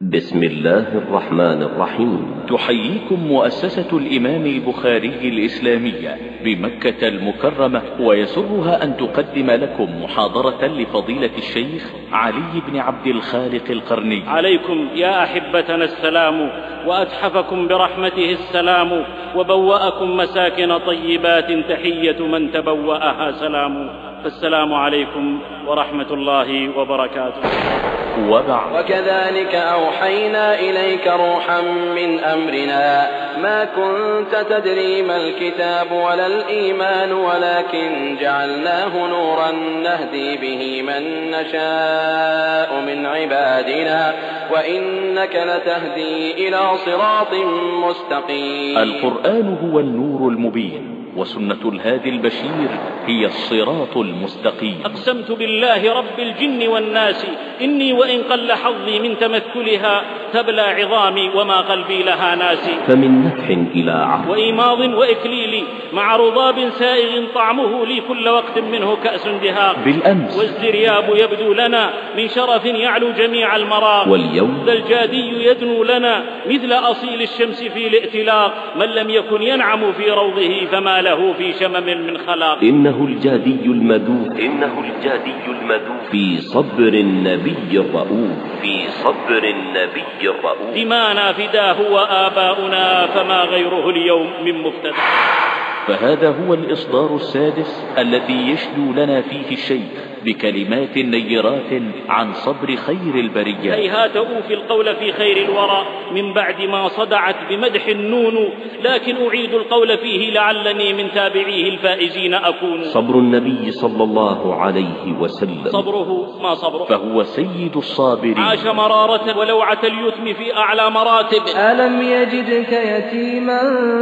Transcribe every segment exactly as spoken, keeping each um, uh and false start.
بسم الله الرحمن الرحيم. تحييكم مؤسسة الإمام البخاري الإسلامية بمكة المكرمة، ويسرها أن تقدم لكم محاضرة لفضيلة الشيخ علي بن عبد الخالق القرني. عليكم يا أحبتنا السلام، وأتحفكم برحمته السلام، وبوأكم مساكن طيبات، تحية من تبوأها سلام. فالسلام عليكم ورحمة الله وبركاته. وبعد. وكذلك أوحينا إليك روحا من أمرنا ما كنت تدري ما الكتاب ولا الإيمان ولكن جعلناه نورا نهدي به من نشاء من عبادنا وإنك لتهدي إلى صراط مستقيم. القرآن هو النور المبين، وسنة الهادي البشير هي الصراط المستقيم. أقسمت بالله رب الجن والناس إني وإن قل حظي من تمثلها تبلى عظامي وما قلبي لها ناسي. فمن نفح إلى عهد وإيماض وإكليل مع رضاب سائغ طعمه لي كل وقت منه كأس دهاق. بالأمس والزرياب يبدو لنا من شرف يعلو جميع المراق، واليوم ذا الجادي يدنو لنا مثل أصيل الشمس في الائتلاق. من لم يكن ينعم في روضه فما له في شمم من خلاق. إنه الجادي المدوح إنه الجادي المدوح في صبر النبي الرؤوف في صبر النبي الرؤوف. دمانا فداه وآباؤنا فما غيره اليوم من مفتدى. فهذا هو الإصدار السادس الذي يشدو لنا فيه الشيخ بكلمات نيرات عن صبر خير البريات. هيهات أوفي القول في خير الورى من بعد ما صدعت بمدح النون، لكن أعيد القول فيه لعلني من تابعيه الفائزين أكون. صبر النبي صلى الله عليه وسلم صبره ما صبره، فهو سيد الصابرين. عاش مرارة ولوعة اليتم في أعلى مراتب. ألم يجدك يتيما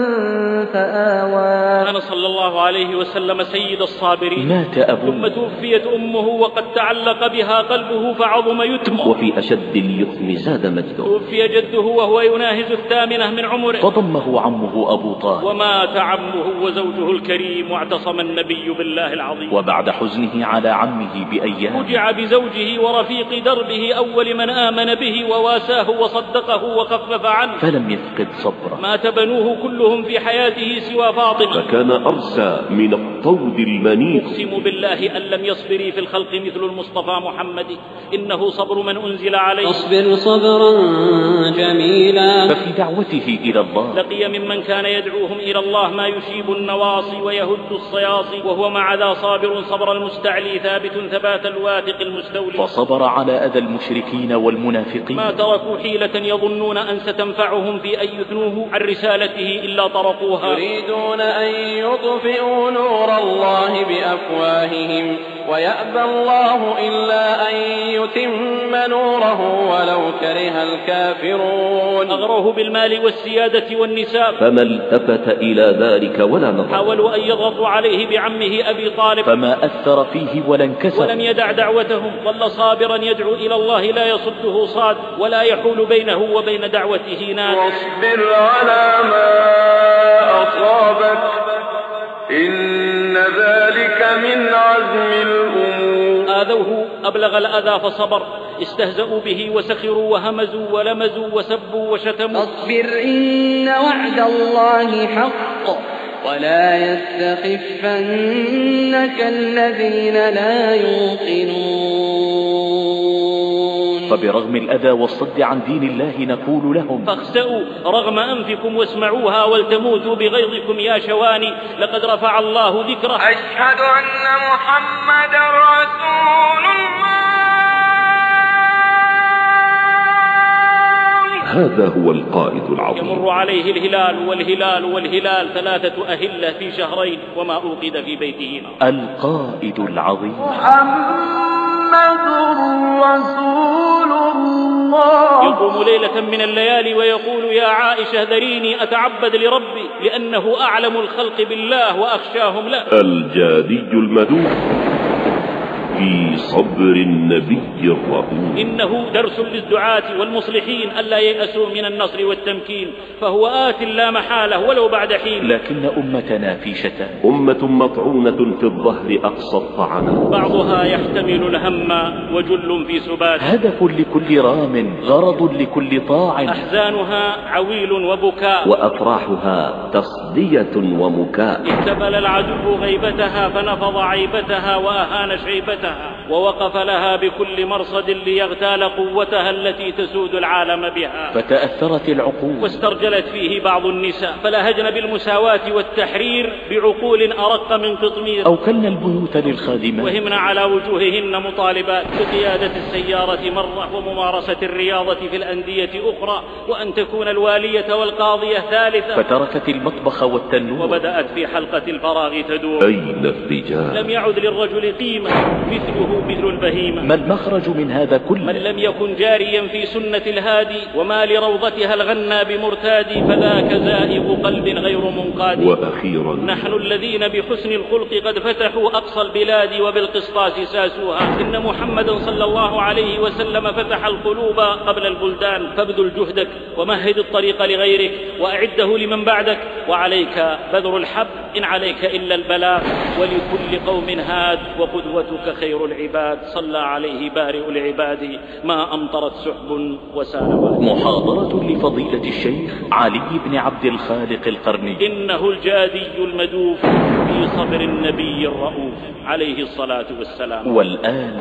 فآوى. كان صلى الله عليه وسلم سيد الصابرين. مات أبوه ثم توفيت أمه وقد تعلق بها قلبه فعظم يتمه. وفي أشد اليتم زاد مجده. توفي جده وهو يناهز الثامنة من عمره، فضمه عمه أبو طالب، ومات عمه وزوجه الكريم، واعتصم النبي بالله العظيم. وبعد حزنه على عمه بأيام رجع بزوجه ورفيق دربه أول من آمن به وواساه وصدقه وخفف عنه، فلم يفقد صبره. مات بنوه كلهم في حياته سوى فاطمة، فكان أرسى من الطود المنيق. أقسم بالله أن لم يصبري في الخلق مثل المصطفى محمد، إنه صبر من أنزل عليه. أصبر صبرا جميلا. ففي دعوته إلى الله لقي ممن كان يدعوهم إلى الله ما يشيب النواصي ويهد الصياصي، وهو مع ذا صابر صبر المستعلي ثابت ثبات الواثق المستولي. فصبر على أذى المشركين والمنافقين. ما تركوا حيلة يظنون أن ستنفعهم في أن يثنوه عن رسالته إلا طرقوها. يريدون أن يطفئوا نور الله بأفواههم ويأبى الله إلا أن يتم نوره ولو كره الكافرون. أغروه بالمال والسيادة والنساء فما التفت إلى ذلك ولا نظر. حاولوا أن يضغطوا عليه بعمه أبي طالب فما أثر فيه ولا انكسر، ولم يدع دعوتهم. ظل صابرا يدعو إلى الله لا يصده صاد ولا يحول بينه وبين دعوته ناد. واصبر على ما أصابك إن ذلك من عزم الأمور. آذوه أبلغ الأذى فصبر، استهزأوا به وسخروا وهمزوا ولمزوا وسبوا وشتموا. أصبر إن وعد الله حق ولا يستخفنك الذين لا يوقنون. فبرغم الأذى والصد عن دين الله نقول لهم: فاخسأوا رغم أنفكم واسمعوها ولتموتوا بغيظكم يا شواني، لقد رفع الله ذكره. أشهد أن محمد رسول الله. هذا هو القائد العظيم. يمر عليه الهلال والهلال والهلال ثلاثة أهلة في شهرين وما أوقد في بيته نار. القائد العظيم محمد رسول الله. يقوم ليلة من الليالي ويقول: يا عائشة ذريني أتعبد لربي لأنه أعلم الخلق بالله وأخشاهم له. الجادي المدوح في صبر النبي الرؤوف. إنه درس للدعاة والمصلحين ألا ييأسوا من النصر والتمكين، فهو آت لا محالة ولو بعد حين. لكن أمتنا في شتان، أمة مطعونة في الظهر أقصى الطعنة، بعضها يحتمل الهم وجل في سبات، هدف لكل رام، غرض لكل طاع، أحزانها عويل وبكاء، وأفراحها تصدية ومكاء. احتفل العدو غيبتها فنفض عيبتها وأهان شيبتها، ووقف لها بكل مرصد ليغتال قوتها التي تسود العالم بها. فتأثرت العقول واسترجلت فيه بعض النساء فلهجن بالمساواة والتحرير بعقول أرق من قطمير، أو كلن البيوت للخادمات، وهمن على وجوههن مطالبات بقيادة السيارة مرة، وممارسة الرياضة في الأندية أخرى، وأن تكون الوالية والقاضية ثالثة. فتركت المطبخ والتنور وبدأت في حلقة الفراغ تدور. أين الرجال؟ لم يعد للرجل قيمة مثله مثل البهيمة. ما المخرج من هذا كله؟ من لم يكن جاريا في سنة الهادي، وما لروضتها الغنى بمرتاد، فذاك زائغ قلب غير منقاد. وأخيرا نحن الذين بحسن الخلق قد فتحوا أقصى البلاد وبالقسطاس ساسوها. إن محمدا صلى الله عليه وسلم فتح القلوب قبل البلدان، فابذل جهدك ومهد الطريق لغيرك وأعده لمن بعدك، وعليك بذر الحب إن عليك إلا البلاغ، ولكل قوم هاد وقدوتك خير العباد. صلى عليه بارئ العباد ما أمطرت سحب وسالوات. محاضرة لفضيلة الشيخ علي بن عبد الخالق القرني. إنه الجادي المدوف في صبر النبي الرؤوف عليه الصلاة والسلام. والآن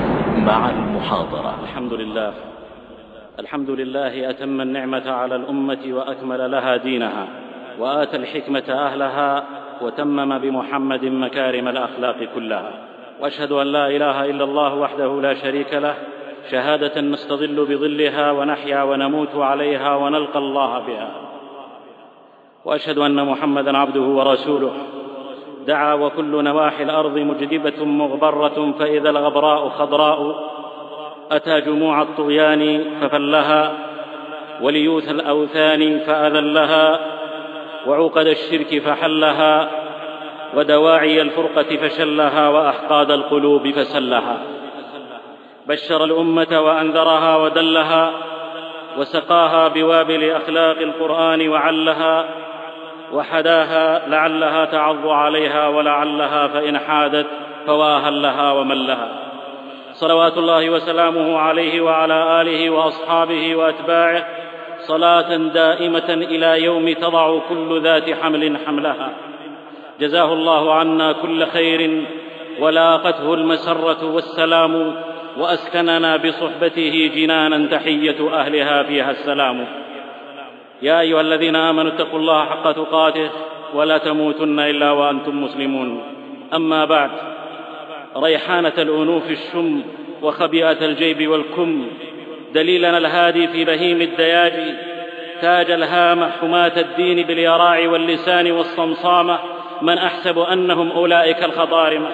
مع المحاضرة. الحمد لله الحمد لله أتم النعمة على الأمة وأكمل لها دينها، وآتى الحكمة أهلها، وتمم بمحمد مكارم الأخلاق كلها. وأشهد أن لا إله إلا الله وحده لا شريك له، شهادة نستظل بظلها ونحيا ونموت عليها ونلقى الله بها. وأشهد أن محمدا عبده ورسوله، دعا وكل نواحي الأرض مجدبة مغبرة، فإذا الغبراء خضراء أتى جموع الطغيان ففلها، وليوث الأوثان فأذلها، وعقد الشرك فحلها، ودواعي الفرقة فشلها، وأحقاد القلوب فسلها. بشر الأمة وأنذرها ودلها، وسقاها بوابل أخلاق القرآن وعلها، وحداها لعلها تعض عليها، ولعلها فإن حادت فواها لها ومن لها. صلوات الله وسلامه عليه وعلى آله وأصحابه وأتباعه، صلاة دائمة إلى يوم تضع كل ذات حمل حملها. جزاه الله عنا كل خير، ولاقته المسرة والسلام، وأسكننا بصحبته جنانا تحية أهلها فيها السلام. يا أيها الذين آمنوا اتقوا الله حق تقاته، ولا تموتن إلا وأنتم مسلمون. أما بعد، ريحانة الأنوف الشم، وخبيئة الجيب والكم، دليلنا الهادي في بهيم الدياجي، تاج الهامة حماة الدين باليراع واللسان والصمصامة، من أحسب أنهم أولئك الخضارمة.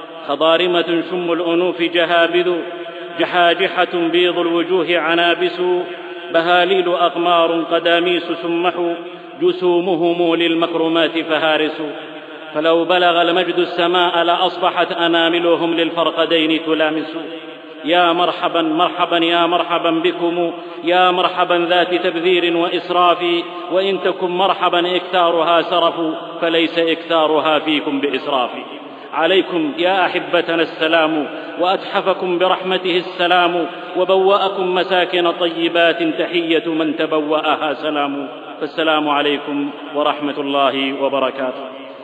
خضارمة شم الأنوف جهابذ، جحاجحة بيض الوجوه عنابس، بهاليل أقمار قداميس سمحوا، جسومهم للمكرمات فهارس. فلو بلغ المجد السماء لأصبحت أناملهم للفرقدين تلامس. يا مرحبا مرحبا يا مرحبا بكم، يا مرحبا ذات تبذير وإسراف، وإن تكن مرحبا إكثارها سرف، فليس إكثارها فيكم بإسراف. عليكم يا أحبتنا السلام، وأتحفكم برحمته السلام، وبوأكم مساكن طيبات، تحية من تبوأها سلام. فالسلام عليكم ورحمة الله وبركاته.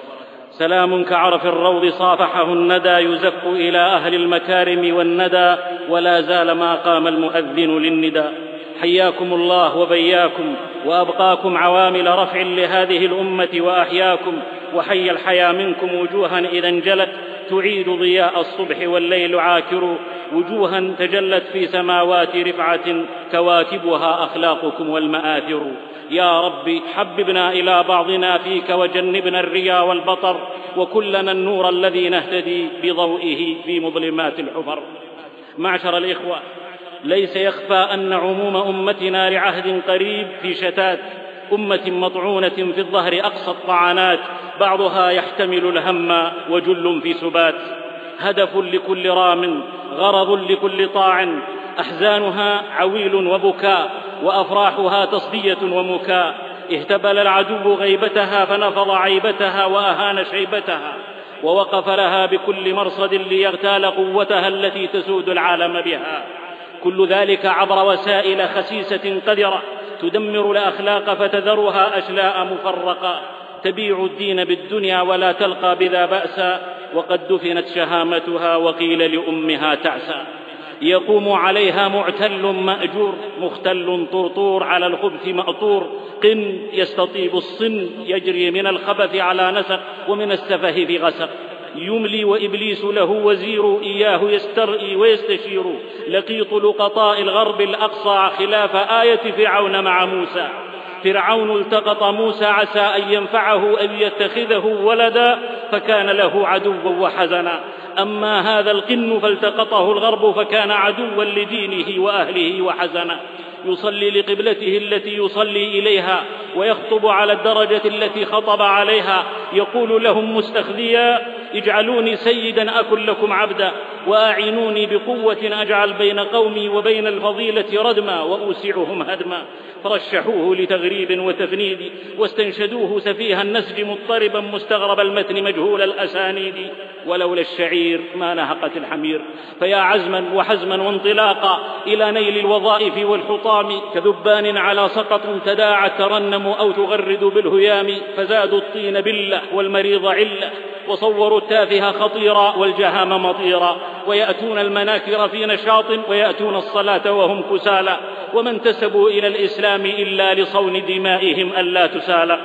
سلام كعرف الروض صافحه الندى، يزك إلى أهل المكارم والندى، ولا زال ما قام المؤذن للندى. حياكم الله وبياكم، وأبقاكم عوامل رفع لهذه الأمة وأحياكم، وحي الحيا منكم وجوها إذا انجلت، تعيد ضياء الصبح والليل عاكر، وجوها تجلت في سماوات رفعة، كواكبها أخلاقكم والمآثر. يا رب حببنا إلى بعضنا فيك، وجنبنا الرياء والبطر، وكلنا النور الذي نهتدي بضوئه في مظلمات الحفر. معشر الإخوة، ليس يخفى أن عموم أمتنا لعهد قريب في شتات، أمة مطعونة في الظهر أقصى الطعنات، بعضها يحتمل الهم وجل في سبات. هدف لكل رام، غرض لكل طاع، أحزانها عويل وبكاء، وأفراحها تصدية ومكاء. اهتبل العدو غيبتها فنفض عيبتها وأهان شيبتها، ووقف لها بكل مرصد ليغتال قوتها التي تسود العالم بها. كل ذلك عبر وسائل خسيسة قذرة تدمر الأخلاق فتذرها أشلاء مفرقة، تبيع الدين بالدنيا ولا تلقى بذا بأسا، وقد دفنت شهامتها وقيل لأمها تعسى. يقوم عليها معتل مأجور، مختل طرطور على الخبث مأطور، قن يستطيب الصن يجري من الخبث على نسق ومن السفه في غسق. يملي وإبليس له وزير، إياه يسترئي ويستشير، لقيط لقطاء الغرب الأقصى خلاف آية فرعون مع موسى. فرعون التقط موسى عسى أن ينفعه أن يتخذه ولدا، فكان له عدوا وحزنا. أما هذا القن فالتقطه الغرب فكان عدوا لدينه وأهله وحزنا. يصلي لقبلته التي يصلي إليها، ويخطب على الدرجة التي خطب عليها. يقول لهم مستخذيا: اجعلوني سيدا أكن لكم عبدا، وأعينوني بقوة أجعل بين قومي وبين الفضيلة ردما، وأوسعهم هدما. فرشحوه لتغريب وتفنيد، واستنشدوه سفيه النسج مضطربا مستغرب المتن مجهول الأسانيد. ولولا الشعير ما نهقت الحمير. فيا عزما وحزما وانطلاقا إلى نيل الوظائف والحطام، كذبان على سقط تداعت ترنم أو تغرد بالهيام. فزادوا الطين بلة والمريض علة، وصوروا التافه خطيرا والجهام مطيرا. ويأتون المناكر في نشاط، ويأتون الصلاة وهم كسالى، وما انتسبوا إلى الإسلام إلا لصون دمائهم ألا تسالى.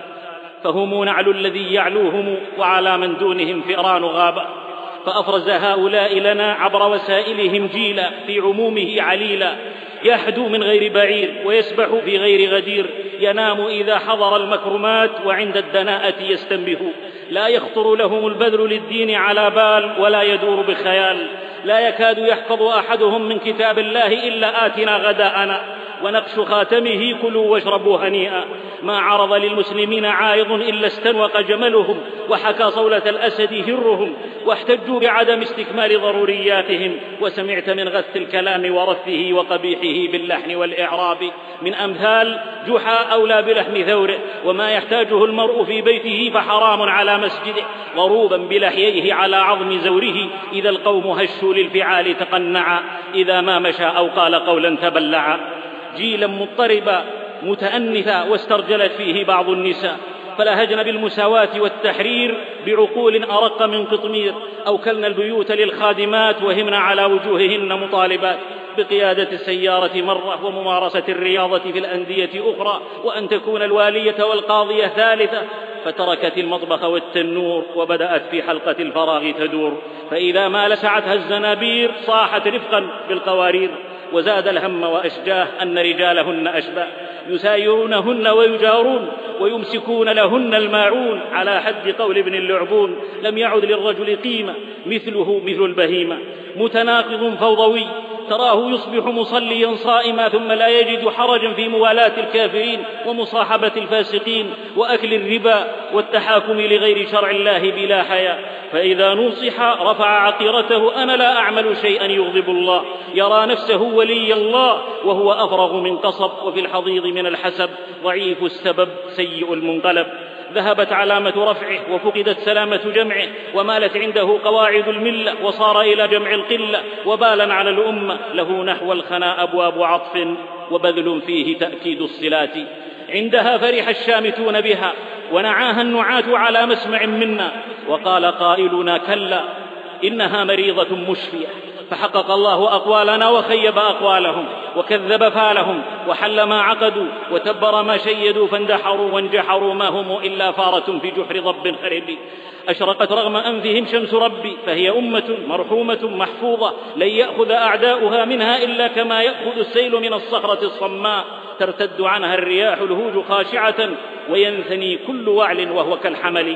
فهم نعل الذي يعلوهم، وعلى من دونهم فئران غابة. فأفرز هؤلاء لنا عبر وسائلهم جيلا في عمومه عليلا، يحدو من غير بعير ويسبح في غير غدير. ينام إذا حضر المكرمات، وعند الدناءة يستنبه. لا يخطر لهم البذل للدين على بال، ولا يدور بخيال. لا يكاد يحفظ أحدهم من كتاب الله إلا آتنا غداءنا، ونقش خاتمه كلوا واشربوا هنيئا. ما عرض للمسلمين عائض إلا استنوق جملهم، وحكى صولة الأسد هرهم، واحتجوا بعدم استكمال ضرورياتهم. وسمعت من غث الكلام ورثه وقبيحه باللحن والإعراب من أمثال: جحا أولى بلحم ثوره، وما يحتاجه المرء في بيته فحرام على مسجده، ضروبا بلحييه على عظم زوره. إذا القوم هشوا للفعال تقنعا، إذا ما مشى أو قال قولا تبلعا. جيلا مضطربا متأنثا واسترجلت فيه بعض النساء، فلهجن بالمساواة والتحرير بعقول أرق من قطمير. أوكلنا البيوت للخادمات، وهمن على وجوههن مطالبات بقيادة السيارة مرة، وممارسة الرياضة في الأندية أخرى، وأن تكون الوالية والقاضية ثالثة. فتركت المطبخ والتنور، وبدأت في حلقة الفراغ تدور. فإذا ما لسعتها الزنابير صاحت رفقا بالقوارير. وزاد الهم وأشجاه أن رجالهن أشباه، يسايرونهن ويجارون، ويمسكون لهن الماعون. على حد قول ابن اللعبون: لم يعد للرجل قيمة مثله مثل البهيمة. متناقض فوضوي، تراه يصبح مصليا صائما، ثم لا يجد حرجا في موالاة الكافرين ومصاحبة الفاسقين وأكل الربا والتحاكم لغير شرع الله بلا حياء. فإذا نصح رفع عقيرته: أنا لا أعمل شيئا يغضب الله. يرى نفسه ولي الله وهو أفرغ من قصب، وفي الحضيض من الحسب ضعيف السبب سيء المنقلب. ذهبت علامة رفعه، وفقدت سلامة جمعه، ومالت عنده قواعد الملة، وصار إلى جمع القلة وبالا على الأمة. له نحو الخنا أبواب عطف، وبذل فيه تأكيد الصلات. عندها فرح الشامتون بها، ونعاها النعاة على مسمع منا. وقال قائلنا: كلا إنها مريضة مشفية. فحقق الله أقوالنا وخيب أقوالهم، وكذب فالهم، وحل ما عقدوا، وتبر ما شيدوا، فاندحروا وانجحروا ما هم إلا فارة في جحر ضب خرب. أشرقت رغم أنفهم شمس ربي، فهي أمة مرحومة محفوظة، لن يأخذ أعداؤها منها إلا كما يأخذ السيل من الصخرة الصماء. ترتد عنها الرياح الهوج خاشعة، وينثني كل وعل وهو كالحمل.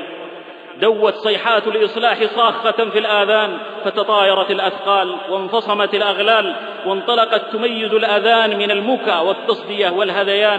دوت صيحات الإصلاح صاخة في الآذان، فتطايرت الأثقال وانفصمت الأغلال، وانطلقت تميز الأذان من المكى والتصدية والهذيان.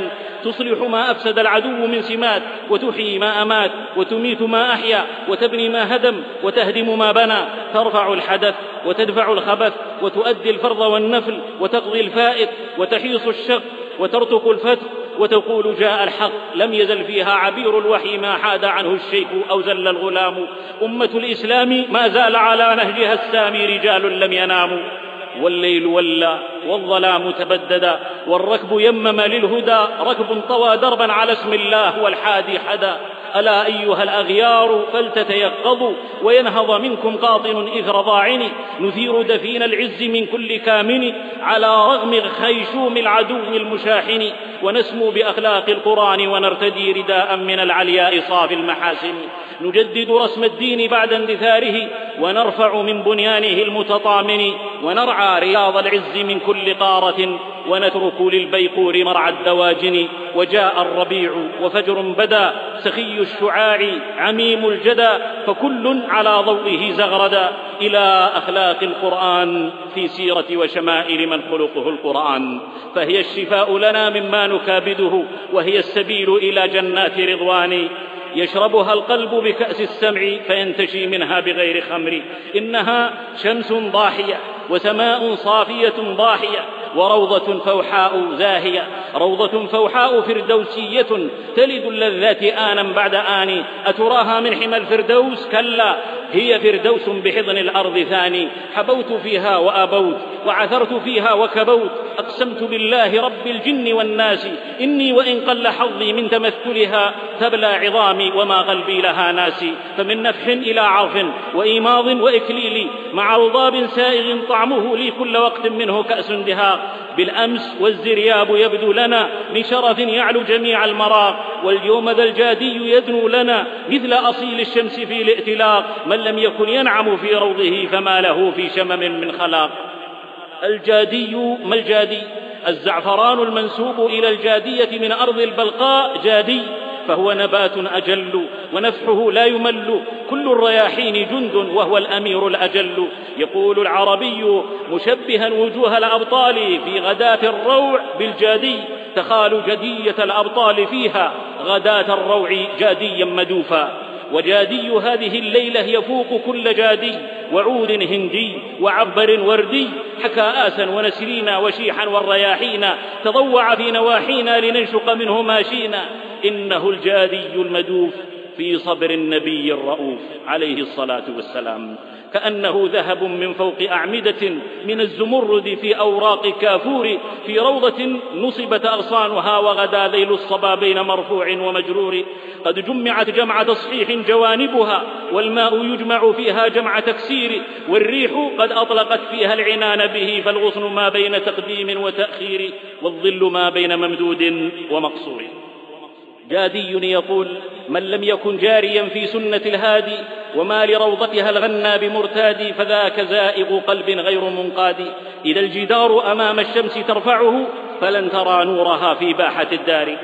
تصلح ما أفسد العدو من سمات، وتحيي ما أمات، وتميت ما أحيا، وتبني ما هدم، وتهدم ما بنى، ترفع الحدث وتدفع الخبث، وتؤدي الفرض والنفل، وتقضي الفائت، وتحيص الشق، وترتق الفتق، وتقول جاء الحق. لم يزل فيها عبير الوحي ما حاد عنه الشيخ أو زل الغلام. أمة الإسلام ما زال على نهجها السامي رجال لم يناموا. والليل ولى والظلام تبددا، والركب يمم للهدى، ركب طوى دربا على اسم الله والحادي حدا. ألا أيها الأغيار فلتتيقظوا، وينهض منكم قاطن إثر ضاعن، نثير دفين العز من كل كامن، على رغم خيشوم العدو المشاحن، ونسمو بأخلاق القرآن، ونرتدي رداء من العلياء صافي المحاسن. نجدد رسم الدين بعد اندثاره، ونرفع من بنيانه المتطامن، ونرعى رياض العز من كل قارة، ونترك للبيقور مرعى الدواجن. وجاء الربيع وفجر بدا، سخي الشعاع عميم الجدى، فكل على ضوئه زغردا، إلى أخلاق القرآن في سيرة وشمائل من خلقه القرآن. فهي الشفاء لنا مما نكابده، وهي السبيل إلى جنات رضوان، يشربها القلب بكأس السمع، فينتشي منها بغير خمر. إنها شمس ضاحية، وسماء صافية ضاحية، وروضة فوحاء زاهية. روضة فوحاء فردوسية تلد اللذات آنا بعد آن، أتراها من حمى الفردوس؟ كلا، هي فردوس بحضن الأرض ثاني. حبوت فيها وأبوت، وعثرت فيها وكبوت، أقسمت بالله رب الجن والناس، إني وإن قل حظي من تمثلها، تبلى عظامي وما قلبي لها ناسي. فمن نفح إلى عرف، وإيماض وإكليل، مع رضاب سائغ طعمه لي كل وقت منه كأس دهاق. بالأمس والزرياب يبدو لنا من شرف يعلو جميع المراق، واليوم ذا الجادي يدنو لنا مثل أصيل الشمس في الائتلاق. من لم يكن ينعم في روضه، فما له في شمم من خلاق. الجادي ما الجادي؟ الزعفران المنسوب إلى الجادية من أرض البلقاء جادي، فهو نبات أجل، ونفحه لا يمل. كل الرياحين جند، وهو الأمير الأجل. يقول العربي مشبها وجوه الأبطال في غداة الروع بالجادي، تخال جدية الأبطال فيها غداة الروع جاديا مدوفا. وجادي هذه الليلة يفوق كل جادي، وعود هندي وعبر وردي، حكى آسا ونسرينا وشيحا والرياحين، تضوع في نواحينا لننشق منه ماشينا. إنه الجادي المدوف في صبر النبي الرؤوف عليه الصلاة والسلام، كأنه ذهب من فوق أعمدة من الزمرد في أوراق كافور، في روضة نصبت أغصانها، وغدا ذيل الصبا بين مرفوع ومجرور. قد جمعت جمع تصحيح جوانبها، والماء يجمع فيها جمع تكسير، والريح قد أطلقت فيها العنان به، فالغصن ما بين تقديم وتأخير، والظل ما بين ممدود ومقصور. جادي يقول من لم يكن جاريا في سنة الهادي، وما لروضتها الغنى بمرتاد، فذاك زائغ قلب غير منقاد. إذا الجدار أمام الشمس ترفعه، فلن ترى نورها في باحة الدار.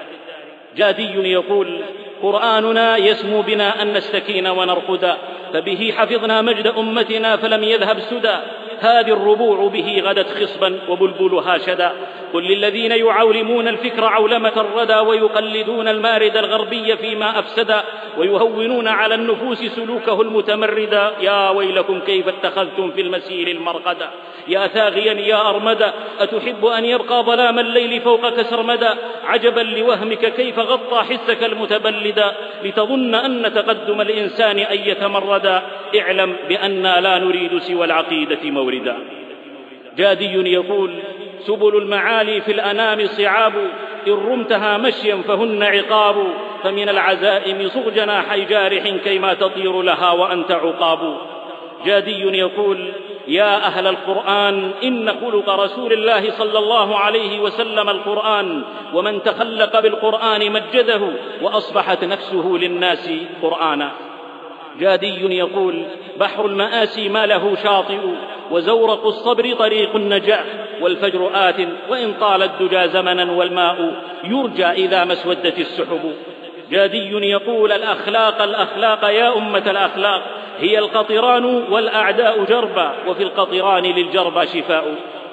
جادي يقول قرآننا يسمو بنا أن نستكين ونرقدا، فبه حفظنا مجد أمتنا فلم يذهب سدى. هذه الربوع به غدت خصبا، وبلبلها شدا. قل للذين يعولمون الفكر عولمة الردى، ويقلدون المارد الغربي فيما أفسدا، ويهونون على النفوس سلوكه المتمردا. يا ويلكم كيف اتخذتم في المسير المرقدا، يا ثاغيا يا أرمدا، أتحب أن يبقى ظلام الليل فوقك سرمدا. عجبا لوهمك كيف غطى حسك المتبلدا، لتظن أن تقدم الإنسان أن يتمردا. اعلم بأننا لا نريد سوى العقيدة موردا. جادي يقول سبل المعالي في الأنام صعاب، إن رمتها مشيا فهن عقاب. فمن العزائم صغ جناحي جارح، كيما تطير لها وأنت عقاب. جادي يقول يا أهل القرآن، إن خلق رسول الله صلى الله عليه وسلم القرآن، ومن تخلق بالقرآن مجده، وأصبحت نفسه للناس قرآنا. جادي يقول بحر المآسي ما له شاطئ، وزورق الصبر طريق النجاح. والفجر آت وإن طال الدجى زمنا، والماء يرجى إذا ما اسودت السحب. جادي يقول الأخلاق الأخلاق يا أمة الأخلاق، هي القطران والأعداء جربا، وفي القطران للجربى شفاء.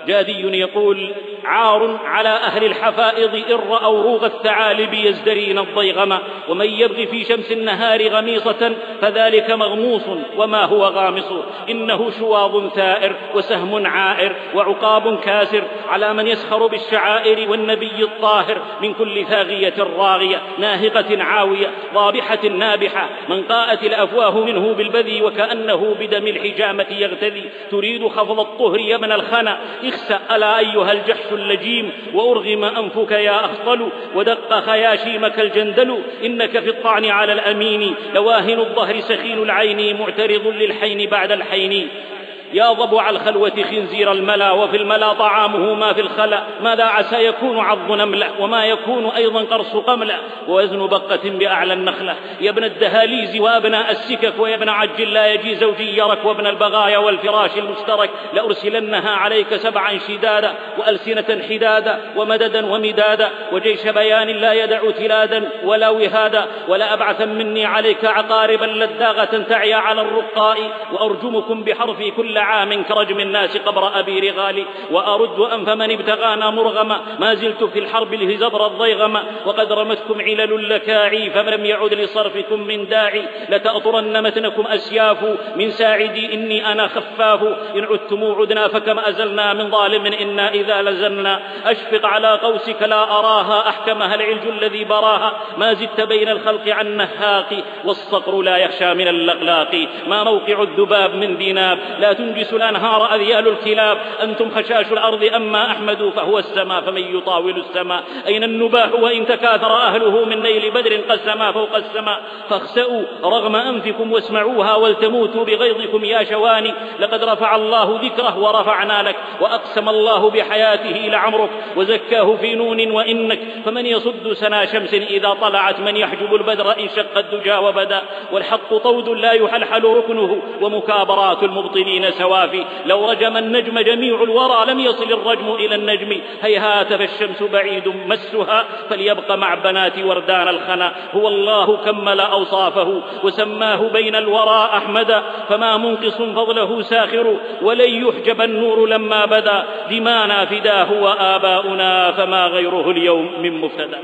جادي يقول: عار على أهل الحفائض إن رأوا روغ الثعالب يزدرين الضيغم، ومن يبغي في شمس النهار غميصة فذلك مغموص وما هو غامص، إنه شواظ ثائر وسهم عائر وعقاب كاسر على من يسخر بالشعائر والنبي الطاهر، من كل ثاغية راغية ناهقة عاوية ضابحة نابحة، من قاءت الأفواه منه بالبذي وكأنه بدم الحجامة يغتذي، تريد خفض الطهر يا ابن الخنا، اخسأ ألا أيها الجحش اللجيم، وأرغم أنفك يا أخطل، ودق خياشيمك الجندل، إنك في الطعن على الأمين لواهن الظهر سخين العين، معترض للحين بعد الحين. يا ضبع الخلوة خنزير الملا، وفي الملا طعامه ما في الخلا، ماذا عسى يكون عض نملة، وما يكون أيضا قرص قملة، ووزن بقة بأعلى النخلة. يا ابن الدهاليز وأبناء السكك، ويا ابن عجل لا يجي زوجي يرك، وابن البغايا والفراش المشترك، لأرسلنها عليك سبعا شدادا، وألسنة حدادا، ومددا ومدادا، وجيش بيان لا يدع تلادا ولا وهادا، ولا أبعثا مني عليك عقاربا لداغة تعيا على الرقاء، وأرجمكم بحرفي كل عام كرجم الناس قبر أبي رغالي، وأرد أنف من ابتغانا مرغما، ما زلت في الحرب الهزبر الضيغما، وقد رمتكم علل اللكاعي فلم يعد لصرفكم من داعي، لتأطرن متنكم أسياف من ساعدي إني أنا خفاف، إن عدتم عدنا فكما أزلنا من ظالم إنا إذا لزلنا، أشفق على قوسك لا أراها أحكمها العلج الذي براها، ما زدت بين الخلق عن نهاق، والصقر لا يخشى من اللقلاق، ما موقع الذباب من ذناب، لا تنجس الأنهار أذيال الكلاب، أنتم خشاش الأرض أما أحمد فهو السماء فمن يطاول السماء، أين النباح وإن تكاثر أهله من نيل بدر قسما فوق السماء، فاخسأوا رغم أنفكم واسمعوها ولتموتوا بغيظكم يا شواني، لقد رفع الله ذكره ورفعنا لك، وأقسم الله بحياته لعمرك وزكاه في نون وإنك، فمن يصد سنا شمس إذا طلعت، من يحجب البدر إن شق الدجى وبدا، والحق طود لا يحلحل ركنه، ومكابرات المبطلين سوافي، لو رجم النجم جميع الورى لم يصل الرجم إلى النجم، هيهات فالشمس بعيد مسها، فليبق مع بنات وردان الخنا، هو الله كمل أوصافه وسماه بين الورى أحمدا، فما منقص فضله ساخر، ولن يحجب النور لما بدا، دمانا فداه وآباؤنا، فما غيره اليوم من مفتدى.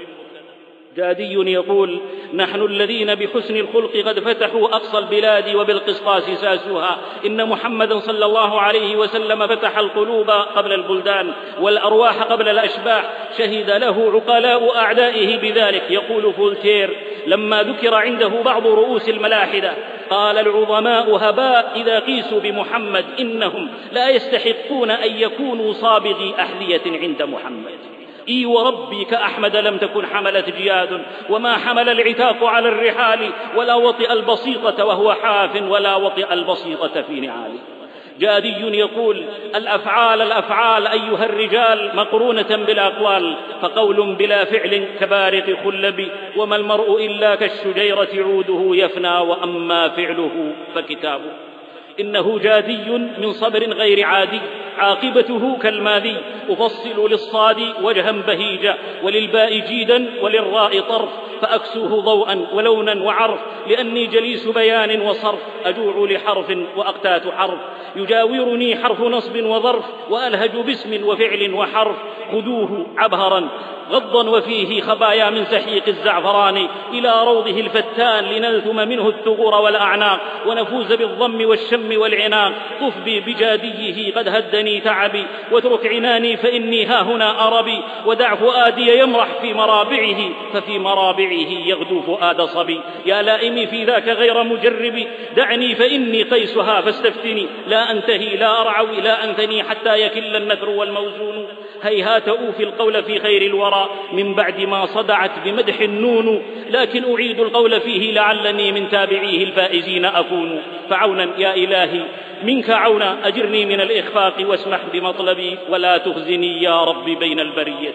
جادي يقول: نحن الذين بحسن الخلق قد فتحوا أقصى البلاد وبالقسطاس ساسوها، إن محمدا صلى الله عليه وسلم فتح القلوب قبل البلدان والأرواح قبل الأشباح، شهد له عقلاء أعدائه بذلك. يقول فولتير لما ذكر عنده بعض رؤوس الملاحدة: قال العظماء هباء إذا قيسوا بمحمد، إنهم لا يستحقون أن يكونوا صابغي أحذية عند محمد. إي وربي كأحمد لم تكن حملت جياد، وما حمل العتاق على الرحال، ولا وطئ البسيطة وهو حاف، ولا وطئ البسيطة في نعال. جادي يقول: الأفعال الأفعال أيها الرجال مقرونة بالأقوال، فقول بلا فعل كبارق خلب، وما المرء إلا كالشجيرة عوده يفنى، وأما فعله فكتابه. إنه جادي من صبر غير عادي، عاقبته كالماذي، أفصل للصاد وجها بهيجا، وللباء جيدا وللراء طرف، فأكسوه ضوءا ولونا وعرف، لأني جليس بيان وصرف، أجوع لحرف وأقتات حرف، يجاورني حرف نصب وظرف، وألهج باسم وفعل وحرف، خذوه عبهرا غضا وفيه خبايا من سحيق الزعفران، إلى روضه الفتان لنلثم منه الثغور والأعناق، ونفوز بالضم والشم والعناق. طف بي بجاديه قد هدني تعبي، واترك عناني فإني ها هنا أربي، ودع فؤادي يمرح في مرابعه، ففي مرابعه يغدو فؤاد صبي. يا لائمي في ذاك غير مجربي، دعني فإني قيسها فاستفتني، لا أنتهي لا أرعوي لا أنثني، حتى يكل النثر والموزون. هيهات أوفي القول في خير الورى، من بعد ما صدعت بمدح النون، لكن أعيد القول فيه لعلني من تابعيه الفائزين أكون. فعونا يا إلهي منك عونا، أجرني من الإخفاق واسمح بمطلبي، ولا تخزني يا رب بين البرية.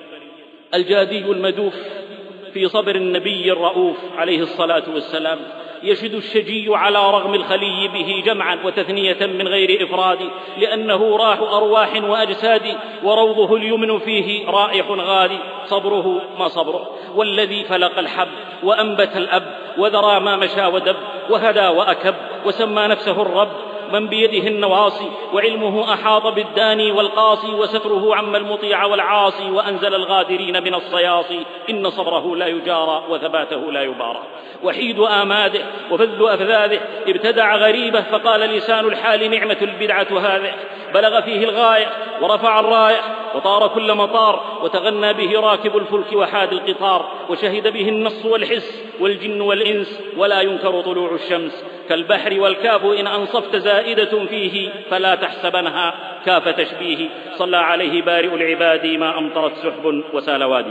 الجادي المدوف في صبر النبي الرؤوف عليه الصلاة والسلام، يشد الشجي على رغم الخلي به جمعا وتثنية من غير إفراد، لأنه راح أرواح وأجساد، وروضه اليمن فيه رائح غادي. صبره ما صبره، والذي فلق الحب وأنبت الأب، وذرى ما مشى ودب، وهدى وأكب، وسمى نفسه الرب، من بيده النواصي، وعلمه أحاط بالداني والقاصي، وستره عم المطيع والعاصي، وأنزل الغادرين من الصياصي. إن صبره لا يجارى وثباته لا يبارى. وحيد آماده وفذ أفذاذه ابتدع غريبه، فقال لسان الحال نعمة البدعة هذه. بلغ فيه الغاية ورفع الراية وطار كل مطار، وتغنى به راكب الفلك وحاد القطار، وشهد به النص والحس والجن والإنس، ولا ينكر طلوع الشمس. كالبحر والكاف إن أنصفت زائدة فيه، فلا تحسبنها كاف تشبيه. صلى عليه بارئ العباد ما أمطرت سحب وسال وادي.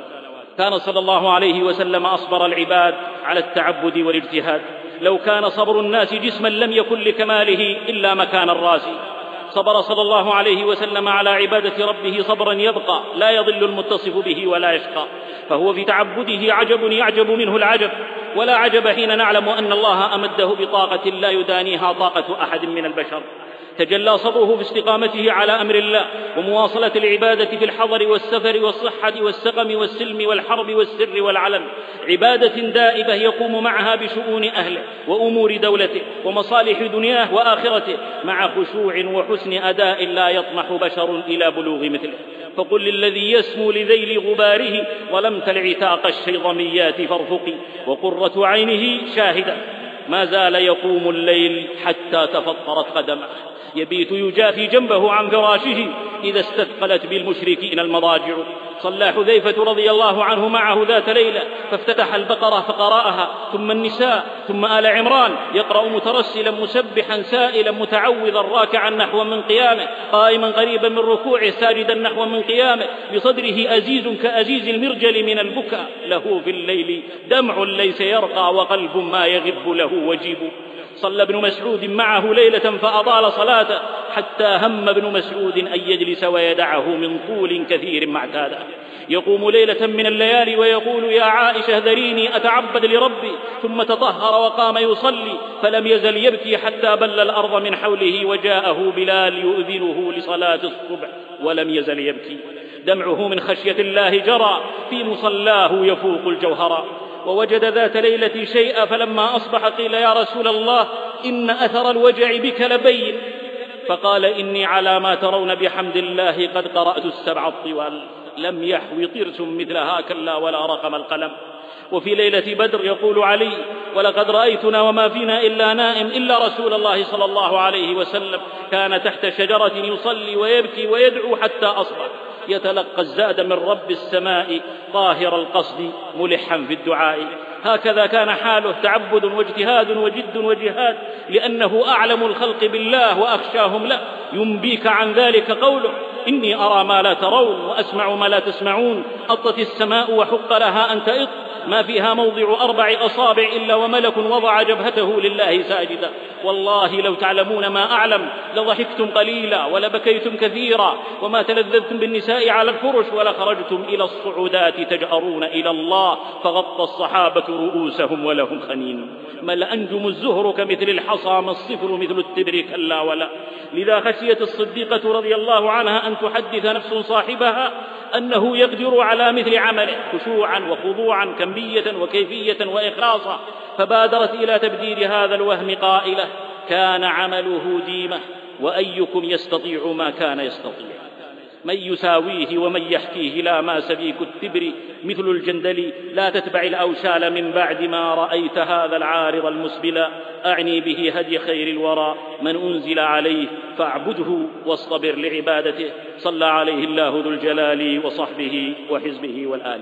كان صلى الله عليه وسلم أصبر العباد على التعبد والاجتهاد. لو كان صبر الناس جسما لم يكن لكماله إلا مكان الراس. صبر صلى الله عليه وسلم على عبادة ربه صبرا يبقى، لا يضل المتصف به ولا يشقى. فهو في تعبده عجب يعجب منه العجب، ولا عجب حين نعلم أن الله أمده بطاقة لا يدانيها طاقة أحد من البشر. تجلى صبره في استقامته على أمر الله، ومواصلة العبادة في الحضر والسفر والصحة والسقم والسلم والحرب والسر والعلن. عبادة دائبة يقوم معها بشؤون أهله وأمور دولته ومصالح دنياه وآخرته، مع خشوع وحسن أداء لا يطمح بشر إلى بلوغ مثله. فقل للذي يسمو لذيل غباره ظلمت العتاق الشيظميات فارفقي. وقرة عينه شاهدة ما زال يقوم الليل حتى تفطرت قدمه، يبيت يجافي جنبه عن فراشه إذا استثقلت بالمشركين المضاجع. صلى حذيفة رضي الله عنه معه ذات ليلة، فافتتح البقرة فقرأها، ثم النساء، ثم آل عمران، يقرأ مترسلا مسبحا سائلا متعوذا راكعا نحو من قيامه، قائما قريبا من ركوعه ساجدا نحو من قيامه، بصدره أزيز كأزيز المرجل من البكاء. له في الليل دمع ليس يرقى، وقلب ما يغب له وجيب. صلى ابن مسعود معه ليلة فأطال صلاته، حتى هم ابن مسعود أن يجلس ويدعه من طول كثير ما اعتاده. يقوم ليلة من الليالي ويقول يا عائشة ذريني أتعبد لربي، ثم تطهر وقام يصلي، فلم يزل يبكي حتى بل الأرض من حوله، وجاءه بلال يؤذنه لصلاة الصبح ولم يزل يبكي. دمعه من خشية الله جرى، في مصلاه يفوق الجوهرا. ووجد ذات ليلة شيئا، فلما أصبح قيل يا رسول الله إن أثر الوجع بك لبين، فقال إني على ما ترون بحمد الله قد قرأت السبع الطوال، لم يحوي طرس مثلها كلا ولا رقم القلم. وفي ليلة بدر يقول علي ولقد رأيتنا وما فينا إلا نائم إلا رسول الله صلى الله عليه وسلم، كان تحت شجرة يصلي ويبكي ويدعو حتى أصبح، يتلقى الزاد من رب السماء طاهر القصد ملحا في الدعاء. هكذا كان حاله، تعبد واجتهاد وجد وجهاد، لأنه أعلم الخلق بالله وأخشاهم له. ينبيك عن ذلك قوله إني أرى ما لا ترون وأسمع ما لا تسمعون. أطت السماء وحق لها أن تئط، ما فيها موضع أربع أصابع إلا وملك وضع جبهته لله ساجدا. والله لو تعلمون ما أعلم لضحكتم قليلا ولبكيتم كثيرا، وما تلذذتم بالنساء على الفرش، ولخرجتم إلى الصعودات تجأرون إلى الله، فغطى الصحابة رؤوسهم ولهم خنين. ما الأنجم الزهر كمثل الحصى، ما الصفر مثل التبر كلا ولا. لذا خشيت الصديقة رضي الله عنها أن تحدث نفس صاحبها أنه يقدر على مثل عمله خشوعا وخضوعا كمية وكيفية وإخلاصا، فبادرت إلى تبديل هذا الوهم قائلة كان عمله ديمة، وأيكم يستطيع ما كان يستطيع. من يساويه ومن يحكيه لا ما سبيك التبر مثل الجندل، لا تتبع الأوشال من بعد ما رأيت هذا العارض المسبلا. أعني به هدي خير الورى من أنزل عليه، فاعبده واصطبر لعبادته. صلى عليه الله ذو الجلال وصحبه وحزبه والآل.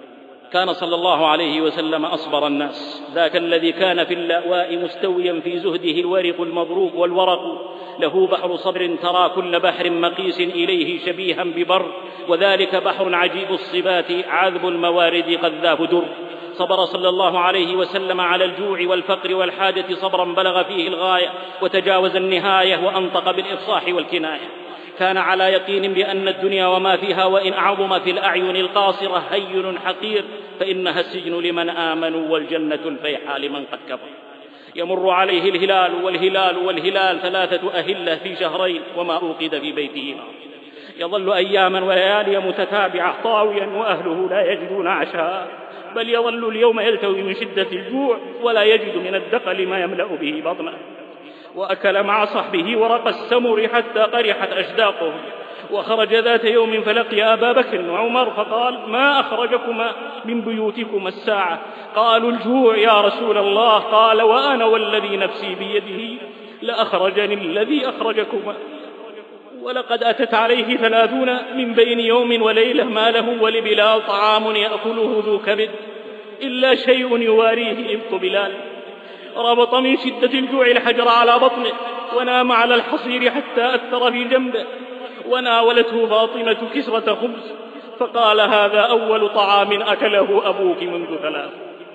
كان صلى الله عليه وسلم أصبر الناس، ذاك الذي كان في اللأواء مستويا في زهده الورق المضروب والورق، له بحر صبر ترى كل بحر مقيس إليه شبيها ببر، وذلك بحر عجيب الصبات عذب الموارد قذاف در. صبر صلى الله عليه وسلم على الجوع والفقر والحاجة صبرا بلغ فيه الغاية، وتجاوز النهاية وأنطق بالإفصاح والكناية. كان على يقين بأن الدنيا وما فيها وإن أعظم في الأعين القاصرة هين حقير، فإنها السجن لمن آمنوا والجنة الفيحاء لمن قد كفر. يمر عليه الهلال والهلال والهلال ثلاثة أهلة في شهرين وما أوقد في بيته نار. يظل أياما وليالي متتابعة طاويا وأهله لا يجدون عشاء، بل يظل اليوم يلتوي من شدة الجوع ولا يجد من الدقل ما يملأ به بطنه. وأكل مع صحبه ورق السمر حتى قرحت أشداقهم. وخرج ذات يوم فلقي أبا بكر وعمر فقال: ما أخرجكما من بيوتكما الساعة؟ قالوا: الجوع يا رسول الله. قال: وأنا والذي نفسي بيده لأخرجني الذي أخرجكما. ولقد أتت عليه ثلاثون من بين يوم وليلة ما له ولبلال طعام يأكله ذو كبد إلا شيء يواريه إبط بلال. ربط من شدة الجوع الحجر على بطنه ونام على الحصير حتى أثر في جنبه. وناولته فاطمة كسرة خبز فقال: هذا أول طعام أكله أبوك منذ ثلاث.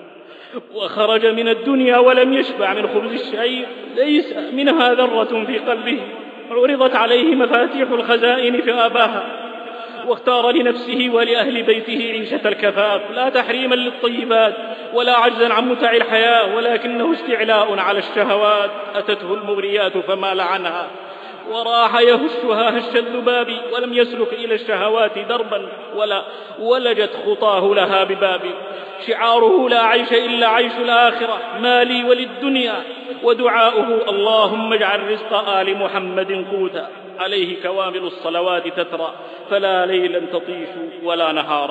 وخرج من الدنيا ولم يشبع من خبز الشعير، ليس منها ذرة في قلبه. عرضت عليه مفاتيح الخزائن فأباها، واختار لنفسه ولأهل بيته عيشة الكفاف، لا تحريما للطيبات ولا عجزا عن متع الحياة، ولكنه استعلاء على الشهوات. أتته المغريات فمال عنها وراح يهشها هش الذباب، ولم يسلك إلى الشهوات دربا ولا ولجت خطاه لها بباب. شعاره: لا عيش إلا عيش الآخرة، ما لي وللدنيا. ودعاؤه: اللهم اجعل رزق آل محمد قوتا. عليه كوامل الصلوات تترى، فلا ليلا تطيش ولا نهارا.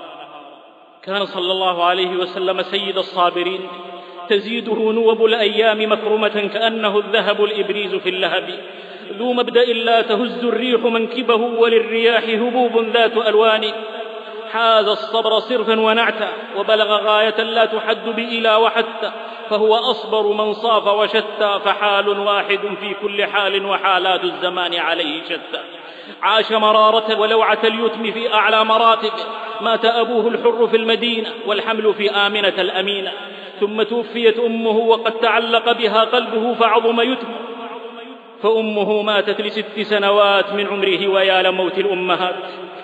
كان صلى الله عليه وسلم سيد الصابرين، تزيده نوب الأيام مكرمة كأنه الذهب الإبريز في اللهب. ذو مبدأ لا تهز الريح منكبه، وللرياح هبوب ذات ألوان. حاز الصبر صرفا ونعتا، وبلغ غاية لا تحد بإلا وحتى، فهو أصبر من صاف وشتى. فحال واحد في كل حال، وحالات الزمان عليه شتى. عاش مرارة ولوعة اليتم في أعلى مراتبه. مات أبوه الحر في المدينة والحمل في آمنة الأمينة. ثم توفيت أمه وقد تعلق بها قلبه فعظم يتمه. فأمه ماتت لست سنوات من عمره، ويا لموت الأمهات.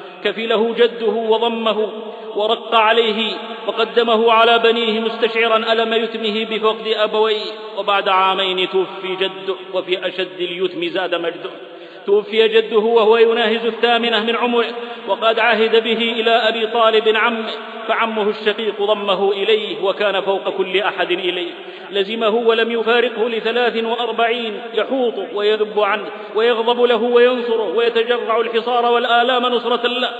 كفله جده وضمه ورق عليه وقدمه على بنيه مستشعرا ألم يتمه بفقد أبويه. وبعد عامين توفي جده، وفي أشد اليتم زاد مجده. توفي جده وهو يناهز الثامنة من عمره، وقد عهد به إلى أبي طالب عمه، فعمه الشقيق ضمه إليه وكان فوق كل أحد إليه. لزمه ولم يفارقه لثلاث وأربعين، يحوطه ويذب عنه ويغضب له وينصره ويتجرع الحصار والآلام نصرة له.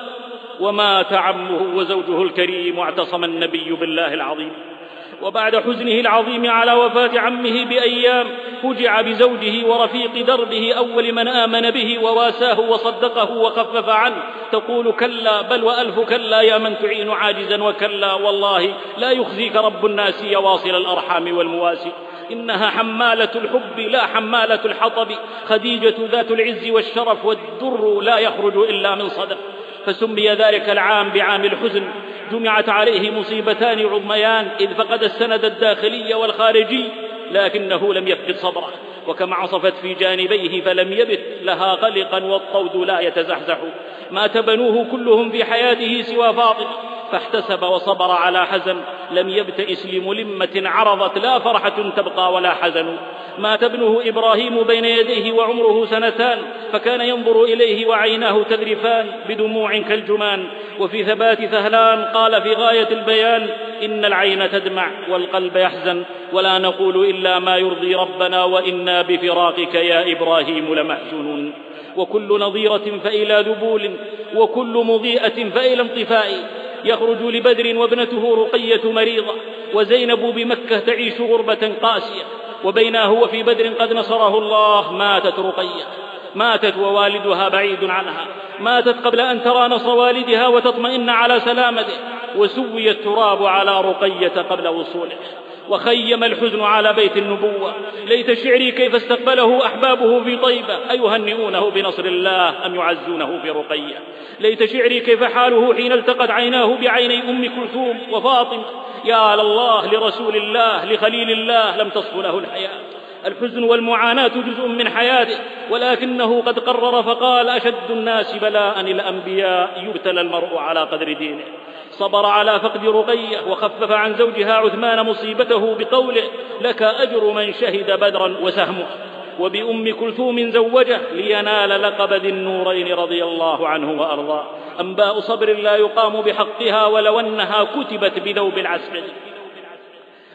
ومات عمه وزوجه الكريم، واعتصم النبي بالله العظيم. وبعد حزنه العظيم على وفاة عمه بأيام، فجع بزوجه ورفيق دربه أول من آمن به وواساه وصدقه وخفف عنه. تقول: كلا بل وألف كلا يا من تعين عاجزا، وكلا والله لا يخزيك رب الناس يا واصل الأرحام والمواسي. إنها حمالة الحب لا حمالة الحطب، خديجة ذات العز والشرف، والدر لا يخرج إلا من صدق. فسمي ذلك العام بعام الحزن. جمعت عليه مصيبتان عظميان، إذ فقد السند الداخلي والخارجي، لكنه لم يفقد صبره. وكما عصفت في جانبيه فلم يبت لها قلقا، والطود لا يتزحزح. مات بنوه كلهم في حياته سوى فاطمة، فاحتسب وصبر على حزن. لم يبتئس لملمة عرضت، لا فرحة تبقى ولا حزن. مات ابنه إبراهيم بين يديه وعمره سنتان، فكان ينظر إليه وعيناه تذرفان بدموع كالجمان. وفي ثبات ثهلان قال في غاية البيان: إن العين تدمع والقلب يحزن، ولا نقول إلا ما يرضي ربنا، وإنا بفراقك يا إبراهيم لمحزونون. وكل نظيرة فإلى ذبول، وكل مضيئة فإلى انطفاء. يخرج لبدر وابنته رقية مريضة، وزينب بمكة تعيش غربة قاسية. وبينه هو في بدر قد نصره الله، ماتت رقية. ماتت ووالدها بعيد عنها، ماتت قبل أن ترى نصر والدها وتطمئن على سلامته. وسوي التراب على رقية قبل وصوله. وخيم الحزن على بيت النبوة. ليت شعري كيف استقبله أحبابه في طيبة، أيهنئونه بنصر الله أم يعزونه في رقية. ليت شعري كيف حاله حين التقت عيناه بعيني أم كلثوم وفاطمة. يا لله لرسول الله لخليل الله لم تصف له الحياة. الحزن والمعاناة جزء من حياته، ولكنه قد قرر فقال: أشد الناس بلاء الأنبياء، يبتلى المرء على قدر دينه. صبر على فقد رقية، وخفف عن زوجها عثمان مصيبته بقوله: لك أجر من شهد بدرا وسهمه. وبأم كلثوم زوجه لينال لقب ذي النورين رضي الله عنه وأرضاه. أنباء صبر لا يقام بحقها، ولو أنها كتبت بذوب العسل.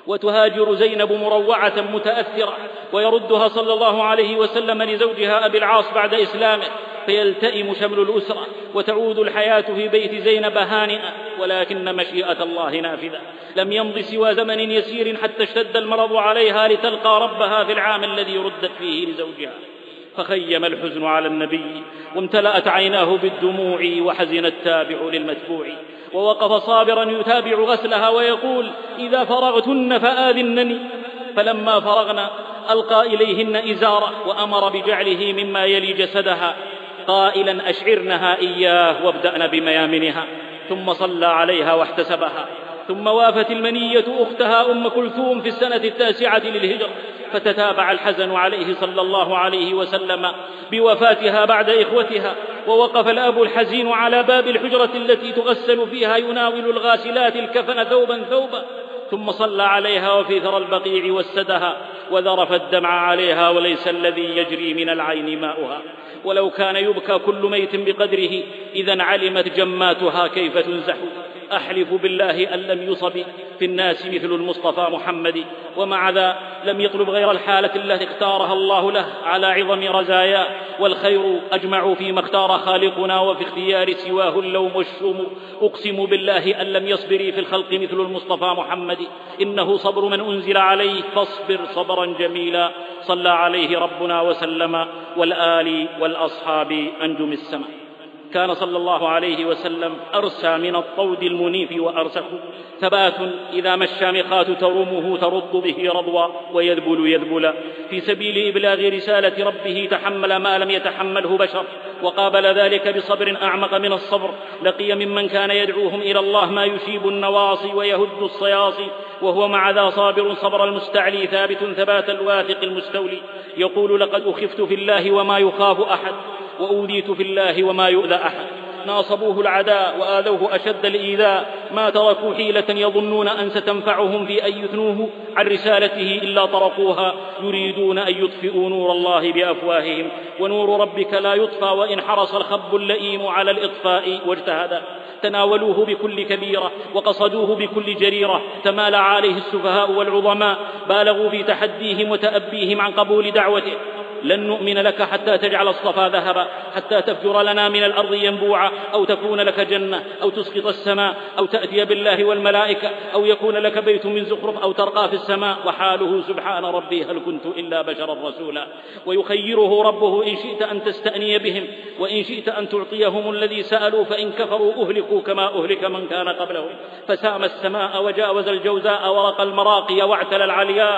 وتهاجر زينب مروعة متأثرة، ويردها صلى الله عليه وسلم لزوجها أبي العاص بعد إسلامه، فيلتئم شمل الأسرة وتعود الحياة في بيت زينب هانئة. ولكن مشيئة الله نافذة، لم يمض سوى زمن يسير حتى اشتد المرض عليها لتلقى ربها في العام الذي ردت فيه لزوجها. فخيم الحزن على النبي وامتلأت عيناه بالدموع، وحزن التابع للمتبوع، ووقف صابرا يتابع غسلها ويقول: إذا فرغتن فآذنني. فلما فرغنا ألقى إليهن إزاره وأمر بجعله مما يلي جسدها، قائلا: أشعرنها إياه وابدأن بميامنها. ثم صلى عليها واحتسبها. ثم وافت المنية أختها أم كلثوم في السنة التاسعة للهجرة، فتتابع الحزن عليه صلى الله عليه وسلم بوفاتها بعد إخوتها. ووقف الأب الحزين على باب الحجرة التي تغسل فيها يناول الغاسلات الكفن ثوبا ثوبا، ثم صلى عليها وفي ثرى البقيع وسدها، وذرف الدمع عليها وليس الذي يجري من العين ماؤها. ولو كان يبكى كل ميت بقدره إذن علمت جماتها كيف تنزح. أحلف بالله أن لم يصب في الناس مثل المصطفى محمد، ومع ذا لم يطلب غير الحالة التي اختارها الله له على عظم رزاياه، والخير أجمع فيما اختار خالقنا، وفي اختيار سواه اللوم والشوم. أقسم بالله أن لم يصبري في الخلق مثل المصطفى محمد، إنه صبر من أنزل عليه، فاصبر صبرا جميلا. صلى عليه ربنا وسلم، والآل والأصحاب أنجم السماء. كان صلى الله عليه وسلم أرسى من الطود المنيف وأرسخ، ثبات إذا ما الشامخات ترمه ترد به رضوا، ويذبل يذبل في سبيل إبلاغ رسالة ربه، تحمل ما لم يتحمله بشر، وقابل ذلك بصبر أعمق من الصبر. لقي ممن كان يدعوهم إلى الله ما يشيب النواصي ويهد الصياصي، وهو مع ذا صابر صبر المستعلي، ثابت ثبات الواثق المستولي. يقول: لقد أخفت في الله وما يخاف أحد، وأوذيت في الله وما يؤذى أحد. ناصبوه العداء وآذوه أشد الإيذاء، ما تركوا حيلة يظنون أن ستنفعهم في أن يثنوه عن رسالته إلا طرقوها، يريدون أن يطفئوا نور الله بأفواههم، ونور ربك لا يطفى وإن حرص الخب اللئيم على الإطفاء واجتهد. تناولوه بكل كبيرة وقصدوه بكل جريرة، تمالى عليه السفهاء والعظماء، بالغوا في تحديهم وتأبيهم عن قبول دعوته. لن نؤمن لك حتى تجعل الصفا ذهبا، حتى تفجر لنا من الأرض ينبوعا، أو تكون لك جنة، أو تسقط السماء، أو تأتي بالله والملائكة، أو يكون لك بيت من زخرف، أو ترقى في السماء. وحاله: سبحان ربي هل كنت إلا بشرا رسولا. ويخيره ربه: إن شئت أن تستأني بهم، وإن شئت أن تعطيهم الذي سألوا، فإن كفروا أهلكوا كما أهلك من كان قبلهم. فسام السماء وجاوز الجوزاء ورقى المراقي واعتلى العلياء،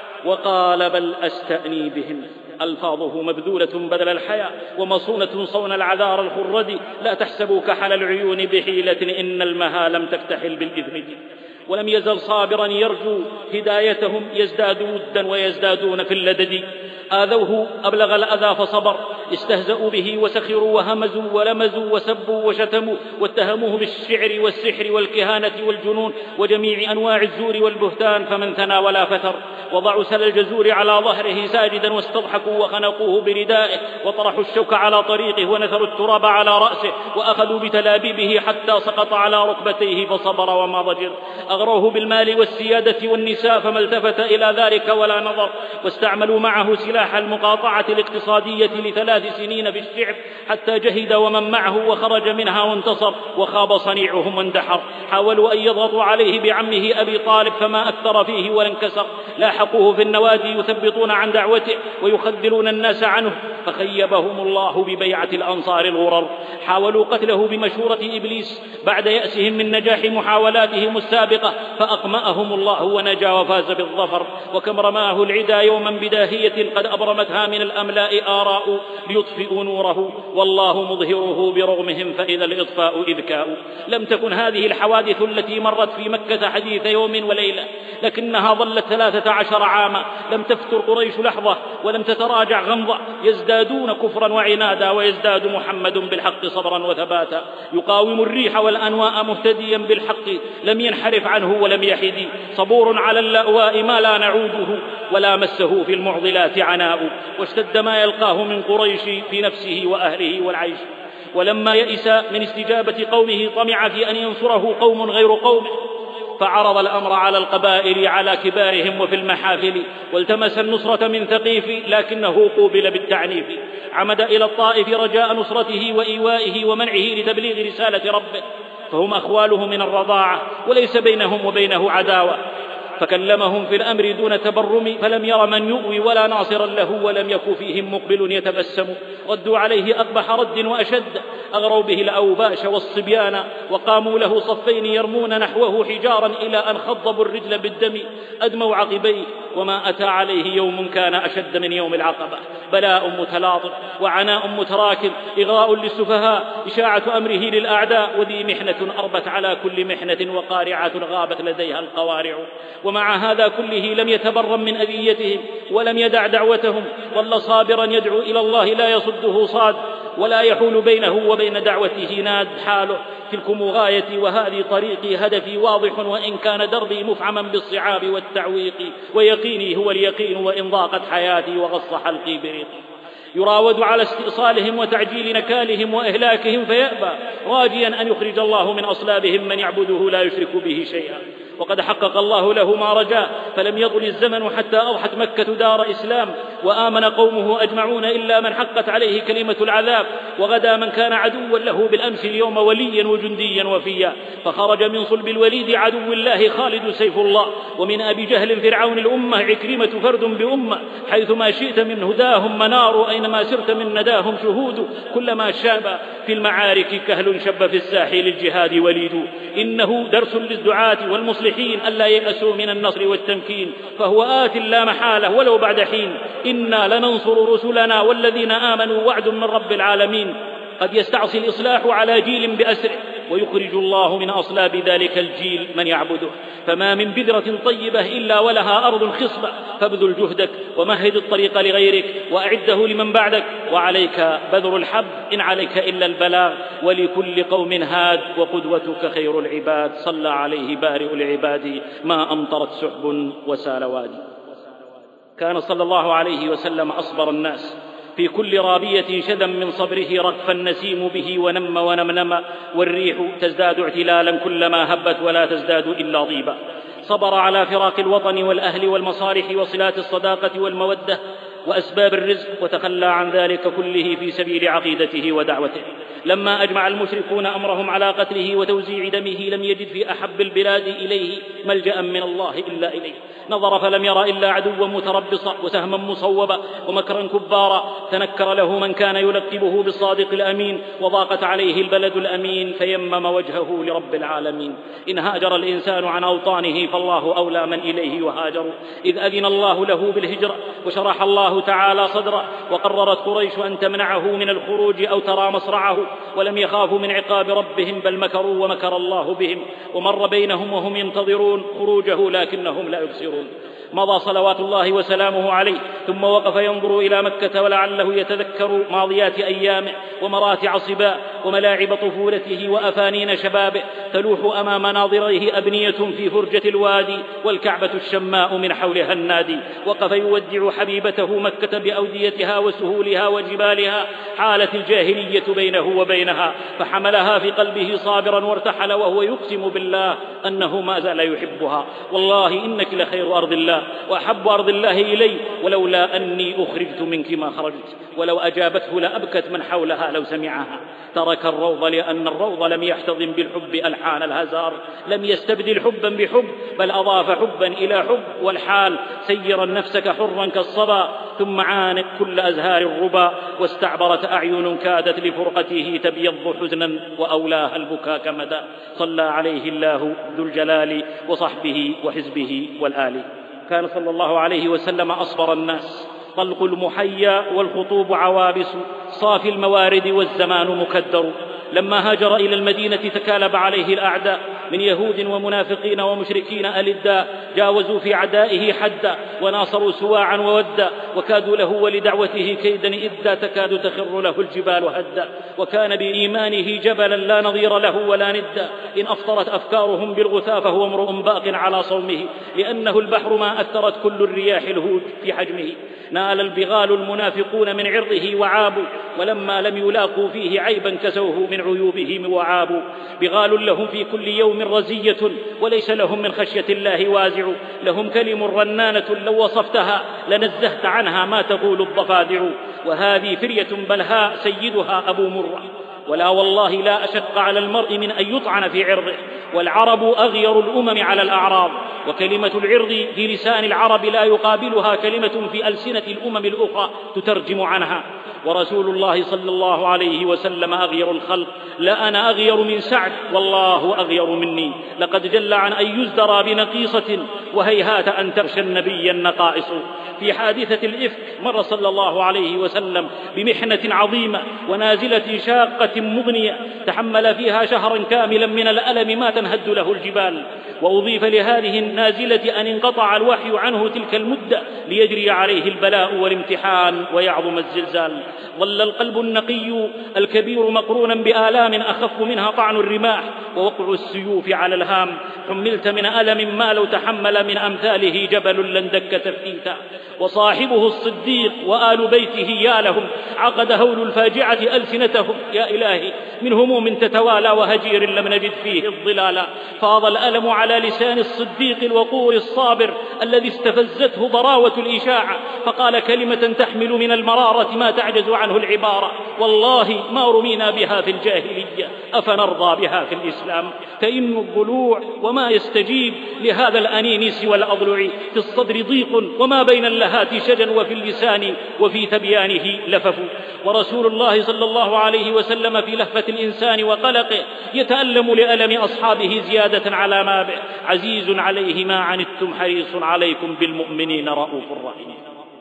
وقال: بل أستأني بهم. ألفاظه مبذولة بدل الحياء، ومصونة صون العذار الخرد. لا تحسبوا كحل العيون بحيلة، إن المها لم تكتحل بالإذن. ولم يزل صابرا يرجو هدايتهم، يزداد ودا ويزدادون في اللدد. آذوه أبلغ الأذى فصبر، استهزأوا به وسخروا وهمزوا ولمزوا وسبوا وشتموا، واتهموه بالشعر والسحر والكهانة والجنون وجميع أنواع الزور والبهتان، فمن ثنى ولا فتر. وضعوا سل الجزور على ظهره ساجدا، واستضحكوا وخنقوه بردائه، وطرحوا الشوك على طريقه، ونثروا التراب على رأسه، وأخذوا بتلابيبه حتى سقط على ركبتيه فصبر وما ضجر. أغروه بالمال والسيادة والنساء، فما التفت إلى ذلك ولا نظر. واستعملوا معه سلاح المقاطعة الاقتصادية لثلاث سنين في الشعب، حتى جهد ومن معه وخرج منها وانتصر، وخاب صنيعهم واندحر. حاولوا أن يضغطوا عليه بعمه أبي طالب، فما أكثر فيه ولا انكسر. لاحقوه في النوادي يثبطون عن دعوته ويخذلون الناس عنه، فخيبهم الله ببيعة الأنصار الغرر. حاولوا قتله بمشورة إبليس بعد يأسهم من نجاح محاولاتهم السابقة، فأقمأهم الله ونجا وفاز بالظفر. وكم رماه العدا يوما بداهية قد أبرمتها من الأملاء آراء، ليطفئوا نوره والله مظهره برغمهم، فإذا الإطفاء إذكاء. لم تكن هذه الحوادث التي مرت في مكة حديث يوم وليلة، لكنها ظلت ثلاثة عشر عاما، لم تفتر قريش لحظة ولم تتراجع غمضة، يزدادون كفرا وعنادا، ويزداد محمد بالحق صبرا وثباتا. يقاوم الريح والأنواء مهتديا بالحق، لم ينحرف عنه ولم يحد. صبور على اللأواء ما لا نعوده، ولا مسه في المعضلات عناء. واشتد ما يلقاه من قريش في نفسه وأهله والعيش. ولما يئس من استجابة قومه طمع في أن ينصره قوم غير قومه، فعرض الأمر على القبائل على كبارهم وفي المحافل، والتمس النصرة من ثقيف لكنه قوبل بالتعنيف. عمد إلى الطائف رجاء نصرته وإيوائه ومنعه لتبليغ رسالة ربه، فهم أخواله من الرضاعة وليس بينهم وبينه عداوة. فكلمهم في الأمر دون تبرم، فلم ير من يؤوي ولا ناصرا له، ولم يكن فيهم مقبل يتبسم. ردوا عليه أقبح رد وأشد، أغروا به الأوباش والصبيان، وقاموا له صفين يرمون نحوه حجارا إلى أن خضبوا الرجل بالدم. أدموا عقبيه، وما أتى عليه يوم كان أشد من يوم العقبة. بلاء متلاطم وعناء متراكم، إغراء للسفهاء، إشاعة أمره للأعداء، وذي محنة أربت على كل محنة، وقارعة غابت لديها القوارع. ومع هذا كله لم يتبرم من أذيتهم ولم يدع دعوتهم، ظل صابرا يدعو إلى الله لا يصده صاد، ولا يحول بينه وبين دعوته ناد. حاله تلكم غايتي وهذه طريقي، هدفي واضح وإن كان دربي مفعما بالصعاب والتعويق، ويقيني هو اليقين وإن ضاقت حياتي وغص حلقي بريقي. يراود على استئصالهم وتعجيل نكالهم وإهلاكهم فيأبى، راجيا أن يخرج الله من أصلابهم من يعبده لا يشرك به شيئا. وقد حقق الله له ما رجاه، فلم يطل الزمن حتى أضحت مكة دار إسلام، وآمن قومه أجمعون إلا من حقت عليه كلمة العذاب. وغدا من كان عدوا له بالأمس اليوم وليا وجنديا وفيا، فخرج من صلب الوليد عدو الله خالد سيف الله، ومن أبي جهل فرعون الأمة عكرمة فرد بأمة. حيثما شئت من هداهم منار، أينما سرت من نداهم شهود. كلما شاب في المعارك كهل شب في الساحل الجهاد وليد. إنه درس للدعاة والمصلحين ألا ييأسوا من النصر والتمكين، فهو آت لا محالة ولو بعد حين. إنا لننصر رسلنا والذين آمنوا، وعد من رب العالمين. قد يستعصي الإصلاح على جيل بأسره، ويخرج الله من أصلاب ذلك الجيل من يعبده. فما من بذرة طيبة إلا ولها أرض خصبة، فابذل جهدك ومهد الطريق لغيرك وأعده لمن بعدك. وعليك بذر الحب إن عليك إلا البلاغ، ولكل قوم هاد وقدوتك خير العباد. صلى عليه بارئ العباد ما أمطرت سحب وسال وادي. كان صلى الله عليه وسلم أصبر الناس، في كل رابية شذا من صبره رغف النسيم به ونم ونمنم، والريح تزداد اعتلالا كلما هبت ولا تزداد إلا ضيبا. صبر على فراق الوطن والأهل والمصالح وصلات الصداقة والمودة وأسباب الرزق، وتخلى عن ذلك كله في سبيل عقيدته ودعوته. لما أجمع المشركون أمرهم على قتله وتوزيع دمه، لم يجد في أحب البلاد إليه ملجأ من الله إلا إليه. نظر فلم ير إلا عدوا متربصا وسهما مصوبا ومكرا كبارا. تنكر له من كان يلقبه بالصادق الأمين، وضاقت عليه البلد الأمين، فيمم وجهه لرب العالمين. إن هاجر الإنسان عن أوطانه فالله أولى من إليه يهاجر. إذ أذن الله له بالهجرة وشرح الله تعالى صدره، وقررت قريش أن تمنعه من الخروج أو ترى مصرعه، ولم يخافوا من عقاب ربهم بل مكروا ومكر الله بهم. ومر بينهم وهم ينتظرون خروجه لكنهم لا يبصرون. مضى صلوات الله وسلامه عليه، ثم وقف ينظر إلى مكة، ولعله يتذكر ماضيات أيامه ومراتع صباه وملاعب طفولته وأفانين شبابه، تلوح أمام ناظريه أبنية في فرجة الوادي، والكعبة الشماء من حولها النادي. وقف يودع حبيبته مكة بأوديتها وسهولها وجبالها. حالت الجاهلية بينه وبينها، فحملها في قلبه صابرا وارتحل وهو يقسم بالله أنه ما زال يحبها. والله إنك لخير أرض الله وأحب أرض الله إلي، ولولا أني أخرجت منك ما خرجت. ولو أجابته لأبكت من حولها لو سمعها. ترك الروض لأن الروض لم يحتضن بالحب ألحان الهزار، لم يستبدل حبا بحب بل أضاف حبا إلى حب. والحال سيرا نفسك حرا كالصبا، ثم عانق كل أزهار الربا. واستعبرت أعين كادت لفرقته تبيض حزنا، وأولاها البكاء كمدا. صلى عليه الله ذو الجلال وصحبه وحزبه والآل. كان صلى الله عليه وسلم أصبر الناس، طلق المحيا والخطوب عوابس، صافي الموارد والزمان مكدر. لما هاجر إلى المدينة تكالب عليه الأعداء من يهود ومنافقين ومشركين ألدا، جاوزوا في عدائه حدا وناصروا سواعا وودا، وكادوا له ولدعوته كيدا إدا، تكاد تخر له الجبال هدا. وكان بإيمانه جبلا لا نظير له ولا ندا. إن أفطرت أفكارهم بالغثاء فهو امرؤ باق على صومه، لأنه البحر ما أثرت كل الرياح الهوج في حجمه. نال البغال المنافقون من عرضه وعابوا، ولما لم يلاقوا فيه عيبا كسوه من عيوبهم وعابوا. بغال لهم في كل يوم من رزية وليس لهم من خشية الله وازع. لهم كلم رنانة لو وصفتها لنزهت عنها ما تقول الضفادع. وهذه فرية بلهاء سيدها أبو مرة. ولا والله لا أشق على المرء من أن يطعن في عرضه، والعرب أغير الأمم على الأعراض، وكلمة العرض في لسان العرب لا يقابلها كلمة في ألسنة الأمم الأخرى تترجم عنها. ورسول الله صلى الله عليه وسلم أغير الخلق. لا أنا أغير من سعد والله أغير مني. لقد جل عن أن يزدرى بنقيصة وهيهات أن تغشى النبي النقائص. في حادثة الإفك مر صلى الله عليه وسلم بمحنة عظيمة ونازلة شاقة مضنية تحمل فيها شهرا كاملا من الألم ما تنهد له الجبال. وأضيف لهذه النازلة أن انقطع الوحي عنه تلك المدة ليجري عليه البلاء والامتحان ويعظم الزلزال. ظل القلب النقي الكبير مقرونا بآلام أخف منها طعن الرماح ووقع السيوف على الهام. حملت من ألم ما لو تحمل من أمثاله جبل لندك تفتيتا. وصاحبه الصديق وآل بيته يا لهم عقد هول الفاجعة ألسنتهم. يا إلهي من هموم تتوالى وهجير لم نجد فيه الظلالا. فاض الألم على لسان الصديق الوقور الصابر الذي استفزته ضراوة الإشاعة، فقال كلمة تحمل من المرارة ما تعجز عنه العبارة: والله ما رمينا بها في الجاهلية أفنرضى بها في الإسلام. تئن الضلوع وما يستجيب لهذا الأنين سوى الأضلع. في الصدر ضيق وما بين اللهات شجن، وفي اللسان وفي تبيانه لفف. ورسول الله صلى الله عليه وسلم في لهفة الإنسان وقلقه يتألم لألم أصحابه زيادة على ما به. عزيز عليه ما عنتم حريص عليكم بالمؤمنين رؤوف رحيم.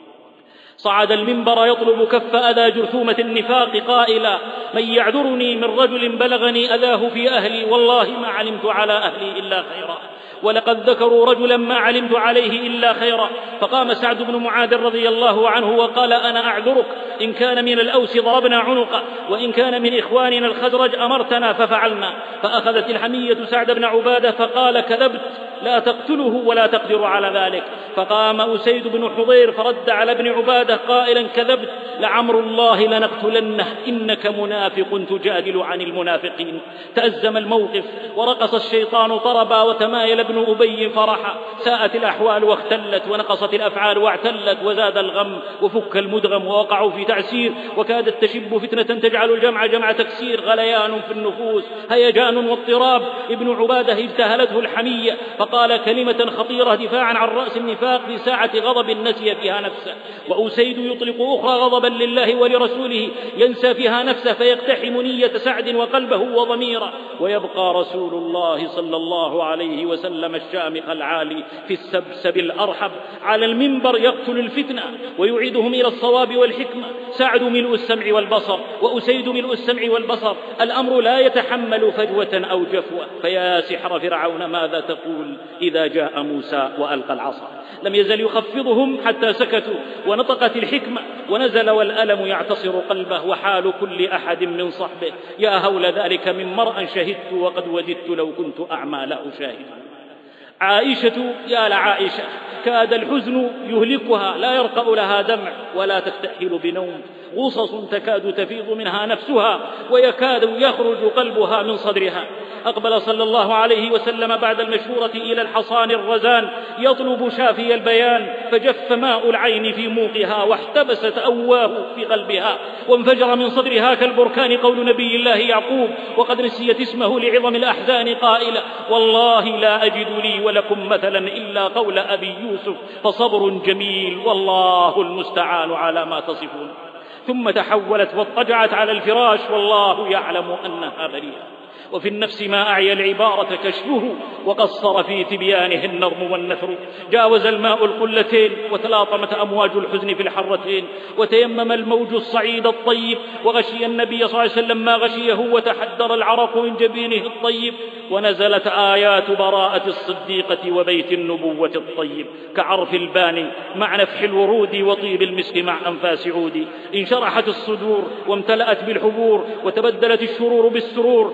صعد المنبر يطلب كف أذى جرثومة النفاق قائلا: من يعذرني من رجل بلغني أذاه في أهلي والله ما علمت على أهلي إلا خيرا. ولقد ذكروا رجلا ما علمت عليه إلا خيرا. فقام سعد بن معاذ رضي الله عنه وقال: أنا أعذرك، إن كان من الأوس ضربنا عنقه، وإن كان من إخواننا الخزرج أمرتنا ففعلنا. فأخذت الحمية سعد بن عبادة فقال: كذبت، لا تقتله ولا تقدر على ذلك. فقام أسيد بن حضير فرد على ابن عبادة قائلا: كذبت، لعمر الله لنقتلنه، إنك منافق تجادل عن المنافقين. تأزم الموقف ورقص الشيطان طربا، وتمايل ابن أبي فرحا. ساءت الأحوال واختلت، ونقصت الأفعال واعتلت، وزاد الغم وفك المدغم، ووقعوا في تعسير، وكادت تشب فتنة تجعل الجمع جمع تكسير. غليان في النفوس، هيجان واضطراب. ابن عبادة اجتهلته الحمية فقال كلمة خطيرة دفاعا عن رأس النفاق في ساعة غضب نسي فيها نفسه. وأسيد يطلق أخرى غضبا لله ولرسوله ينسى فيها نفسه فيقتحم نية سعد وقلبه وضميره. ويبقى رسول الله صلى الله عليه وسلم الشامخ العالي في السبسب الأرحب على المنبر يقتل الفتنة ويعيدهم إلى الصواب والحكمة. سعد ملء السمع والبصر وأسيد ملء السمع والبصر. الأمر لا يتحمل فجوة أو جفوة. فيا سحر فرعون ماذا تقول إذا جاء موسى وألقى العصا؟ لم يزل يخفضهم حتى سكتوا، ونطقت الحكمة ونزل والألم يعتصر قلبه وحال كل أحد من صحبه. يا هول ذلك من مرأ شهدت وقد وددت لو كنت أعمى لا أشاهد. عائشة يا لعائشة كاد الحزن يهلكها، لا يرقأ لها دمع ولا تكتحل بنوم. غصص تكاد تفيض منها نفسها ويكاد يخرج قلبها من صدرها. أقبل صلى الله عليه وسلم بعد المشهورة إلى الحصان الرزان يطلب شافي البيان، فجف ماء العين في موقها واحتبست أواه في قلبها، وانفجر من صدرها كالبركان قول نبي الله يعقوب وقد نسيت اسمه لعظم الأحزان قائلا: والله لا أجد لي ولكم مثلا إلا قول أبي يوسف فصبر جميل والله المستعان على ما تصفون. ثم تحولت واضطجعت على الفراش والله يعلم أنها بريئة. وفي النفس ما أعيا العبارة كشفه وقصر في تبيانه النظم والنثر. جاوز الماء القلتين وتلاطمت أمواج الحزن في الحرتين، وتيمم الموج الصعيد الطيب وغشي النبي صلى الله عليه وسلم ما غشيه، وتحدر العرق من جبينه الطيب. ونزلت آيات براءة الصديقة وبيت النبوة الطيب كعرف الباني مع نفح الورود وطيب المسك مع أنفاس عود. انشرحت الصدور وامتلأت بالحبور وتبدلت الشرور بالسرور، وفضح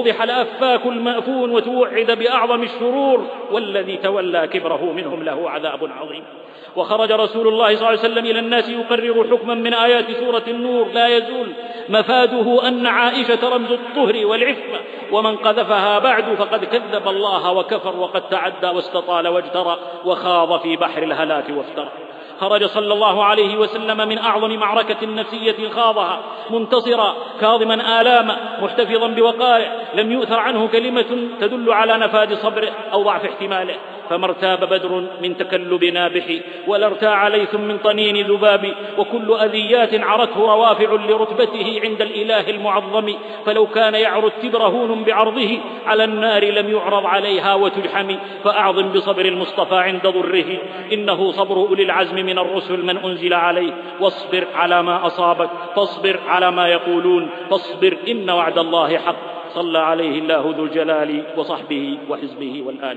وفضح الأفاك المأفون وتوعد بأعظم الشرور، والذي تولى كبره منهم له عذاب عظيم. وخرج رسول الله صلى الله عليه وسلم إلى الناس يقرر حكما من آيات سورة النور لا يزول مفاده أن عائشة رمز الطهر والعفة، ومن قذفها بعد فقد كذب الله وكفر وقد تعدى واستطال واجترى وخاض في بحر الهلاك وافترى. خرج صلى الله عليه وسلم من أعظم معركة نفسية خاضها منتصرا كاظما آلاما محتفظا بوقائع، لم يؤثر عنه كلمة تدل على نفاذ صبره أو ضعف احتماله، فما ارتاب بدر من تكلب نابح، ولا ارتاع ليث من طنين ذباب، وكل أذيات عرته روافع لرتبته عند الإله المعظم، فلو كان يعرض التبر هون بعرضه على النار لم يعرض عليها وتلحم، فأعظم بصبر المصطفى عند ضره، إنه صبر أولي العزم من الرسل من أنزل عليه، واصبر على ما أصابك فاصبر على ما يقولون فاصبر إن وعد الله حق. صلى عليه الله ذو الجلال وصحبه وحزبه والآل.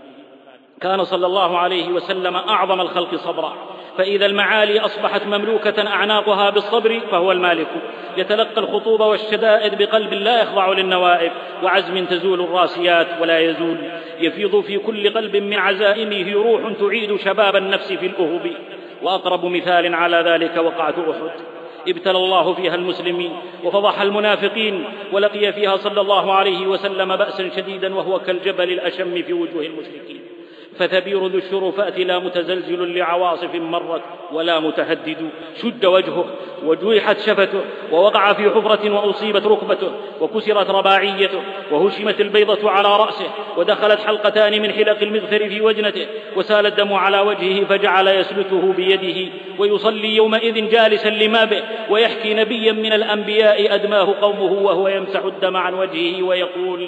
كان صلى الله عليه وسلم أعظم الخلق صبرا، فإذا المعالي أصبحت مملوكة أعناقها بالصبر فهو المالك، يتلقى الخطوب والشدائد بقلب لا يخضع للنوائب، وعزم تزول الراسيات ولا يزول، يفيض في كل قلب من عزائمه روح تعيد شباب النفس في الأهب. وأقرب مثال على ذلك وقعة أحد، ابتلى الله فيها المسلمين وفضح المنافقين، ولقي فيها صلى الله عليه وسلم بأسا شديدا وهو كالجبل الأشم في وجوه المشركين، فثبير ذو الشرفات لا متزلزل لعواصف مرت ولا متهدد، شد وجهه وجوحت شفته ووقع في حفرة وأصيبت ركبته وكسرت رباعيته وهشمت البيضة على رأسه ودخلت حلقتان من حلق المغفر في وجنته وسال الدم على وجهه فجعل يسلته بيده ويصلي يومئذ جالسا لما به ويحكي نبيا من الأنبياء أدماه قومه وهو يمسح الدم عن وجهه ويقول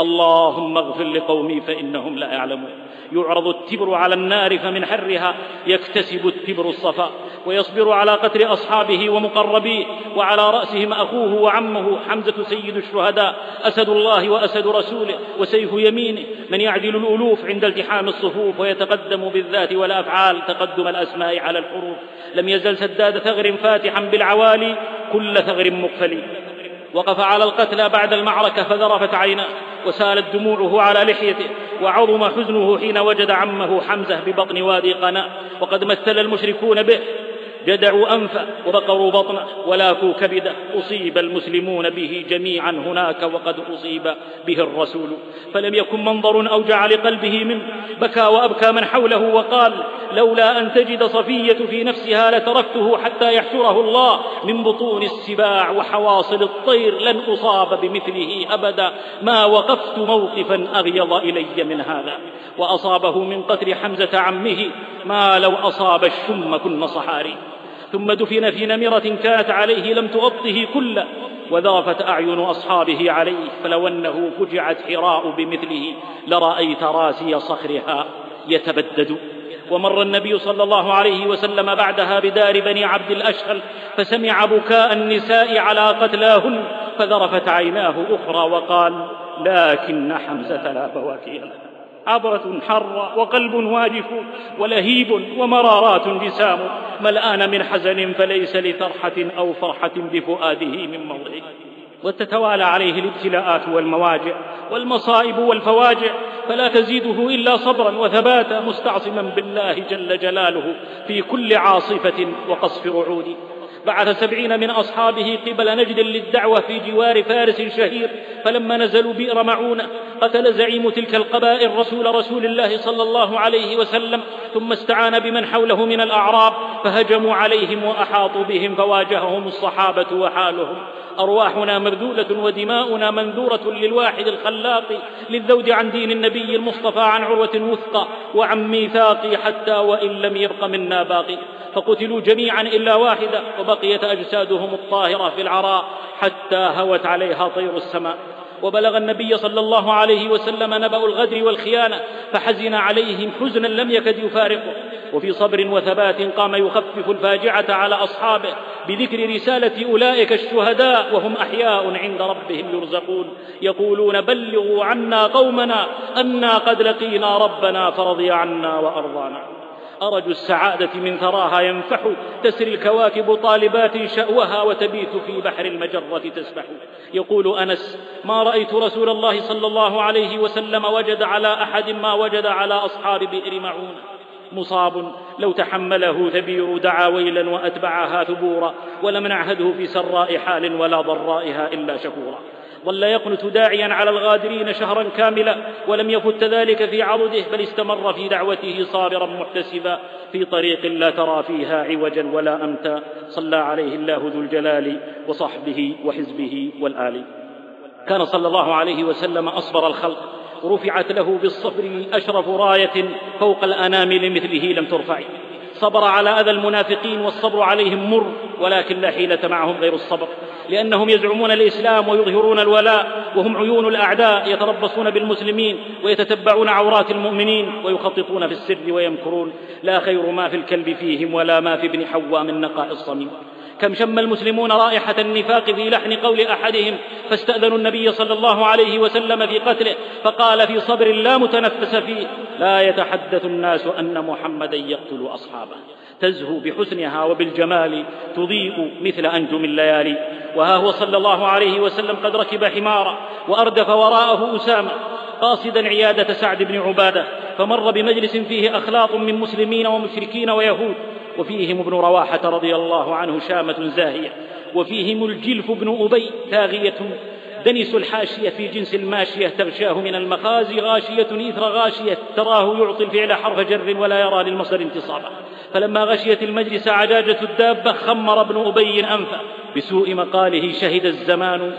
اللهم اغفر لقومي فإنهم لا يعلمون. يعرض التبر على النار فمن حرها يكتسب التبر الصفاء، ويصبر على قتل أصحابه ومقربيه، وعلى رأسهم أخوه وعمه حمزة سيد الشهداء، أسد الله وأسد رسوله وسيف يمينه، من يعدل الألوف عند التحام الصفوف ويتقدم بالذات والأفعال تقدم الأسماء على الحروف. لم يزل سداد ثغر فاتحا بالعوالي كل ثغر مقفل. وقف على القتلى بعد المعركة فذرفت عيناه وسالت دموعه على لحيته، وعظم حزنه حين وجد عمه حمزة ببطن وادي قناء وقد مثل المشركون به، جدعوا أنفه وبقروا بطنه ولاكوا كبده، أصيب المسلمون به جميعا هناك وقد أصيب به الرسول، فلم يكن منظر أوجع لقلبه منه، بكى وأبكى من حوله وقال لولا أن تجد صفية في نفسها لتركته حتى يحشره الله من بطون السباع وحواصل الطير، لن أصاب بمثله أبدا، ما وقفت موقفا أغيظ إلي من هذا. وأصابه من قتل حمزة عمه ما لو أصاب الشم كن صحاري. ثم دفن في نمرة كانت عليه لم تغطه كله، وذرفت أعين أصحابه عليه، فلو أنه فجعت حراء بمثله لرأيت راسي صخرها يتبدد. ومر النبي صلى الله عليه وسلم بعدها بدار بني عبد الأشهل فسمع بكاء النساء على قتلاهن، فذرفت عيناه أخرى وقال لكن حمزة لا بواكي له، عبرة حرة وقلب واجف ولهيب ومرارات جسام، ملآن من حزن فليس لفرحة أو فرحة بفؤاده من موضعه. وتتوالى عليه الابتلاءات والمواجع والمصائب والفواجع، فلا تزيده إلا صبرا وثباتا، مستعصما بالله جل جلاله في كل عاصفة وقصف رعود. بعث سبعين من أصحابه قبل نجد للدعوة في جوار فارس شهير، فلما نزلوا بئر معونة قتل زعيم تلك القبائل رسول رسول الله صلى الله عليه وسلم، ثم استعان بمن حوله من الأعراب فهجموا عليهم وأحاطوا بهم، فواجههم الصحابة وحالهم أرواحنا مبذولة ودماؤنا منذورة للواحد الخلاق، للذود عن دين النبي المصطفى، عن عروة وثقى وعن ميثاق، حتى وإن لم يبق منا باقي، فقتلوا جميعا إلا واحدة، وبقيت أجسادهم الطاهرة في العراء حتى هوت عليها طير السماء. وبلغ النبي صلى الله عليه وسلم نبأ الغدر والخيانة فحزن عليهم حزنا لم يكد يفارقه، وفي صبر وثبات قام يخفف الفاجعة على أصحابه بذكر رسالة أولئك الشهداء وهم أحياء عند ربهم يرزقون، يقولون بلغوا عنا قومنا أنا قد لقينا ربنا فرضي عنا وأرضانا. أرج السعادة من ثراها ينفح، تسري الكواكب طالبات شأوها، وتبيت في بحر المجرة تسبح. يقول أنس: ما رأيت رسول الله صلى الله عليه وسلم وجد على أحد ما وجد على أصحاب بئر معونة. مصاب لو تحمله ثبير دعا ويلا وأتبعها ثبورا، ولم نعهده في سراء حال ولا ضرائها إلا شكورا. ظل يقنت داعيا على الغادرين شهرا كاملا، ولم يفت ذلك في عضده، بل استمر في دعوته صابرا محتسبا في طريق لا ترى فيها عوجا ولا أمتا. صلى عليه الله ذو الجلال وصحبه وحزبه والآل. كان صلى الله عليه وسلم أصبر الخلق، رفعت له بالصبر أشرف راية فوق الأنام لمثله لم ترفع. صبر على أذى المنافقين، والصبر عليهم مر، ولكن لا حيلة معهم غير الصبر، لأنهم يزعمون الإسلام ويظهرون الولاء، وهم عيون الأعداء يتربصون بالمسلمين ويتتبعون عورات المؤمنين ويخططون في السر ويمكرون. لا خير ما في الكلب فيهم ولا ما في ابن حواء من نقاء الصميم. كم شم المسلمون رائحة النفاق في لحن قول أحدهم، فاستأذنوا النبي صلى الله عليه وسلم في قتله، فقال في صبر لا متنفس فيه: لا يتحدث الناس أن محمدا يقتل أصحابه. تزهو بحسنها وبالجمال، تضيء مثل أنجم الليالي. وها هو صلى الله عليه وسلم قد ركب حمارا، وأردف وراءه أسامة قاصدا عيادة سعد بن عبادة، فمر بمجلس فيه أخلاط من مسلمين ومشركين ويهود، وفيهم ابن رواحة رضي الله عنه شامة زاهية، وفيهم الجلف بن أبي تاغية دنس الحاشية في جنس الماشية، تغشاه من المخازي غاشية إثر غاشية، تراه يعطي الفعل حرف جر ولا يرى للمصدر انتصابا. فلما غشيت المجلس عجاجة الدابة، خمر ابن أبي أنفا بسوء مقاله، شهد الزمان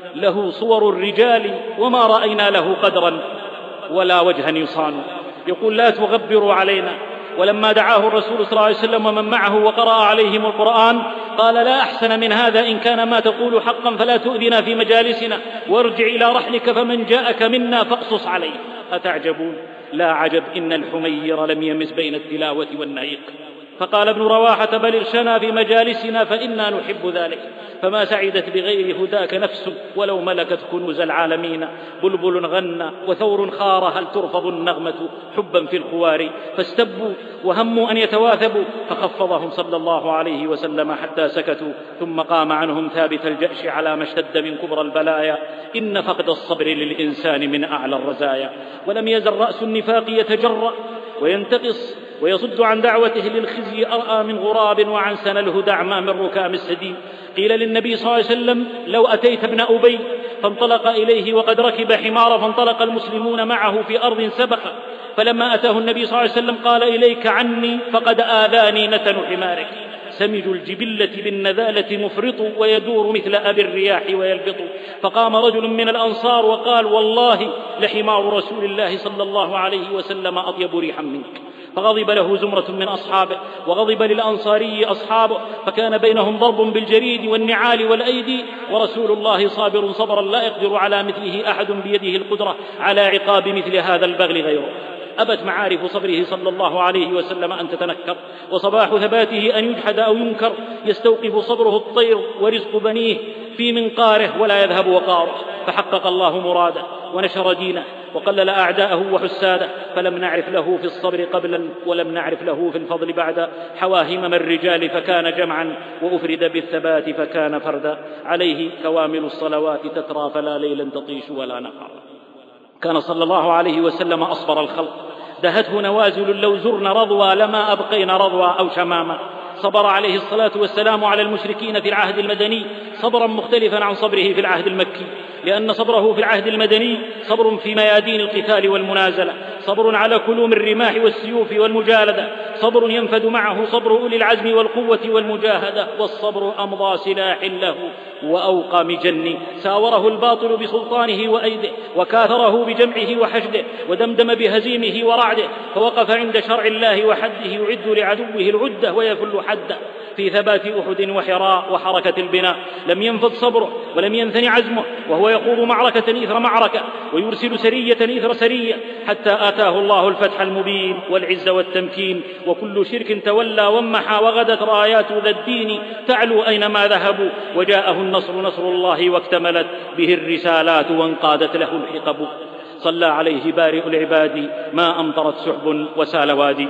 له صور الرجال وما رأينا له قدرا ولا وجها يصان. يقول: لا تغبروا علينا. ولما دعاه الرسول صلى الله عليه وسلم ومن معه وقرأ عليهم القرآن، قال: لا أحسن من هذا، إن كان ما تقول حقا فلا تؤذنا في مجالسنا، وارجع إلى رحلك فمن جاءك منا فاقصص عليه. أتعجبون؟ لا عجب، إن الحمير لم يمس بين التلاوة والنهيق. فقال ابن رواحة: بل ارشنا في مجالسنا فإنا نحب ذلك. فما سعدت بغير هداك نفس، ولو ملكت كنوز العالمين. بلبل غنى وثور خار، هل ترفض النغمة حبا في الخوار؟ فاستبوا وهموا أن يتواثبوا، فخفضهم صلى الله عليه وسلم حتى سكتوا، ثم قام عنهم ثابت الجأش على ما اشتد من كبر البلايا. إن فقد الصبر للإنسان من أعلى الرزايا. ولم يزل رأس النفاق يتجرأ وينتقص ويصد عن دعوته للخزي أرأى من غراب، وعن سنى الهدى أعمى من ركام السديد. قيل للنبي صلى الله عليه وسلم: لو أتيت ابن أبي، فانطلق إليه وقد ركب حمار، فانطلق المسلمون معه في أرض سبخ. فلما أتاه النبي صلى الله عليه وسلم قال: إليك عني فقد آذاني نتن حمارك. سمج الجبلة بالنذالة مفرط، ويدور مثل أبي الرياح ويلبط. فقام رجل من الأنصار وقال: والله لحمار رسول الله صلى الله عليه وسلم أطيب ريحا منك. فغضب له زمرة من أصحابه، وغضب للأنصاري أصحابه، فكان بينهم ضرب بالجريد والنعال والأيدي، ورسول الله صابر صبرا لا يقدر على مثله أحد بيده القدرة على عقاب مثل هذا البغل غيره. أبت معارف صبره صلى الله عليه وسلم أن تتنكر، وصباح ثباته أن يجحد أو ينكر. يستوقف صبره الطير ورزق بنيه في منقاره، ولا يذهب وقاره. فحقق الله مراده ونشر دينه، وقلل أعداءه وحساده. فلم نعرف له في الصبر قبلا، ولم نعرف له في الفضل بعدا. حوى همم الرجال فكان جمعا، وأفرد بالثبات فكان فردا. عليه كوامل الصلوات تترى، فلا ليلا تطيش ولا نهارا. كان صلى الله عليه وسلم أصبر الخلق، دهته نوازل لو زرن رضوى، لما أبقين رضوى أو شماما. صبر عليه الصلاة والسلام على المشركين في العهد المدني صبرا مختلفا عن صبره في العهد المكي، لأن صبره في العهد المدني صبر في ميادين القتال والمنازلة، صبر على كلوم الرماح والسيوف والمجالدة، صبر ينفد معه صبر أولي العزم والقوة والمجاهدة. والصبر أمضى سلاح له وأوقى مجن، ساوره الباطل بسلطانه وأيده، وكاثره بجمعه وحشده، ودمدم بهزيمه ورعده، فوقف عند شرع الله وحده، يعد لعدوه العدة ويفل حده. في ثبات أحد وحراء وحركة البناء لم ينفض صبره ولم ينثني عزمه، وهو يخوض معركة إثر معركة، ويرسل سرية إثر سرية، حتى آتاه الله الفتح المبين والعز والتمكين. وكل شرك تولى وامحى، وغدت رايات ذا الدين تعلو أينما ذهبوا. وجاءه النصر نصر الله، واكتملت به الرسالات، وانقادت له الحقب. صلى عليه بارئ العباد، ما أمطرت سحب وسال وادي.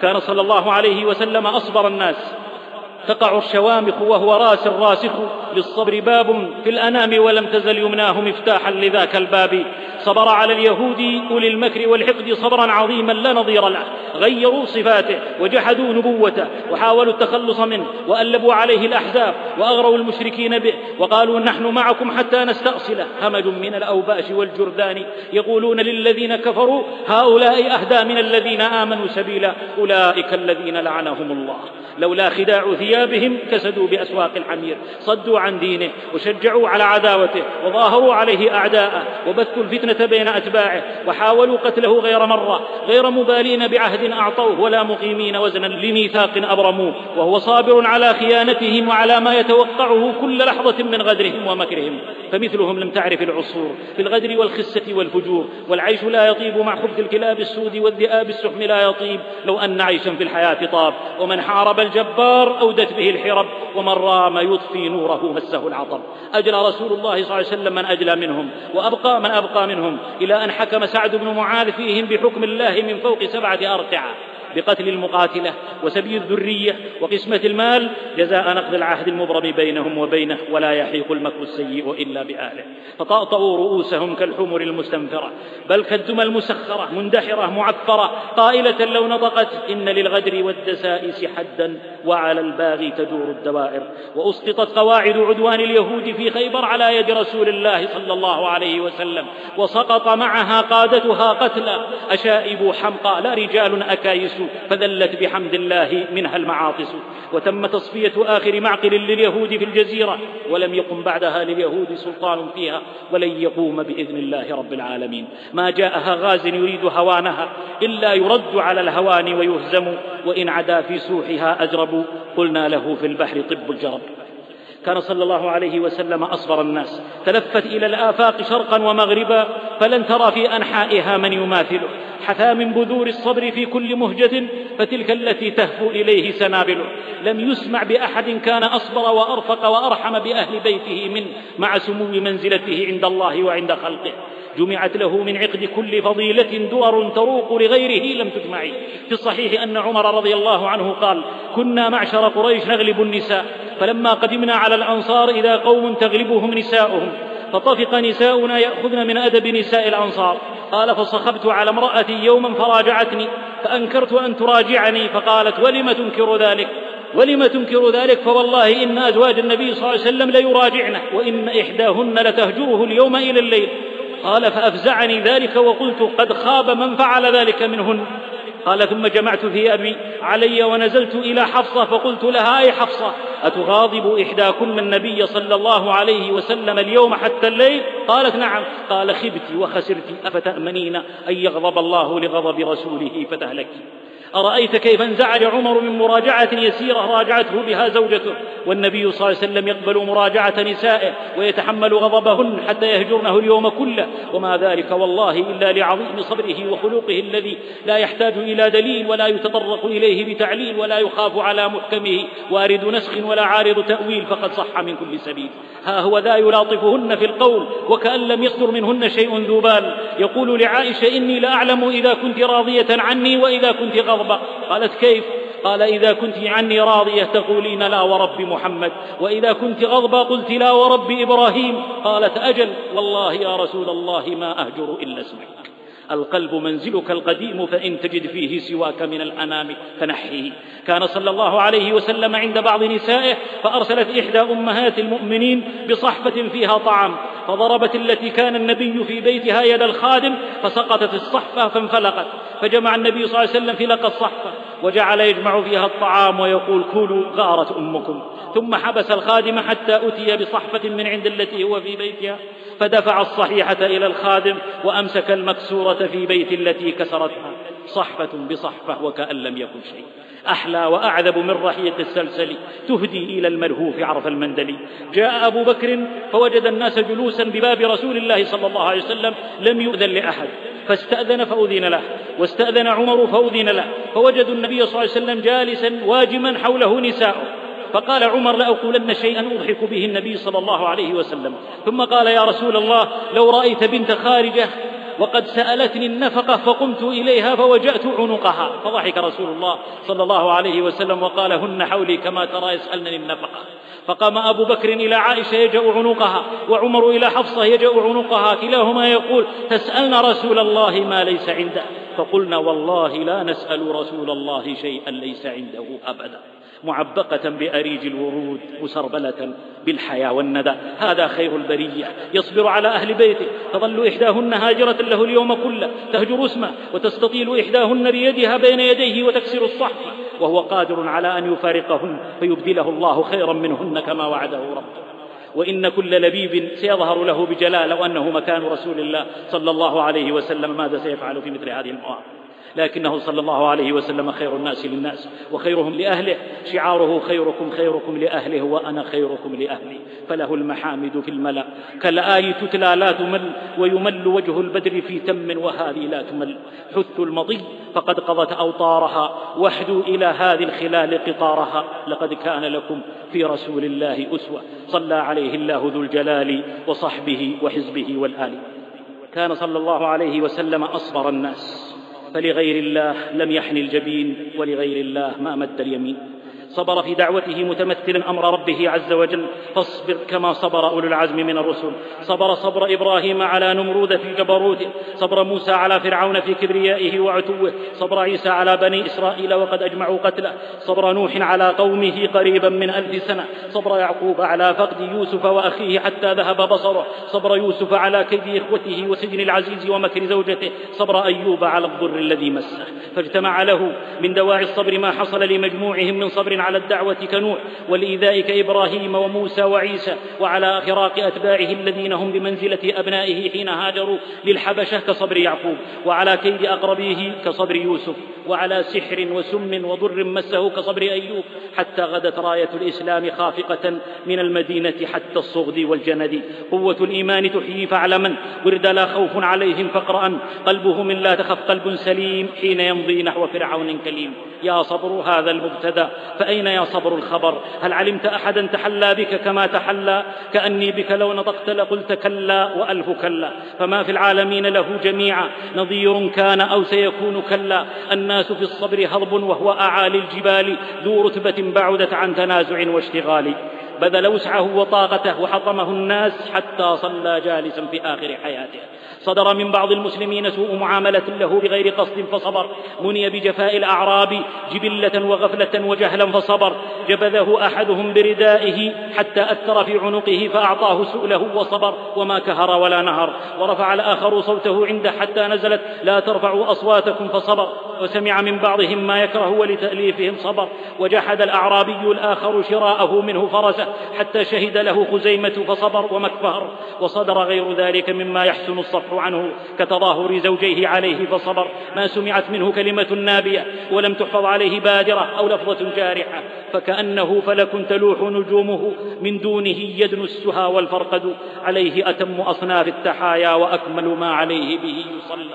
وكان صلى الله عليه وسلم أصبر الناس. تقع الشوامخ وهو راس الراسخ، للصبر باب في الأنام ولم تزل يمناه مفتاحا لذاك الباب. صبر على اليهود أولي المكر والحقد صبرا عظيما لا نظير له، غيروا صفاته وجحدوا نبوته وحاولوا التخلص منه وألبوا عليه الأحزاب وأغروا المشركين به وقالوا نحن معكم حتى نستأصله. همج من الأوباش والجرذان يقولون للذين كفروا هؤلاء أهدى من الذين آمنوا سبيلا، أولئك الذين لعنهم الله. لولا خداع ثيابهم كسدوا بأسواق الحمير، صدوا عن دينه وشجعوا على عداوته وظاهروا عليه أعداءه وبثوا الفتنة بين أتباعه وحاولوا قتله غير مرة، غير مبالين بعهد أعطوه ولا مقيمين وزنا لميثاق أبرموه، وهو صابر على خيانتهم وعلى ما يتوقعه كل لحظة من غدرهم ومكرهم. فمثلهم لم تعرف العصور في الغدر والخسة والفجور، والعيش لا يطيب مع خبث الكلاب السود والذئاب السحم لا يطيب لو أن عيشا في الحياة طاب. ومن حارب الجبار أودت به الحرب، ومن رام يطفي نوره مسه العطب. أجلى رسول الله صلى الله عليه وسلم من أجلى منهم، وأبقى من أبقى منهم، إلى أن حكم سعد بن معاذ فيهم بحكم الله من فوق سبعة أرتعة، بقتل المقاتلة وسبي الذرية وقسمة المال جزاء نقض العهد المبرم بينهم وبينه، ولا يحيق المكر السيء إلا بأهله. فطأطأوا رؤوسهم كالحمر المستنفرة، بل كالدمى المسخرة مندحرة معفرة، قائلة لو نطقت إن للغدر والدسائس حدا وعلى الباغي تدور الدوائر. وأسقطت قواعد عدوان اليهود في خيبر على يد رسول الله صلى الله عليه وسلم، وسقط معها قادتها قتلى، أشائب حمقى لا رجال أكايس، فذلت بحمد الله منها المعاطس. وتم تصفية آخر معقل لليهود في الجزيرة، ولم يقم بعدها لليهود سلطان فيها، ولن يقوم بإذن الله رب العالمين. ما جاءها غاز يريد هوانها إلا يرد على الهوان ويهزم، وإن عدا في سوحها أجرب قلنا له في البحر طب الجرب. كان صلى الله عليه وسلم أصبر الناس، تلفت إلى الآفاق شرقا ومغربا فلن ترى في أنحائها من يماثله، حثى من بذور الصبر في كل مهجة فتلك التي تهفو إليه سنابله. لم يسمع بأحد كان أصبر وأرفق وأرحم بأهل بيته من مع سمو منزلته عند الله وعند خلقه. جمعت له من عقد كل فضيلة دور تروق لغيره لم تجمعي. في الصحيح أن عمر رضي الله عنه قال: كنا معشر قريش نغلب النساء، فلما قدمنا على الأنصار إذا قوم تغلبهم نساؤهم، فطفق نساؤنا يأخذن من أدب نساء الأنصار. قال: فصخبت على امرأتي يوما فراجعتني، فأنكرت أن تراجعني، فقالت: ولم تنكر ذلك ولم تنكر ذلك فوالله إن أزواج النبي صلى الله عليه وسلم ليراجعنه، وإن إحداهن لتهجره اليوم إلى الليل. قال: فأفزعني ذلك وقلت: قد خاب من فعل ذلك منهن. قال: ثم جمعت ثيابي علي ونزلت إلى حفصة فقلت لها: أي حفصة، أتغاضب إحداكن النبي صلى الله عليه وسلم اليوم حتى الليل؟ قالت: نعم. قال: خبت وخسرت، أفتأمنين أن يغضب الله لغضب رسوله فتهلكي؟ أرأيت كيف انزعج عمر من مراجعة يسيرة راجعته بها زوجته، والنبي صلى الله عليه وسلم يقبل مراجعة نسائه ويتحمل غضبهن حتى يهجرنه اليوم كله، وما ذلك والله إلا لعظيم صبره وخلقه الذي لا يحتاج إلى دليل ولا يتطرق إليه بتعليل ولا يخاف على محكمه وارد نسخ ولا عارض تأويل، فقد صح من كل سبيل. ها هو ذا يلاطفهن في القول وكأن لم يصدر منهن شيء ذو بال، يقول لعائشة: إني لأعلم إذا كنت راضية عني وإذا كنت غضبة. قالت: كيف؟ قال: إذا كنت عني راضية تقولين لا ورب محمد، وإذا كنت غضبة قلت لا ورب إبراهيم. قالت: أجل والله يا رسول الله ما أهجر إلا اسمك. القلب منزلك القديم، فإن تجد فيه سواك من الأنام فنحيه. كان صلى الله عليه وسلم عند بعض نسائه، فأرسلت إحدى أمهات المؤمنين بصحفة فيها طعام، فضربت التي كان النبي في بيتها يد الخادم فسقطت الصحفة فانفلقت، فجمع النبي صلى الله عليه وسلم فلق الصحفة وجعل يجمع فيها الطعام ويقول: كلوا غارت أمكم. ثم حبس الخادم حتى أتي بصحفة من عند التي هو في بيتها، فدفع الصحيحة إلى الخادم وأمسك المكسورة في بيت التي كسرتها، صحفة بصحفة وكأن لم يكن شيء. أحلى وأعذب من رحيق السلسل تهدي إلى الملهوف عرف المندل. جاء أبو بكر فوجد الناس جلوسا بباب رسول الله صلى الله عليه وسلم، لم يؤذن لأحد، فاستأذن فأذن له، واستأذن عمر فأذن له، فوجدوا النبي صلى الله عليه وسلم جالسا واجما حوله نساؤه. فقال عمر: لأقولن شيئا أضحك به النبي صلى الله عليه وسلم. ثم قال: يا رسول الله، لو رأيت بنت خارجة وقد سألتني النفقة فقمت إليها فوجأت عنقها. فضحك رسول الله صلى الله عليه وسلم وقال: هن حولي كما ترى يسألنني النفقة. فقام أبو بكر إلى عائشة يجأ عنقها، وعمر إلى حفصة يجأ عنقها، كلاهما يقول: تسألن رسول الله ما ليس عنده. فقلنا: والله لا نسأل رسول الله شيئا ليس عنده أبدا. معبقة بأريج الورود، مسربلة بالحياة والندى. هذا خير البرية، يصبر على أهل بيته. تظل إحداهن هاجرة له اليوم كله، تهجر اسمه، وتستطيل إحداهن بيدها بين يديه وتكسر الصحف، وهو قادر على أن يفارقهن فيبدله الله خيرا منهن كما وعده ربه. وإن كل لبيب سيظهر له بجلال لو أنه مكان رسول الله صلى الله عليه وسلم ماذا سيفعل في مثل هذه المواقف. لكنه صلى الله عليه وسلم خير الناس للناس وخيرهم لأهله. شعاره: خيركم خيركم لأهله وأنا خيركم لأهلي. فله المحامد في الملأ، كالآي تتلى لا تمل، ويمل وجه البدر في تم وهذه لا تمل. حث المضي فقد قضت أوطارها، واحدوا إلى هذه الخلال قطارها. لقد كان لكم في رسول الله أسوة، صلى عليه الله ذو الجلال وصحبه وحزبه والآل. كان صلى الله عليه وسلم أصبر الناس، فلغير الله لم يحن الجبين، ولغير الله ما مد اليمين. صبر في دعوته متمثلا أمر ربه عز وجل: فاصبر كما صبر أولو العزم من الرسل. صبر صبر إبراهيم على نمرود في جبروته، صبر موسى على فرعون في كبريائه وعتوه، صبر عيسى على بني إسرائيل وقد أجمعوا قتله، صبر نوح على قومه قريبا من ألف سنة، صبر يعقوب على فقد يوسف وأخيه حتى ذهب بصره، صبر يوسف على كيد إخوته وسجن العزيز ومكر زوجته، صبر أيوب على الضر الذي مسه. فاجتمع له من دواعي الصبر ما حصل لمجموعهم من صبر على الدعوة كنوح، والإيذاء كإبراهيم وموسى وعيسى، وعلى فراق أتباعه الذين هم بمنزلة أبنائه حين هاجروا للحبشة كصبر يعقوب، وعلى كيد أقربيه كصبر يوسف، وعلى سحر وسم وضر مسه كصبر أيوب، حتى غدت راية الإسلام خافقة من المدينة حتى الصغد والجند. قوة الإيمان تحيي فاعلما، ورد لا خوف عليهم فاقرأ، قلبه من لا تخف قلب سليم، حين يمضي نحو فرعون كليم. يا صبر هذا المبتدأ، فأين يا صبر الخبر؟ هل علمت أحدا تحلى بك كما تحلى؟ كأني بك لو نطقت لقلت كلا وألف كلا. فما في العالمين له جميعا نظير كان أو سيكون كلا. الناس في الصبر هضب وهو أعالي الجبال، ذو رتبة بعدت عن تنازع واشتغال. بذل وسعه وطاقته وحطمه الناس حتى صلى جالسا في آخر حياته. صدر من بعض المسلمين سوء معاملة له بغير قصد فصبر، مني بجفاء الأعراب جبلة وغفلة وجهلا فصبر. جبذه أحدهم بردائه حتى أثر في عنقه فأعطاه سؤله وصبر، وما كهر ولا نهر. ورفع الآخر صوته عنده حتى نزلت: لا ترفعوا أصواتكم فصبر. وسمع من بعضهم ما يكره ولتأليفهم صبر. وجحد الأعرابي الآخر شراءه منه فرسه حتى شهد له خزيمة فصبر ومكفهر. وصدر غير ذلك مما يحسن الصفح عنه كتظاهر زوجيه عليه فصبر. ما سمعت منه كلمة نابية ولم تحفظ عليه بادرة أو لفظة جارحة، فكأنه فلك تلوح نجومه، من دونه يدنو السها والفرقد. عليه أتم أصناف التحايا وأكمل ما عليه به يصلى.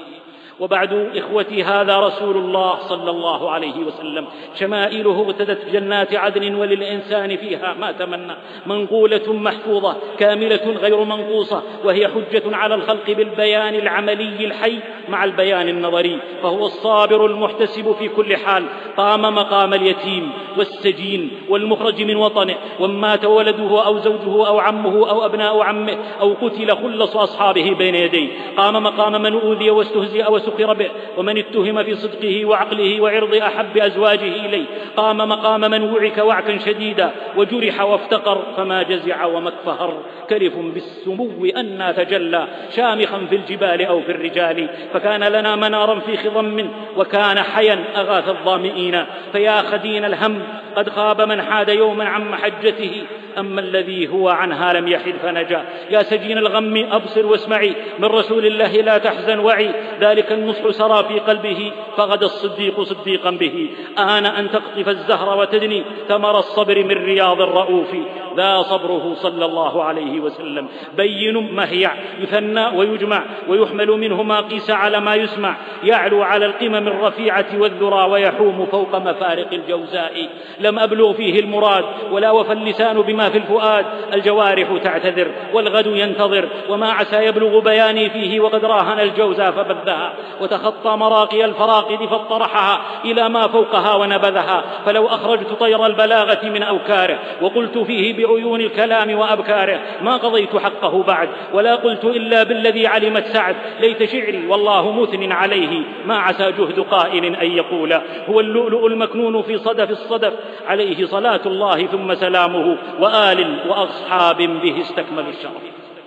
وبعد إخوتي، هذا رسول الله صلى الله عليه وسلم، شمائله اغتدت جنات عدن وللإنسان فيها ما تمنى، منقولة محفوظة كاملة غير منقوصة، وهي حجة على الخلق بالبيان العملي الحي مع البيان النظري. فهو الصابر المحتسب في كل حال، قام مقام اليتيم والسجين والمخرج من وطنه، ومات ولده أو زوجه أو عمه أو أبناء عمه أو قتل خلص أصحابه بين يديه. قام مقام من أوذي واستهزئ وسخر به، ومن اتهم في صدقه وعقله وعرض أحب أزواجه إليه. قام مقام من وعك وعكا شديدا وجرح وافتقر، فما جزع ومكفهر. كلف بالسمو أن تجلى، شامخا في الجبال أو في الرجال. فكان لنا منارا في خضم، وكان حيا أغاث الظامئين. فيا خدين الهم، قد خاب من حاد يوما عن محجته، أما الذي هو عنها لم يحد فنجا. يا سجين الغم، أبصر واسمعي، من رسول الله لا تحزن وعي. ذلك النصح سرى في قلبه، فغدا الصديق صديقا به. آن أن تقطف الزهر وتدني ثمر الصبر من رياض الرؤوف. ذا صبره صلى الله عليه وسلم، بين مهيع، يثنى ويجمع، ويحمل منه ما قيس على ما يسمع. يعلو على القمم الرفيعة والذرى، ويحوم فوق مفارق الجوزاء. لم أبلغ فيه المراد، ولا وفى اللسان بما بها في الفؤاد الجوارح تعتذر والغد ينتظر، وما عسى يبلغ بياني فيه وقد راهن الجوزى فبذها، وتخطى مراقي الفراقد فاطرحها إلى ما فوقها ونبذها. فلو أخرجت طير البلاغة من أوكاره وقلت فيه بعيون الكلام وأبكاره ما قضيت حقه بعد، ولا قلت إلا بالذي علمت سعد. ليت شعري والله مثن عليه، ما عسى جهد قائل أن يقول هو اللؤلؤ المكنون في صدف الصدف. عليه صلاة الله ثم سلامه وآل وأصحاب به استكملوا الشرف.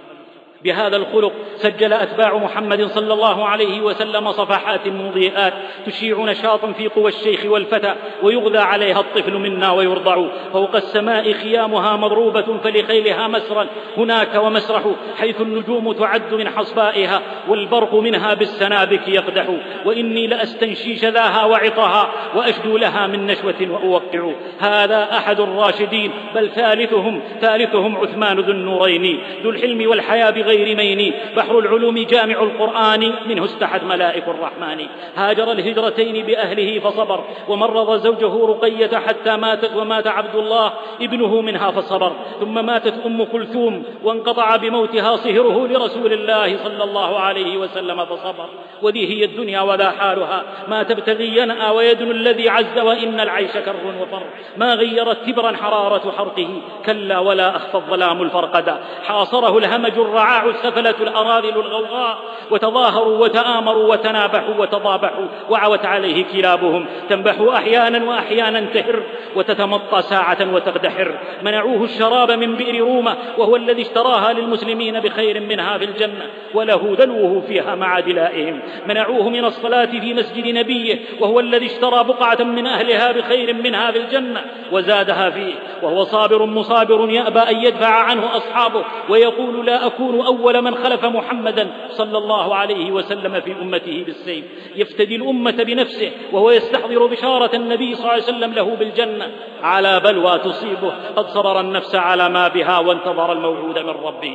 بهذا الخلق سجل أتباع محمد صلى الله عليه وسلم صفحات مضيئات تشيع نشاطا في قوى الشيخ والفتى، ويغذى عليها الطفل منا ويرضع. فوق السماء خيامها مضروبة فلخيلها مسرا هناك ومسرح، حيث النجوم تعد من حصبائها والبرق منها بالسنابك يقدح. وإني لأستنشي شذاها وعطها وأشدو لها من نشوة وأوقع. هذا أحد الراشدين بل ثالثهم ثالثهم عثمان ذو النورين ذو الحلم والحياة غير ميني، بحر العلوم جامع القرآن منه استحد ملائك الرحمن. هاجر الهجرتين بأهله فصبر، ومرض زوجه رقية حتى ماتت، ومات عبد الله ابنه منها فصبر. ثم ماتت أم كلثوم وانقطع بموتها صهره لرسول الله صلى الله عليه وسلم فصبر. وذي هي الدنيا وذا حالها، ما تبتغي ينأى ويدن الذي عز، وإن العيش كر وفر. ما غيرت تبرا حرارة حرقه كلا، ولا أخفى الظلام الفرقدا. حاصره الهمج الرعاع السفلة الأراذل الغوغاء، وتظاهروا وتآمروا وتنابحوا وتضابحوا، وعوت عليه كلابهم تنبح أحيانا وأحيانا تهر، وتتمطى ساعة وتقدحر. منعوه الشراب من بئر رومة، وهو الذي اشتراها للمسلمين بخير منها في الجنة، وله دلوه فيها مع دلائهم. منعوه من الصلاة في مسجد نبيه، وهو الذي اشترى بقعة من أهلها بخير منها في الجنة وزادها فيه. وهو صابر مصابر يأبى أن يدفع عنه أصحابه، ويقول لا أكون أول من خلف محمدا صلى الله عليه وسلم في أمته بالسيف. يفتدي الأمة بنفسه، وهو يستحضر بشارة النبي صلى الله عليه وسلم له بالجنة على بلوى تصيبه. قد صبر النفس على ما بها وانتظر الموعود من ربه.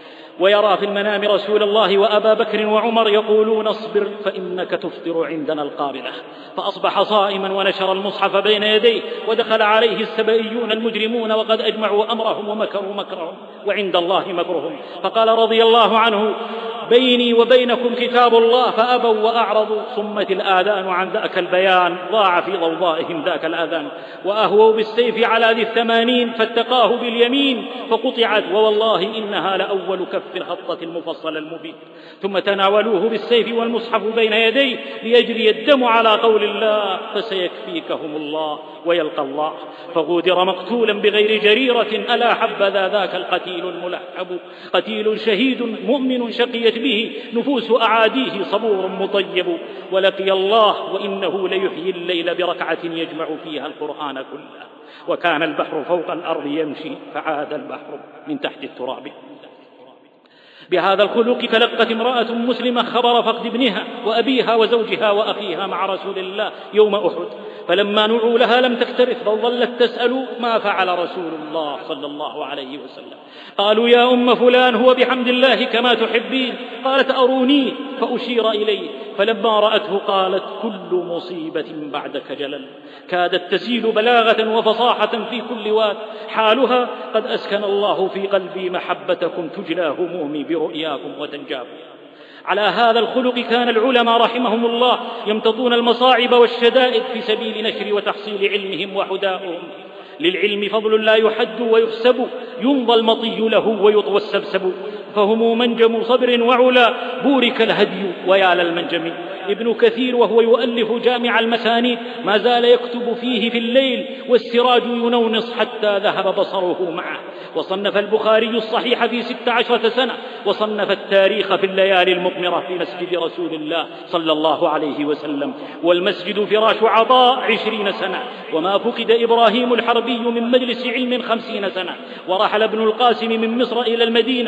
ويرى في المنام رسول الله وأبا بكر وعمر يقولون اصبر فإنك تفطر عندنا القابلة. فأصبح صائما ونشر المصحف بين يديه، ودخل عليه السبئيون المجرمون وقد أجمعوا أمرهم ومكروا مكرهم وعند الله مكرهم. فقال رضي الله عنه بيني وبينكم كتاب الله، فأبوا وأعرضوا. صمت الآذان عن ذاك البيان، ضاع في ضوضائهم ذاك الآذان. وأهووا بالسيف على ذي الثمانين، فاتقاه باليمين فقطعت، ووالله إنها لأول كف الخطة المفصل المبين. ثم تناولوه بالسيف والمصحف بين يديه ليجري الدم على قول الله، فسيكفيكهم الله ويلقى الله. فغودر مقتولا بغير جريرة، ألا حبذا ذاك القتيل الملحب. قتيل شهيد مؤمن شقيت به نفوس أعاديه، صبور مطيب. ولقي الله وإنه ليحيي الليل بركعة يجمع فيها القرآن كله. وكان البحر فوق الأرض يمشي، فعاد البحر من تحت التراب. بهذا الخلق تلقت امرأة مسلمة خبر فقد ابنها وأبيها وزوجها وأخيها مع رسول الله يوم أحد، فلما نعوا لها لم تكترث، بل ظلت تسأل ما فعل رسول الله صلى الله عليه وسلم. قالوا يا أم فلان هو بحمد الله كما تحبين. قالت أروني، فأشير إليه، فلما رأته قالت كل مصيبة بعدك جلل. كادت تسيل بلاغة وفصاحة في كل واد، حالها قد أسكن الله في قلبي محبتكم، تجلى همومي برؤياكم وتنجاب. على هذا الخلق كان العلماء رحمهم الله يمتطون المصاعب والشدائد في سبيل نشر وتحصيل علمهم وحدائهم. للعلم فضل لا يحد ويحسب، يمضى المطي له ويطوى السبسب. فهم منجم صبر وعلا، بورك الهدي ويا للمنجم. ابن كثير وهو يؤلف جامع المسانيد ما زال يكتب فيه في الليل والسراج ينونص حتى ذهب بصره معه. وصنف البخاري الصحيح في ست عشرة سنة، وصنف التاريخ في الليالي المقمرة في مسجد رسول الله صلى الله عليه وسلم. والمسجد فراش عطاء عشرين سنة، وما فقد إبراهيم الحربي من مجلس علم خمسين سنة. ورحل ابن القاسم من مصر إلى المدينة، وزوج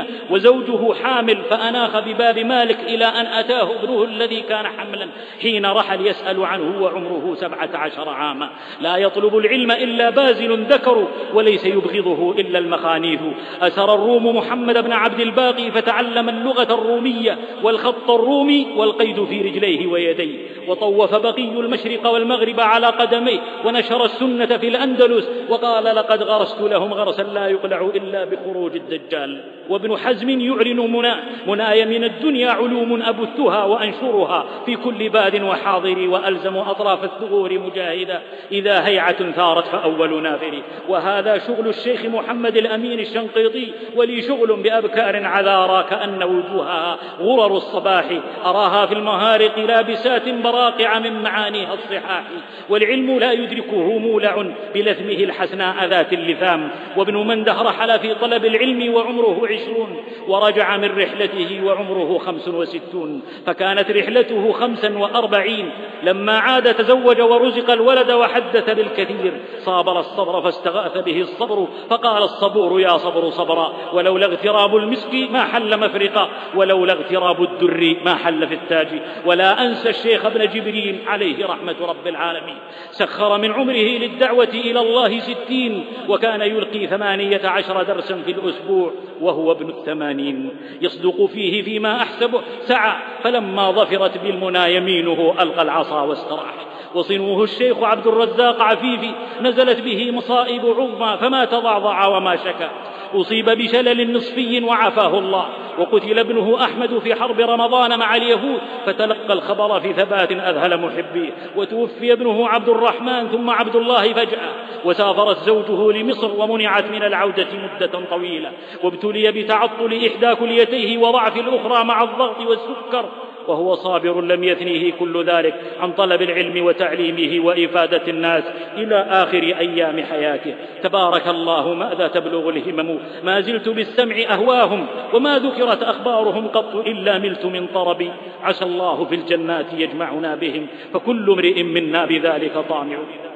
وزوجه حامل، فأناخ بباب مالك إلى أن أتاه ابنه الذي كان حملا حين رحل يسأل عنه وعمره سبعة عشر عاما. لا يطلب العلم إلا بازل ذكر، وليس يبغضه إلا المخانيث. أسر الروم محمد بن عبد الباقي فتعلم اللغة الرومية والخط الرومي والقيد في رجليه ويديه، وطوف بقي المشرق والمغرب على قدميه، ونشر السنة في الأندلس، وقال لقد غرست لهم غرسا لا يقلع إلا بخروج الدجال. وابن حزم يعلن منى مناي من الدنيا علوم أبثها وأنشرها في كل باد وحاضر، وألزم أطراف الثغور مجاهدا إذا هيعة ثارت فأول نافر. وهذا شغل الشيخ محمد الأمين الشنقيطي، ولي شغل بأبكار عذارى كأن وجوهها غرر الصباح، أراها في المهارق لابسات براقع من معانيها الصحاح. والعلم لا يدركه مولع بلثمه الحسناء ذات اللثام. وابن منده رحل في طلب العلم وعمره عشرون، ورجع من رحلته وعمره خمس وستون، فكانت رحلته خمسا وأربعين. لما عاد تزوج ورزق الولد وحدث بالكثير، صابر الصبر فاستغاث به الصبر، فقال الصبور يا صبر صبرا، ولولا اغتراب المسك ما حل مفرقا، ولولا اغتراب الدر ما حل في التاج. ولا أنسى الشيخ ابن جبريل عليه رحمة رب العالمين، سخر من عمره للدعوة إلى الله ستين، وكان يلقي ثمانية عشر درسا في الأسبوع وهو ابن الثمانين، يصدق فيه فيما أحسبه سعى، فلما ظفرت بالمنى يمينه ألقى العصا واستراح. وصنوه الشيخ عبد الرزاق عفيفي، نزلت به مصائب عظمى فما تضعضع وما شكا، أصيب بشلل نصفي وعافاه الله. وقتل ابنه أحمد في حرب رمضان مع اليهود، فتلقى الخبر في ثبات أذهل محبيه. وتوفي ابنه عبد الرحمن ثم عبد الله فجأة، وسافرت زوجه لمصر ومنعت من العودة مدة طويلة، وابتلي بتعطل إحدى كليتيه وضعف الأخرى مع الضغط والسكر، وهو صابر لم يثنيه كل ذلك عن طلب العلم وتعليمه وإفادة الناس إلى آخر أيام حياته. تبارك الله ماذا تبلغ الهمم، ما زلت بالسمع أهواهم، وما ذكرت أخبارهم قط إلا ملت من طربي. عسى الله في الجنات يجمعنا بهم، فكل امرئ منا بذلك طامع.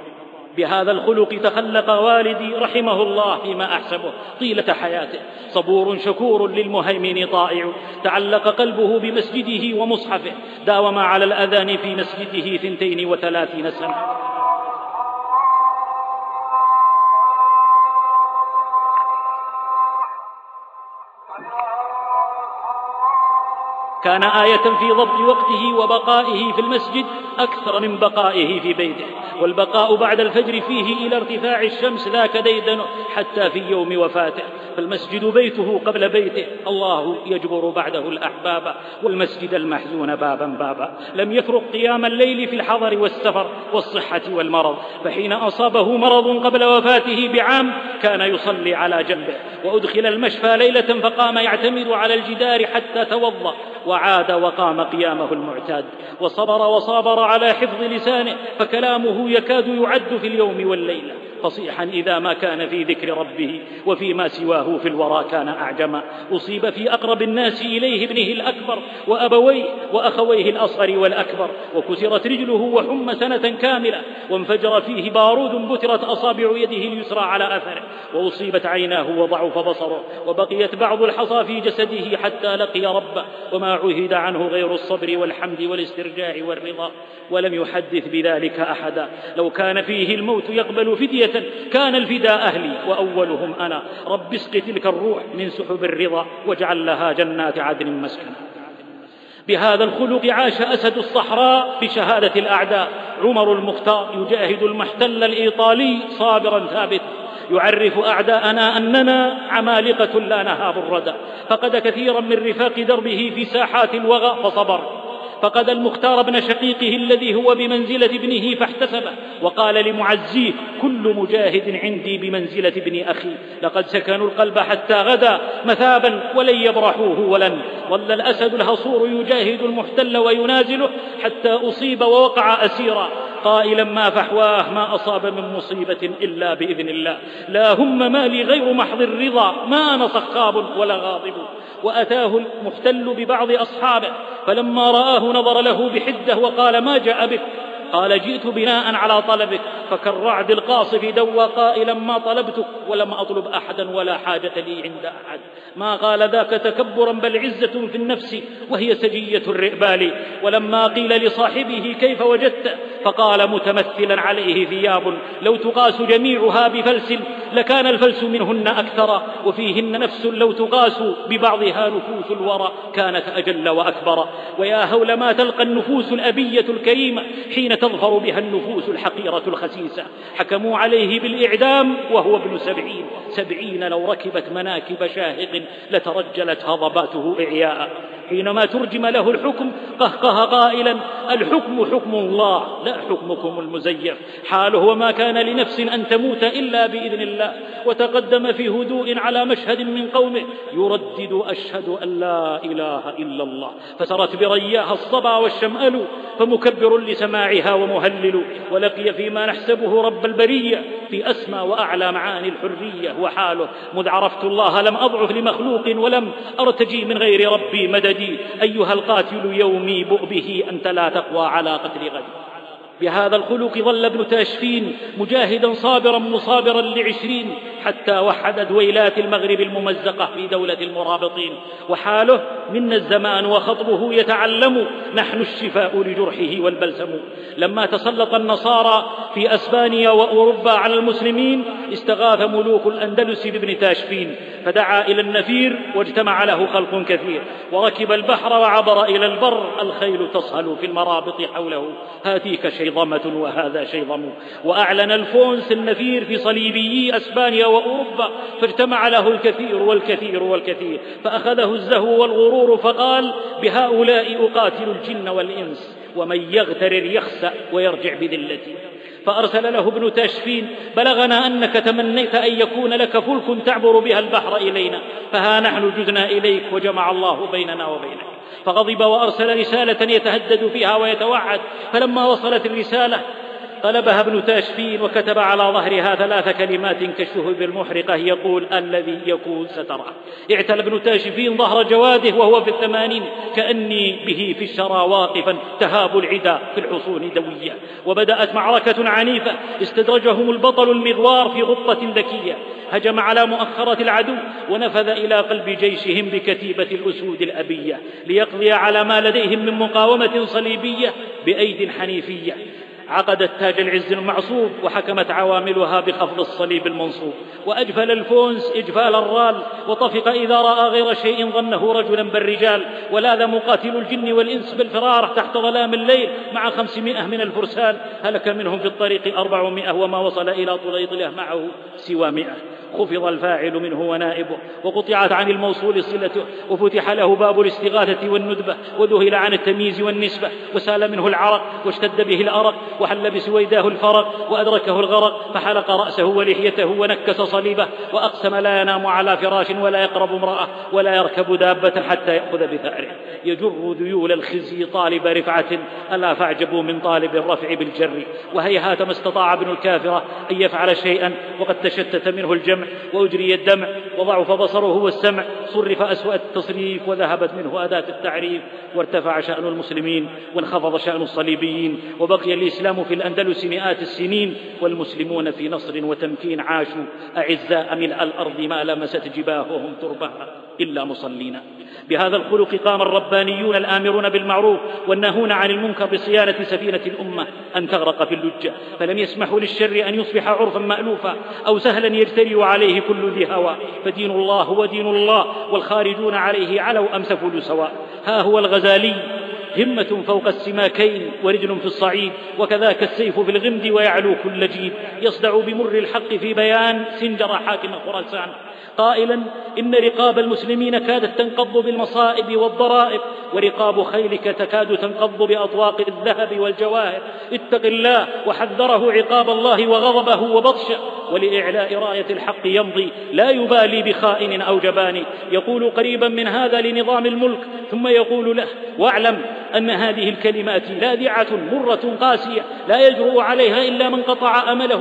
بهذا الخلق تخلق والدي رحمه الله فيما أحسبه طيلة حياته، صبور شكور للمهيمن طائع، تعلق قلبه بمسجده ومصحفه، داوم على الأذان في مسجده ثنتين وثلاثين سنة. كان آية في ضبط وقته وبقائه في المسجد أكثر من بقائه في بيته، والبقاء بعد الفجر فيه إلى ارتفاع الشمس ذاك ديدن حتى في يوم وفاته. فالمسجد بيته قبل بيته، الله يجبر بعده الأحباب، والمسجد المحزون بابا بابا. لم يفرق قيام الليل في الحضر والسفر والصحة والمرض، فحين أصابه مرض قبل وفاته بعام كان يصلي على جنبه، وأدخل المشفى ليلة فقام يعتمد على الجدار حتى توضأ، وعاد وقام قيامه المعتاد، وصبر وصابر على حفظ لسانه، فكلامه يكاد يعد في اليوم والليلة، فصيحا إذا ما كان في ذكر ربه، وفيما سواه في الورى كان أعجما. أصيب في أقرب الناس إليه ابنه الأكبر وأبويه وأخويه الأصغر والأكبر، وكسرت رجله وحم سنة كاملة، وانفجر فيه بارود بترت أصابع يده اليسرى على أثره، وأصيبت عيناه وضعف بصره، وبقيت بعض الحصى في جسده حتى لقي ربه، وما عهد عنه غير الصبر والحمد والاسترجاع والرضا، ولم يحدث بذلك أحدا. لو كان فيه الموت يقبل فدية كان الفداء أهلي وأولهم أنا، رب اسق تلك الروح من سحب الرضا، واجعل لها جنات عدن مسكنا. بهذا الخلق عاش أسد الصحراء بشهادة الأعداء عمر المختار، يجاهد المحتل الإيطالي صابرا ثابتا، يعرف أعداءنا أننا عمالقة لا نهاب الردى، فقد كثيرا من رفاق دربه في ساحات الوغى فصبر، فقد المختار ابن شقيقه الذي هو بمنزلة ابنه فاحتسبه، وقال لمعزيه كل مجاهد عندي بمنزلة ابن أخي، لقد سكنوا القلب حتى غدا مثابا ولن يبرحوه ولن. ظل الأسد الهصور يجاهد المحتل وينازله حتى أصيب ووقع أسيرا، قائلا ما فحواه ما أصاب من مصيبة إلا بإذن الله، لا هم مالي غير محض الرضا، ما أنا صخاب ولا غاضب. وأتاه المحتل ببعض أصحابه، فلما رآه نظر له بحدة وقال ما جاء بك؟ قال جئت بناء على طلبك. فكالرعد القاصف دوى قائلا ما طلبتك ولم أطلب أحدا ولا حاجة لي عند أحد. ما قال ذاك تكبرا بل عزة في النفس وهي سجية الرئبال. ولما قيل لصاحبه كيف وجدت فقال متمثلا عليه ثياب لو تقاس جميعها بفلس لكان الفلس منهن أكثر وفيهن نفس لو تقاس ببعضها نفوس الورى كانت أجل وأكبر. ويا هول ما تلقى النفوس الأبية الكريمة حين تظفر بها النفوس الحقيرة الخسيسة. حكموا عليه بالإعدام وهو ابن سبعين سبعين لو ركبت مناكب شاهق لترجلت هضباته إعياء. حينما ترجم له الحكم قهقه قائلا الحكم حكم الله لا حكمكم المزيف. حاله وما كان لنفس أن تموت إلا بإذن الله. وتقدم في هدوء على مشهد من قومه يردد أشهد أن لا إله إلا الله فسرت برياها الصبا والشمأل فمكبر لسماعها ومهلل. ولقي فيما نحسبه رب البرية في أسمى وأعلى معاني الحرية. وحاله مذ عرفت الله لم أضعف لمخلوق ولم أرتجي من غير ربي مددي. أيها القاتل يومي بؤ به أنت لا تقوى على قتل غد. بهذا الخلق ظل ابن تاشفين مجاهدا صابرا مصابرا لعشرين حتى وحد دويلات المغرب الممزقة في دولة المرابطين. وحاله منا الزمان وخطبه يتعلم نحن الشفاء لجرحه والبلسم. لما تسلط النصارى في أسبانيا وأوروبا على المسلمين استغاث ملوك الأندلس بابن تاشفين فدعا إلى النفير واجتمع له خلق كثير وركب البحر وعبر إلى البر الخيل تصهل في المرابط حوله هاتيك شيظمة وهذا شيظم. وأعلن الفونس النفير في صليبيي أسبانيا وأوروبا فاجتمع له الكثير والكثير والكثير فأخذه الزهو والغرور فقال بهؤلاء أقاتل الجن والإنس ومن يغترر يخسأ ويرجع بذلتي. فأرسل له ابن تاشفين بلغنا أنك تمنيت أن يكون لك فلك تعبر بها البحر إلينا فها نحن جزنا إليك وجمع الله بيننا وبينك. فغضب وأرسل رسالة يتهدد فيها ويتوعد. فلما وصلت الرسالة قلبها ابن تاشفين وكتب على ظهرها ثلاث كلمات كالشهب المحرقة يقول الذي يكون سترى. اعتل ابن تاشفين ظهر جواده وهو في الثمانين كأني به في الشرى واقفا تهاب العدا في الحصون دوية. وبدأت معركة عنيفة استدرجهم البطل المغوار في غطة ذكية هجم على مؤخرة العدو ونفذ إلى قلب جيشهم بكتيبة الأسود الأبية ليقضي على ما لديهم من مقاومة صليبية بأيد حنيفية. عقدت تاج العز المعصوب وحكمت عواملها بخفض الصليب المنصوب. وأجفل الفونس إجفال الرال وطفق إذا رأى غير شيء ظنه رجلا بالرجال. ولاذ مقاتل الجن والإنس بالفرار تحت ظلام الليل مع خمسمائة من الفرسان هلك منهم في الطريق أربعمائة وما وصل إلى طليطلة معه سوى مئة. خفض الفاعل منه ونائبه وقطعت عن الموصول صلته وفتح له باب الاستغاثة والندبة وذهل عن التمييز والنسبة وسال منه العرق واشتد به الأرق وحل بسويداه الفرق وأدركه الغرق فحلق رأسه ولحيته ونكس صليبه وأقسم لا ينام على فراش ولا يقرب امرأة ولا يركب دابة حتى يأخذ بثأره. يجر ذيول الخزي طالب رفعة ألا فاعجبوا من طالب الرفع بالجر. وهيهات ما استطاع ابن الكافرة أن يفعل شيئا وقد تشتت منه الجمع وأجري الدمع وضعف بصره والسمع صرف أسوأ التصريف وذهبت منه أداة التعريف وارتفع شأن المسلمين وانخفض شأن الصليبيين وبقي الإسلام في الأندلس مئات السنين والمسلمون في نصر وتمكين عاشوا أعزاء ملء الأرض ما لمست جباههم تربها إلا مصلين. بهذا الخلق قام الربانيون الآمرون بالمعروف والناهون عن المنكر بصيانة سفينة الأمة أن تغرق في اللجة فلم يسمحوا للشر أن يصبح عرفا مألوفا أو سهلا يجتري عليه كل ذي هوى. فدين الله هو دين الله والخارجون عليه علوا أم سفلوا سواء. ها هو الغزالي همة فوق السماكين ورجل في الصعيد وكذاك السيف في الغمد ويعلو كل جيد. يصدع بمر الحق في بيان سنجر حاكم خراسان قائلا إن رقاب المسلمين كادت تنقض بالمصائب والضرائب ورقاب خيلك تكاد تنقض بأطواق الذهب والجواهر. اتق الله وحذره عقاب الله وغضبه وبطشه ولإعلاء راية الحق يمضي لا يبالي بخائن أو جبان. يقول قريبا من هذا لنظام الملك ثم يقول له واعلم أن هذه الكلمات لاذعة مرة قاسية لا يجرؤ عليها إلا من قطع أمله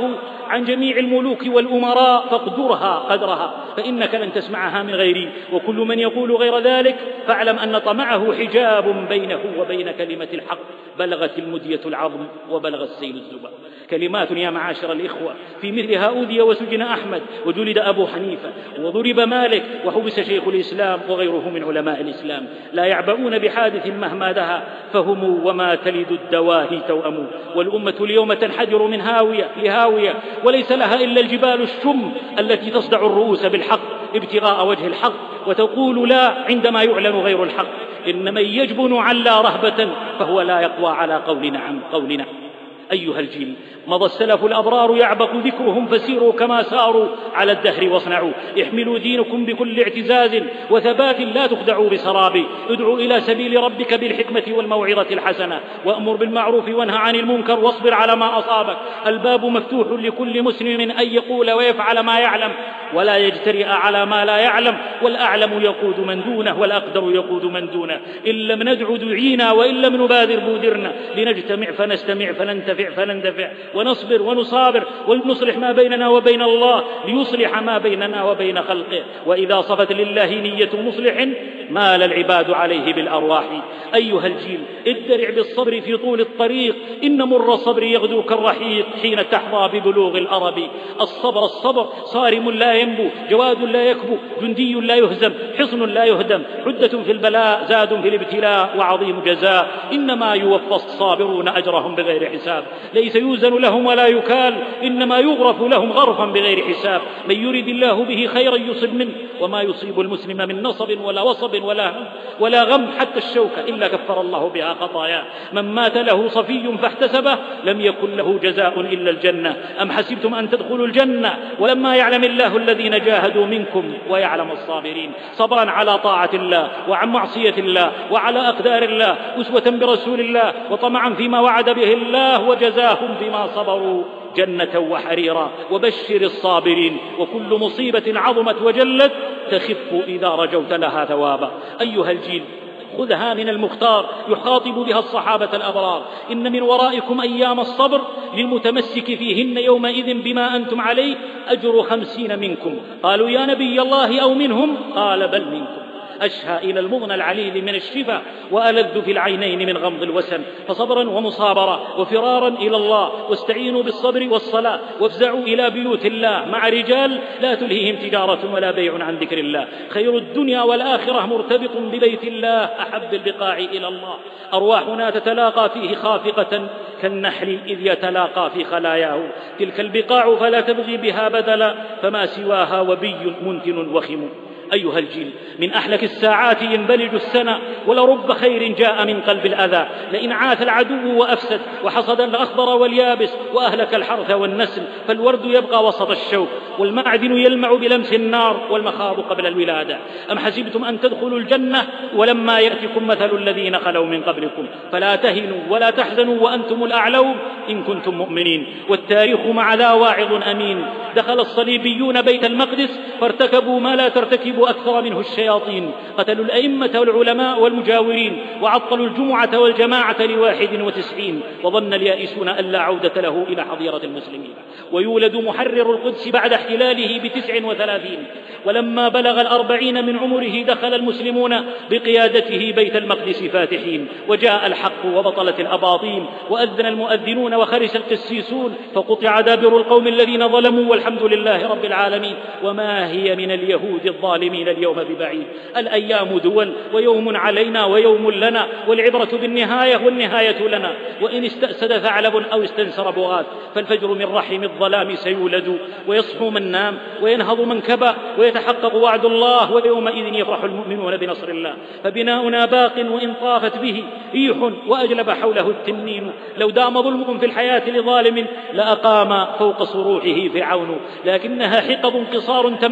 عن جميع الملوك والأمراء فاقدرها قدرها، فإنك لن تسمعها من غيري، وكل من يقول غير ذلك فاعلم أن طمعه حجاب بينه وبين كلمة الحق. بلغت المدية العظم وبلغ السيل الزبر. كلمات يا معاشر الإخوة، في مثلها أوذي وسجن أحمد، وجلد أبو حنيفة، وضرب مالك، وحبس شيخ الإسلام وغيره من علماء الإسلام. لا يعبؤون بحادث مهما دها، فهم وما تلد الدواهي توأم. والأمة اليوم تنحدر من هاوية لهاوية، وليس لها إلا الجبال الشم التي تصدع الرؤوس بالحق ابتغاء وجه الحق، وتقول لا عندما يعلن غير الحق. إن من يجبن علا رهبة فهو لا يقوى على قول نعم قول نعم. أيها الجيل، مضى السلف الأبرار يعبق ذكرهم، فسيروا كما ساروا على الدهر واصنعوا. احملوا دينكم بكل اعتزاز وثبات، لا تخدعوا بسراب. ادعوا إلى سبيل ربك بالحكمة والموعظة الحسنة، وأمر بالمعروف وانهى عن المنكر، واصبر على ما أصابك. الباب مفتوح لكل مسلم أن يقول ويفعل ما يعلم، ولا يجترئ على ما لا يعلم. والأعلم يقود من دونه، والأقدر يقود من دونه. إن لم ندع دعينا، وإن لم نبادر بودرنا. لنجتمع فنستمع، فننتفع فنندفع، ونصبر ونصابر، ونصلح ما بيننا وبين الله ليصلح ما بيننا وبين خلقه. وإذا صفت لله نية مصلح مال العباد عليه بالأرواح. أيها الجيل، ادرع بالصبر في طول الطريق، إن مر الصبر يغدو كالرحيق حين تحظى ببلوغ الأرب. الصبر الصبر صارم لا ينبو، جواد لا يكبو، جندي لا يهزم، حصن لا يهدم، حدة في البلاء، زاد في الابتلاء، وعظيم جزاء. إنما يوفى الصابرون أجرهم بغير حساب. ليس يوزن لهم ولا يكال، إنما يغرف لهم غرفا بغير حساب. من يرد الله به خيرا يصب منه، وما يصيب المسلم من نصب ولا وصب ولا هم ولا غم حتى الشوكة إلا كفر الله بها خطاياه. من مات له صفي فاحتسبه لم يكن له جزاء إلا الجنة. أم حسبتم أن تدخلوا الجنة ولما يعلم الله الذين جاهدوا منكم ويعلم الصابرين. صبرا على طاعة الله وعن معصية الله وعلى أقدار الله، أسوة برسول الله، وطمعا فيما وعد به الله، وجزاهم بما صبروا جنة وحريرا. وبشر الصابرين، وكل مصيبة عظمت وجلت تخف إذا رجوت لها ثوابا. أيها الجيل، خذها من المختار يخاطب بها الصحابة الأبرار. إن من ورائكم أيام الصبر للمتمسك فيهن يومئذ بما أنتم عليه أجر خمسين منكم. قالوا يا نبي الله أو منهم؟ قال بل منكم. أشهى إلى المغنى العليل من الشفا، وألذ في العينين من غمض الوسن. فصبرا ومصابرة وفرارا إلى الله، واستعينوا بالصبر والصلاة، وافزعوا إلى بيوت الله مع رجال لا تلهيهم تجارة ولا بيع عن ذكر الله. خير الدنيا والآخرة مرتبط ببيت الله، أحب البقاع إلى الله. أرواحنا تتلاقى فيه خافقة كالنحل إذ يتلاقى في خلاياه. تلك البقاع فلا تبغي بها بدلا، فما سواها وبي منتن وخم. أيها الجيل، من أحلك الساعات ينبلج السنة، ولرب خير جاء من قلب الأذى. لئن عاث العدو وأفسد، وحصد الأخضر واليابس، وأهلك الحرث والنسل، فالورد يبقى وسط الشوك، والمعدن يلمع بلمس النار، والمخاض قبل الولادة. أم حسبتم أن تدخلوا الجنة ولما يأتكم مثل الذين خلوا من قبلكم؟ فلا تهنوا ولا تحزنوا وأنتم الأعلون إن كنتم مؤمنين. والتاريخ مع ذا واعظ أمين. دخل الصليبيون بيت المقدس فارتكبوا ما لا ترتكب أكثر منه الشياطين. قتلوا الأئمة والعلماء والمجاورين، وعطلوا الجمعة والجماعة لواحد وتسعين. وظن اليائسون أن لا عودة له إلى حظيرة المسلمين. ويولد محرر القدس بعد احتلاله بتسع وثلاثين، ولما بلغ الأربعين من عمره دخل المسلمون بقيادته بيت المقدس فاتحين. وجاء الحق وبطلت الأباطيل، وأذن المؤذنون وخرس القسيسون، فقطع دابر القوم الذين ظلموا، والحمد لله رب العالمين. وما هي من اليهود الظالمين اليوم ببعيد. الأيام دول، ويوم علينا ويوم لنا، والعبرة بالنهاية والنهاية لنا. وإن استأسد ثعلب أو استنسر بغاث، فالفجر من رحم الظلام سيولد. ويصحو من نام وينهض من كبى، ويتحقق وعد الله، ويومئذ يفرح المؤمنون بنصر الله. فبناؤنا باق وإن طافت به ريح وأجلب حوله التنين. لو دام ظلم في الحياة لظالم لأقام فوق صروحه فرعون، لكنها حقب انقصار تم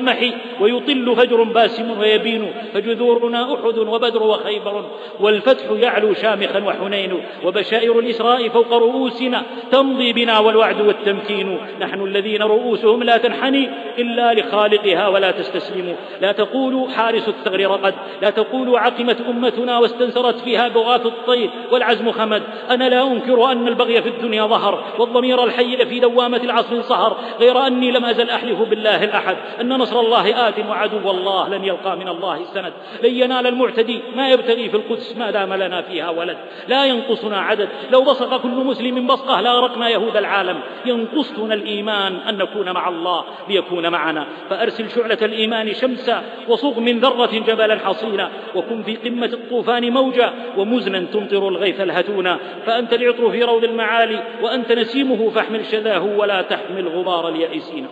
المسمح ويطل فجر باسم ويبين، فجذورنا أحد وبدر وخيبر، والفتح يعلو شامخا وحنين، وبشائر الإسراء فوق رؤوسنا تمضي بنا والوعد والتمكين. نحن الذين رؤوسهم لا تنحني إلا لخالقها ولا تستسلم. لا تقولوا حارس الثغر رقد، لا تقولوا عقمت أمتنا واستنسرت فيها بغاث الطير والعزم خمد. أنا لا أنكر أن البغي في الدنيا ظهر، والضمير الحي في دوامة العصر سهر، غير أني لم أزل أحلف بالله الأحد أن نصر الله آت وعدو الله لن يلقى من الله السند. لن ينال المعتدي ما يبتغي في القدس ما دام لنا فيها ولد. لا ينقصنا عدد، لو بصق كل مسلم بصقه لأغرقنا يهود العالم. ينقصنا الإيمان أن نكون مع الله ليكون معنا، فأرسل شعلة الإيمان شمسا وصغ من ذرة جبلا حصينا، وكن في قمة الطوفان موجا ومزنا تمطر الغيث الهتونا. فأنت العطر في روض المعالي وأنت نسيمه، فاحمل شذاه ولا تحمل غبار اليائسين.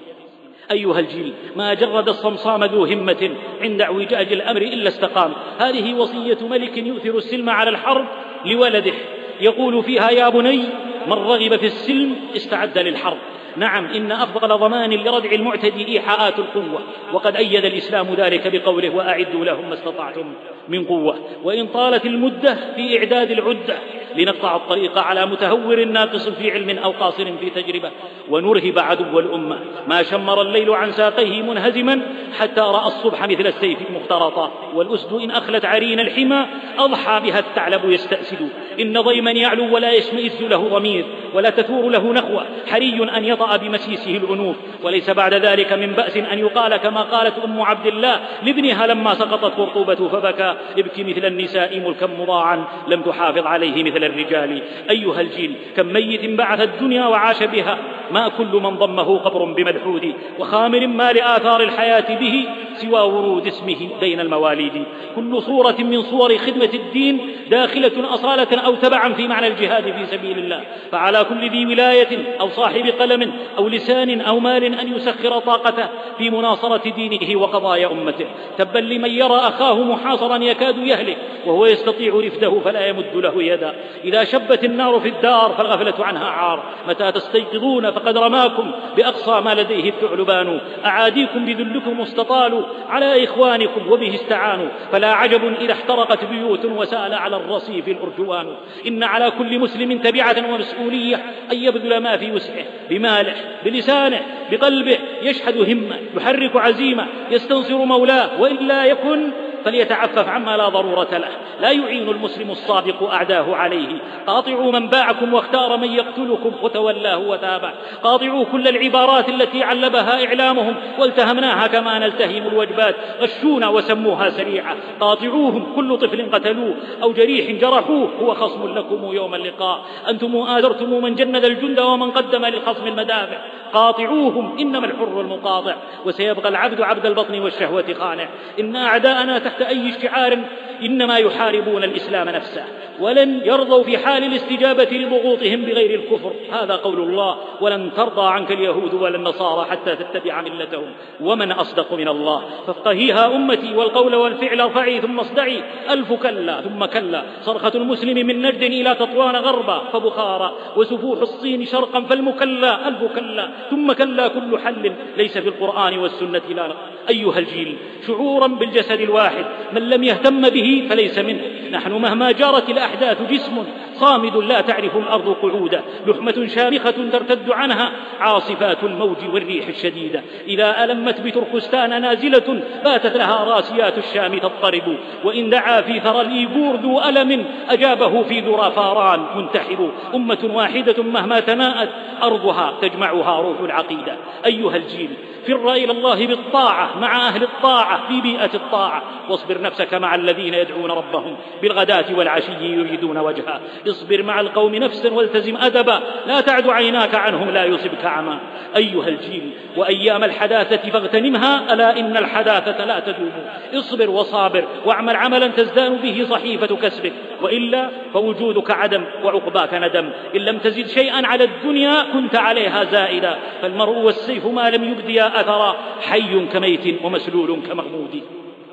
أيها الجيل، ما جرد الصمصام ذو همة عند اعوجاج الأمر إلا استقام. هذه وصية ملك يؤثر السلم على الحرب لولده، يقول فيها: يا بني من رغب في السلم استعد للحرب. نعم، إن أفضل ضمان لردع المعتدي إيحاءات القوة، وقد أيد الإسلام ذلك بقوله: وأعدوا لهم ما استطعتم من قوة. وإن طالت المدة في إعداد العدة لنقطع الطريق على متهور ناقص في علم أو قاصر في تجربة، ونرهب عدو الأمة. ما شمر الليل عن ساقيه منهزما حتى رأى الصبح مثل السيف مخترطا، والأسد إن أخلت عرين الحمى أضحى بها الثعلب يستأسد. إن ضيما يعلو ولا يشمئز له ضمير، ولا تثور له نخوة، حري أن يطأ بمسيسه الأنوف. وليس بعد ذلك من بأس أن يقال كما قالت أم عبد الله لابنها لما سقطت قرطوبة فبكى: ابكي مثل النساء ملكا مضاعا لم تحافظ عليه مثل الرجال. أيها الجيل، كم ميت بعث الدنيا وعاش بها، ما كل من ضمه قبر بمدحود، وخامر ما لآثار الحياة به سوى ورود اسمه بين المواليد. كل صورة من صور خدمة الدين داخلة أصالة أو تبعا في معنى الجهاد في سبيل الله. فعلى كل ذي ولاية أو صاحب قلم أو لسان أو مال أن يسخر طاقته في مناصرة دينه وقضايا أمته. تبا لمن يرى أخاه محاصرا يكاد يهلك وهو يستطيع رفده فلا يمد له يدا. إذا شبت النار في الدار فالغفلة عنها عار. متى تستيقظون فقد رماكم بأقصى ما لديه الثعلبان. أعاديكم بذلكم استطالوا على إخوانكم وبه استعانوا. فلا عجب إذا احترقت بيوت وسال على الرصيف الأرجوان. إن على كل مسلم تبعة ومسؤولية أن يبذل ما في وسعه، بماله، بلسانه، بقلبه، يشحذ همة، يحرك عزيمة، يستنصر مولاه، وإلا يكن فليتعفف عما لا ضرورة له. لا يعين المسلم الصادق أعداه عليه. قاطعوا من باعكم واختار من يقتلكم وتولاه وتابع. قاطعوا كل العبارات التي علبها إعلامهم والتهمناها كما نلتهم الوجبات. غشونا وسموها سريعة. قاطعوهم، كل طفل قتلوه أو جريح جرحوه هو خصم لكم يوم اللقاء. أنتم آذرتم من جند الجند ومن قدم للخصم المدافع. قاطعوهم، إنما الحر المقاطع، وسيبقى العبد عبد البطن والشهوة خانع. إن أعداءنا تحت أي شعار إنما يحاربون الإسلام نفسه، ولن يرضوا في حال الاستجابة لضغوطهم بغير الكفر. هذا قول الله: ولن ترضى عنك اليهود ولا النصارى حتى تتبع ملتهم ومن أصدق من الله. فافقهيها أمتي والقول والفعل ارفعي ثم اصدعي. ألف كلا ثم كلا. صرخة المسلم من نجد إلى تطوان غربا فبخارا، وسفوح الصين شرقا فالمكلا. ألف كلا ثم كلا. كل حل ليس في القرآن والسنة لا. أيها الجيل، شعورا بالجسد الواحد من لم يهتم به فليس منه. نحن مهما جارت الأحداث جسم صامد لا تعرف الأرض قعودا، لحمة شامخة ترتد عنها عاصفات الموج والريح الشديدة. إذا ألمت بتركستان نازلة باتت لها راسيات الشام تضطرب. وإن دعا في ثرى الإيبور ذو ألم أجابه في ذرى فاران منتحب. أمة واحدة مهما تناءت أرضها تجمعها روح العقيدة. أيها الجيل، فر إلى الله بالطاعة مع أهل الطاعة في بيئة الطاعة، واصبر نفسك مع الذين يدعون ربهم بالغداة والعشي يريدون وجهه. اصبر مع القوم نفسا والتزم أدبا، لا تعد عيناك عنهم لا يصبك عمى. أيها الجيل، وأيام الحداثة فاغتنمها، ألا إن الحداثة لا تدوم. اصبر وصابر واعمل عملا تزدان به صحيفة كسبك، وإلا فوجودك عدم وعقباك ندم. إن لم تزد شيئا على الدنيا كنت عليها زائدا، فالمرء والسيف ما لم يبديا أثرا، حي كميت ومسلول كمغمود.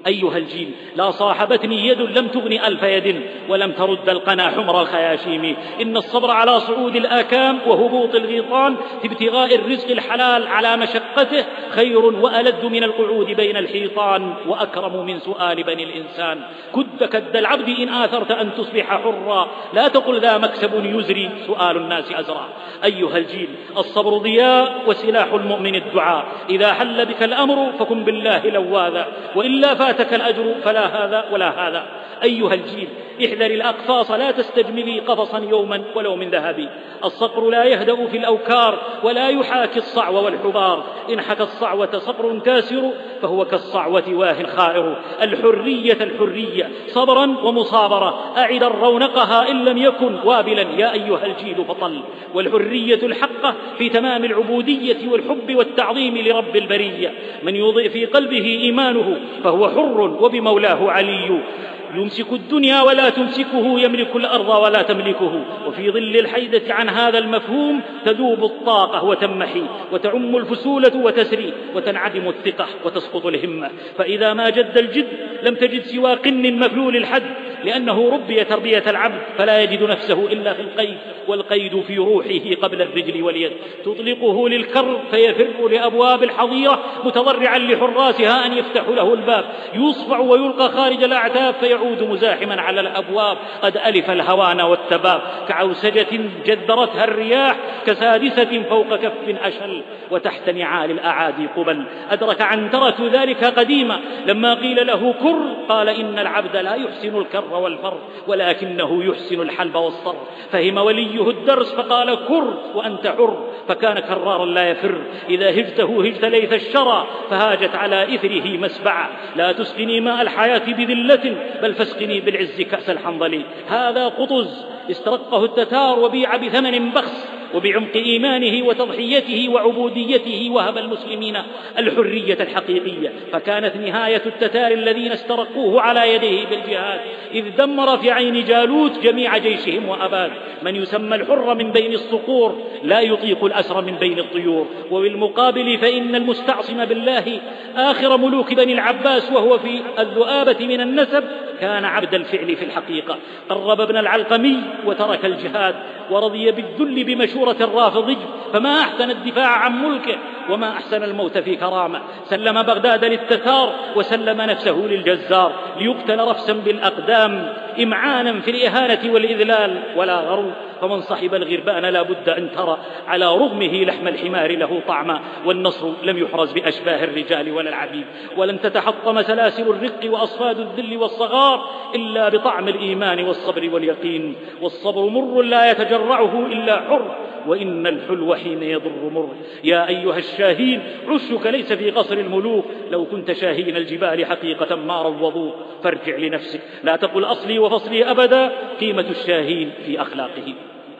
أيها الجيل، لا صاحبتني يد لم تغن ألف يد ولم ترد القنا حمر الخياشيم. إن الصبر على صعود الآكام وهبوط الغيطان في ابتغاء الرزق الحلال على مشقته خير وألد من القعود بين الحيطان، وأكرم من سؤال بني الإنسان. كد كد العبد إن آثرت أن تصبح حرا، لا تقل ذا مكسب يزري سؤال الناس أزرع. أيها الجيل، الصبر ضياء وسلاح المؤمن الدعاء. إذا حل بك الأمر فكن بالله لواذا، وإلا فاتك الأجر فلا هذا ولا هذا. أيها الجيل، احذر الأقفاص لا تستجملي قفصا يوما ولو من ذهب. الصقر لا يهدأ في الأوكار ولا يحاكي الصعو والحبار. إن حكى الصعوة صقر كاسر فهو كالصعوة واه خائر. الحرية الحرية صبرا ومصابرة، أعد رونقها إن لم يكن وابلا يا أيها الجيل فطل. والحرية الحقة في تمام العبودية والحب والتعظيم لرب البرية. من يضيء في قلبه إيمانه فهو حر وبمولاه علي. يمسك الدنيا ولا تمسكه، يملك الأرض ولا تملكه. وفي ظل الحيدة عن هذا المفهوم تذوب الطاقة وتمحي، وتعم الفسولة وتسري، وتنعدم الثقة وتسقط الهمة. فإذا ما جد الجد لم تجد سوى قن مفلول الحد، لأنه ربي تربية العبد فلا يجد نفسه إلا في القيد، والقيد في روحه قبل الرجل واليد. تطلقه للكر فيفر لأبواب الحظيرة متضرعا لحراسها أن يفتحوا له الباب. يصفع ويلقى خارج الأعتاب فيعود مزاحما على الأبواب. قد ألف الهوان والتباب كعوسجة جدرتها الرياح، كسادسة فوق كف أشل وتحت نعال الأعادي قبل. أدرك عنترة ذلك قديما لما قيل له كر، قال إن العبد لا يحسن الكر والفر ولكنه يحسن الحلب والصر. فهم وليه الدرس فقال كر وأنت حر، فكان كرارا لا يفر. إذا هجته هجت ليث الشرى فهاجت على إثره مسبعة. لا تسقني ماء الحياة بذلة بل فاسقني بالعز كأس الحنظل. هذا قطز استرقه التتار وبيع بثمن بخس، وبعمق إيمانه وتضحيته وعبوديته وهب المسلمين الحرية الحقيقية. فكانت نهاية التتار الذين استرقوه على يديه بالجهاد، إذ دمر في عين جالوت جميع جيشهم وأباد. من يسمى الحر من بين الصقور لا يطيق الأسر من بين الطيور. وبالمقابل فإن المستعصم بالله آخر ملوك بني العباس وهو في الذؤابة من النسب كان عبد الفعل في الحقيقة. قرب ابن العلقمي وترك الجهاد، ورضي بالذل بمشورة الرافضي. فما أحسن الدفاع عن ملكه وما أحسن الموت في كرامة. سلم بغداد للتتار وسلم نفسه للجزار ليقتل رفسا بالأقدام، إمعانا في الإهانة والإذلال ولا غرو. فمن صحب الغربان لا بد أن ترى على رغمه لحم الحمار له طعما. والنصر لم يحرز بأشباه الرجال ولا العبيد، ولن تتحطم سلاسل الرق وأصفاد الذل والصغار إلا بطعم الإيمان والصبر واليقين. والصبر مر لا يتجرعه إلا حر، وإن الحلو حين يضر مر. يا أيها الشاهين، عشك ليس في قصر الملوك. لو كنت شاهين الجبال حقيقة ما روضوك. فارجع لنفسك، لا تقل أصلي وفصلي أبدا. قيمة الشاهين في أخلاقه.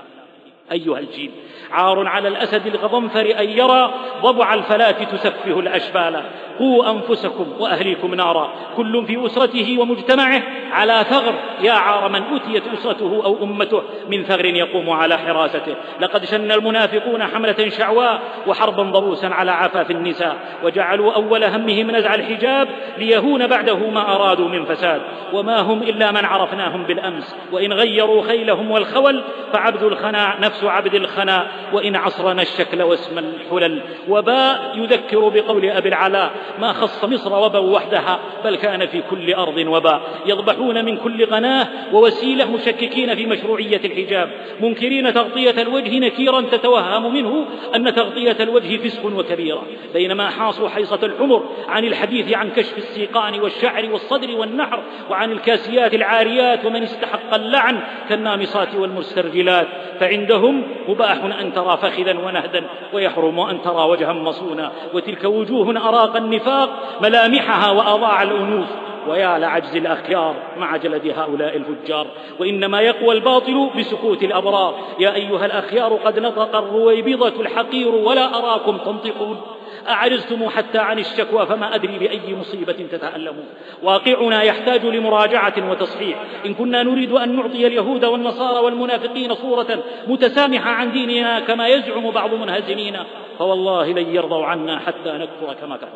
أيها الجيل، عار على الأسد الغضنفر أن يرى ضبع الفلاة تسفه الأشبال. قوا أنفسكم وأهليكم نارا، كل في أسرته ومجتمعه على ثغر. يا عار من أتيت أسرته أو أمته من ثغر يقوم على حراسته. لقد شن المنافقون حملة شعواء وحربا ضروسا على عفاف النساء، وجعلوا أول همهم نزع الحجاب ليهون بعده ما أرادوا من فساد. وما هم إلا من عرفناهم بالأمس، وإن غيروا خيلهم والخول فعبد الخنا نفس عبد الخنا، وإن عصرنا الشكل واسم الحلل. وباء يذكر بقول أبي العلاء: ما خص مصر وبا وحدها بل كان في كل أرض وباء. يضبحون من كل قناة ووسيلة مشككين في مشروعية الحجاب، منكرين تغطية الوجه نكيرا تتوهم منه أن تغطية الوجه فسق وكبيرة، بينما حاصوا حيصة الحمر عن الحديث عن كشف السيقان والشعر والصدر والنحر، وعن الكاسيات العاريات ومن استحق اللعن كالنامصات والمسترجلات. فعندهم مباح أن ترى فخذا ونهدا، ويحرم أن ترى وجها مصونا. وتلك وجوه أراق النفاق ملامحها وأضاع الأنوف. ويا لعجز الأخيار مع جلد هؤلاء الفجار. وإنما يقوى الباطل بسكوت الأبرار. يا أيها الأخيار، قد نطق الرويبضة الحقير ولا أراكم تنطقون. أعرزتم حتى عن الشكوى فما أدري بأي مصيبة تتألمون. واقعنا يحتاج لمراجعة وتصحيح. إن كنا نريد أن نعطي اليهود والنصارى والمنافقين صورة متسامحة عن ديننا كما يزعم بعض منهزمين، فوالله لن يرضوا عنا حتى نكفر كما كفروا.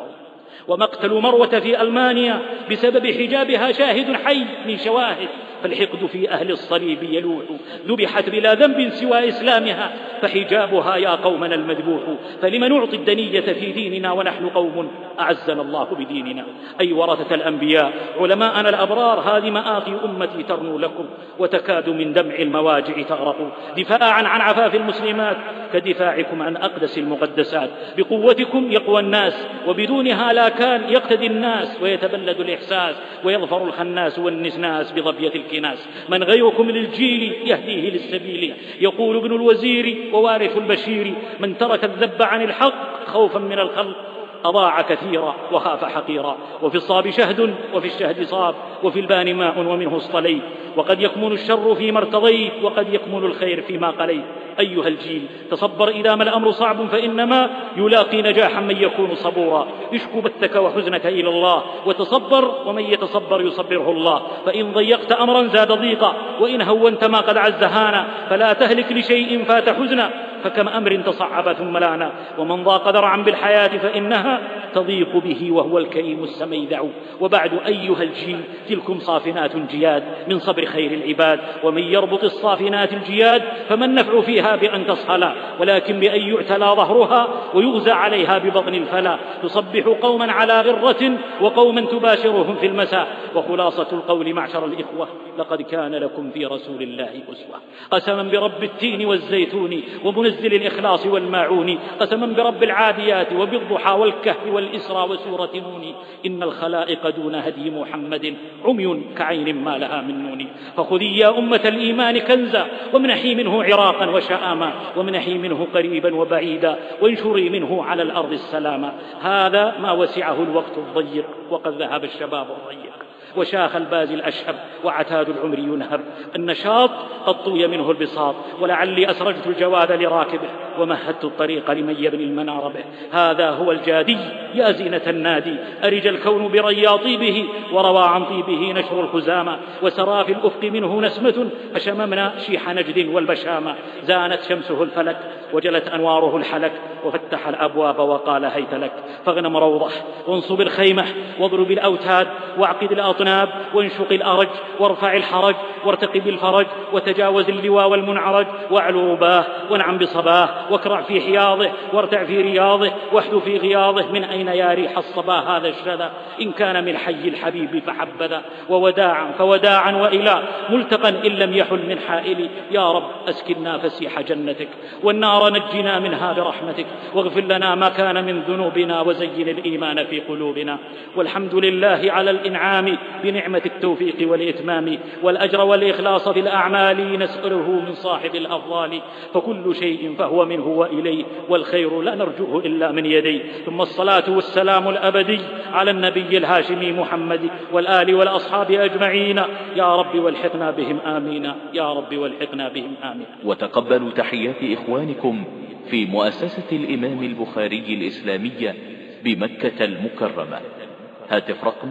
ومقتل مروة في ألمانيا بسبب حجابها شاهد حي من شواهد. فالحقد في أهل الصليب يلوح، ذبحت بلا ذنب سوى إسلامها، فحجابها يا قومنا المذبوح. فلم نعطي الدنية في ديننا ونحن قوم أعزنا الله بديننا. أي ورثة الأنبياء علماءنا الأبرار، هذه مآخي أمتي ترنو لكم، وتكاد من دمع المواجع تغرق، دفاعا عن عفاف المسلمات كدفاعكم عن أقدس المقدسات. بقوتكم يقوى الناس، وبدونها لا كان يقتدي الناس، ويتبلد الإحساس ويظفر الخناس والنسناس بظبية الكناس. من غيركم للجيل يهديه للسبيل، يقول ابن الوزير ووارث البشير، من ترك الذب عن الحق خوفا من الخلق أضاع كثيرا وخاف حقيرا. وفي الصاب شهد وفي الشهد صاب، وفي البان ماء ومنه اصطليت، وقد يكمن الشر فيما ارتضيت، وقد يكمن الخير فيما قليت. أيها الجيل تصبر إذا ما الأمر صعب، فإنما يلاقي نجاحا من يكون صبورا. اشكو بثك وحزنك إلى الله وتصبر، ومن يتصبر يصبره الله. فإن ضيقت أمرا زاد ضيقا، وإن هونت ما قد عز هانا. فلا تهلك لشيء فات حزنا، فكم أمر تصعب ثم لانا. ومن ضاق ذرعا بالحياة فإنها تضيق به، وهو الكريم السميدع. وبعد أيها الجيل تلكم صافنات جياد من صبر خير العباد، ومن يربط الصافنات الجياد فما النفع فيها بأن تصهلا، ولكن بأن يعتلى ظهرها ويغزى عليها ببطن الفلا. تصبح قوما على غرة وقوما تباشرهم في المساء. وخلاصة القول معشر الإخوة، لقد كان لكم في رسول الله أسوة. قسما برب التين والزيتون ومنزل الإخلاص والماعون، قسما برب العاديات وبالضحى والكهف والإسرى وسورة نون، إن الخلائق دون هدي محمد عمي كعين ما لها من نون. فخذي يا أمة الإيمان كنزا، وامنحي منه عراقا وشآما، وامنحي منه قريبا وبعيدا، وانشري منه على الأرض السلاما. هذا ما وسعه الوقت الضيق، وقد ذهب الشباب الضيق، وشاخ الباز الأشهب، وعتاد العمر ينهب. النشاط قد طوي منه البساط، ولعلي أسرجت الجواد لراكبه، ومهدت الطريق لمن يبني المنار به. هذا هو الجادي يا زينة النادي، أرج الكون بريا طيبه، وروى عن طيبه نشر الخزامة، وسرى في الأفق منه نسمة، فشممنا شيح نجد والبشامة. زانت شمسه الفلك وجلت أنواره الحلك، وفتح الأبواب وقال هيت لك. فاغنم روضة وانصب الخيمة، واضرب الأوتاد واعقد الأطناب، وانشق الأرج وارفع الحرج، وارتقب الفرج، وتجاوز اللواء والمنعرج، واعلو رباه وانعم بصباه، واكرع في حياضه وارتع في رياضه، واحدو في غياضه. من أين يا ريح الصبا هذا الشذا؟ إن كان من حي الحبيب فحبذا. ووداعا فوداعا وإلى ملتقا إن لم يحل من حائل. يا رب أسكننا فسيح جنتك، والنار نجنا منها برحمتك، واغفر لنا ما كان من ذنوبنا، وزين الإيمان في قلوبنا. والحمد لله على الإنعام بنعمة التوفيق والإتمام، والأجر والإخلاص في الأعمال نسأله من صاحب الأفضال. فكل شيء فهو منه وإليه، والخير لا نرجوه إلا من يديه. ثم الصلاة والسلام الأبدي على النبي الهاشمي محمد والآل والأصحاب أجمعين. يا رب والحقنا بهم آمين، يا رب والحقنا بهم آمين. وتقبلوا تحيات إخوانكم في مؤسسة الإمام البخاري الإسلامية بمكة المكرمة. هاتف رقم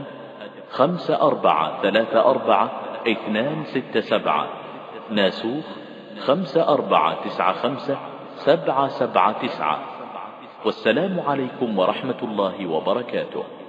خمسة أربعة ثلاثة أربعة اثنان ستة سبعة، ناسوخ خمسة أربعة تسعة خمسة سبعة سبعة تسعة. والسلام عليكم ورحمة الله وبركاته.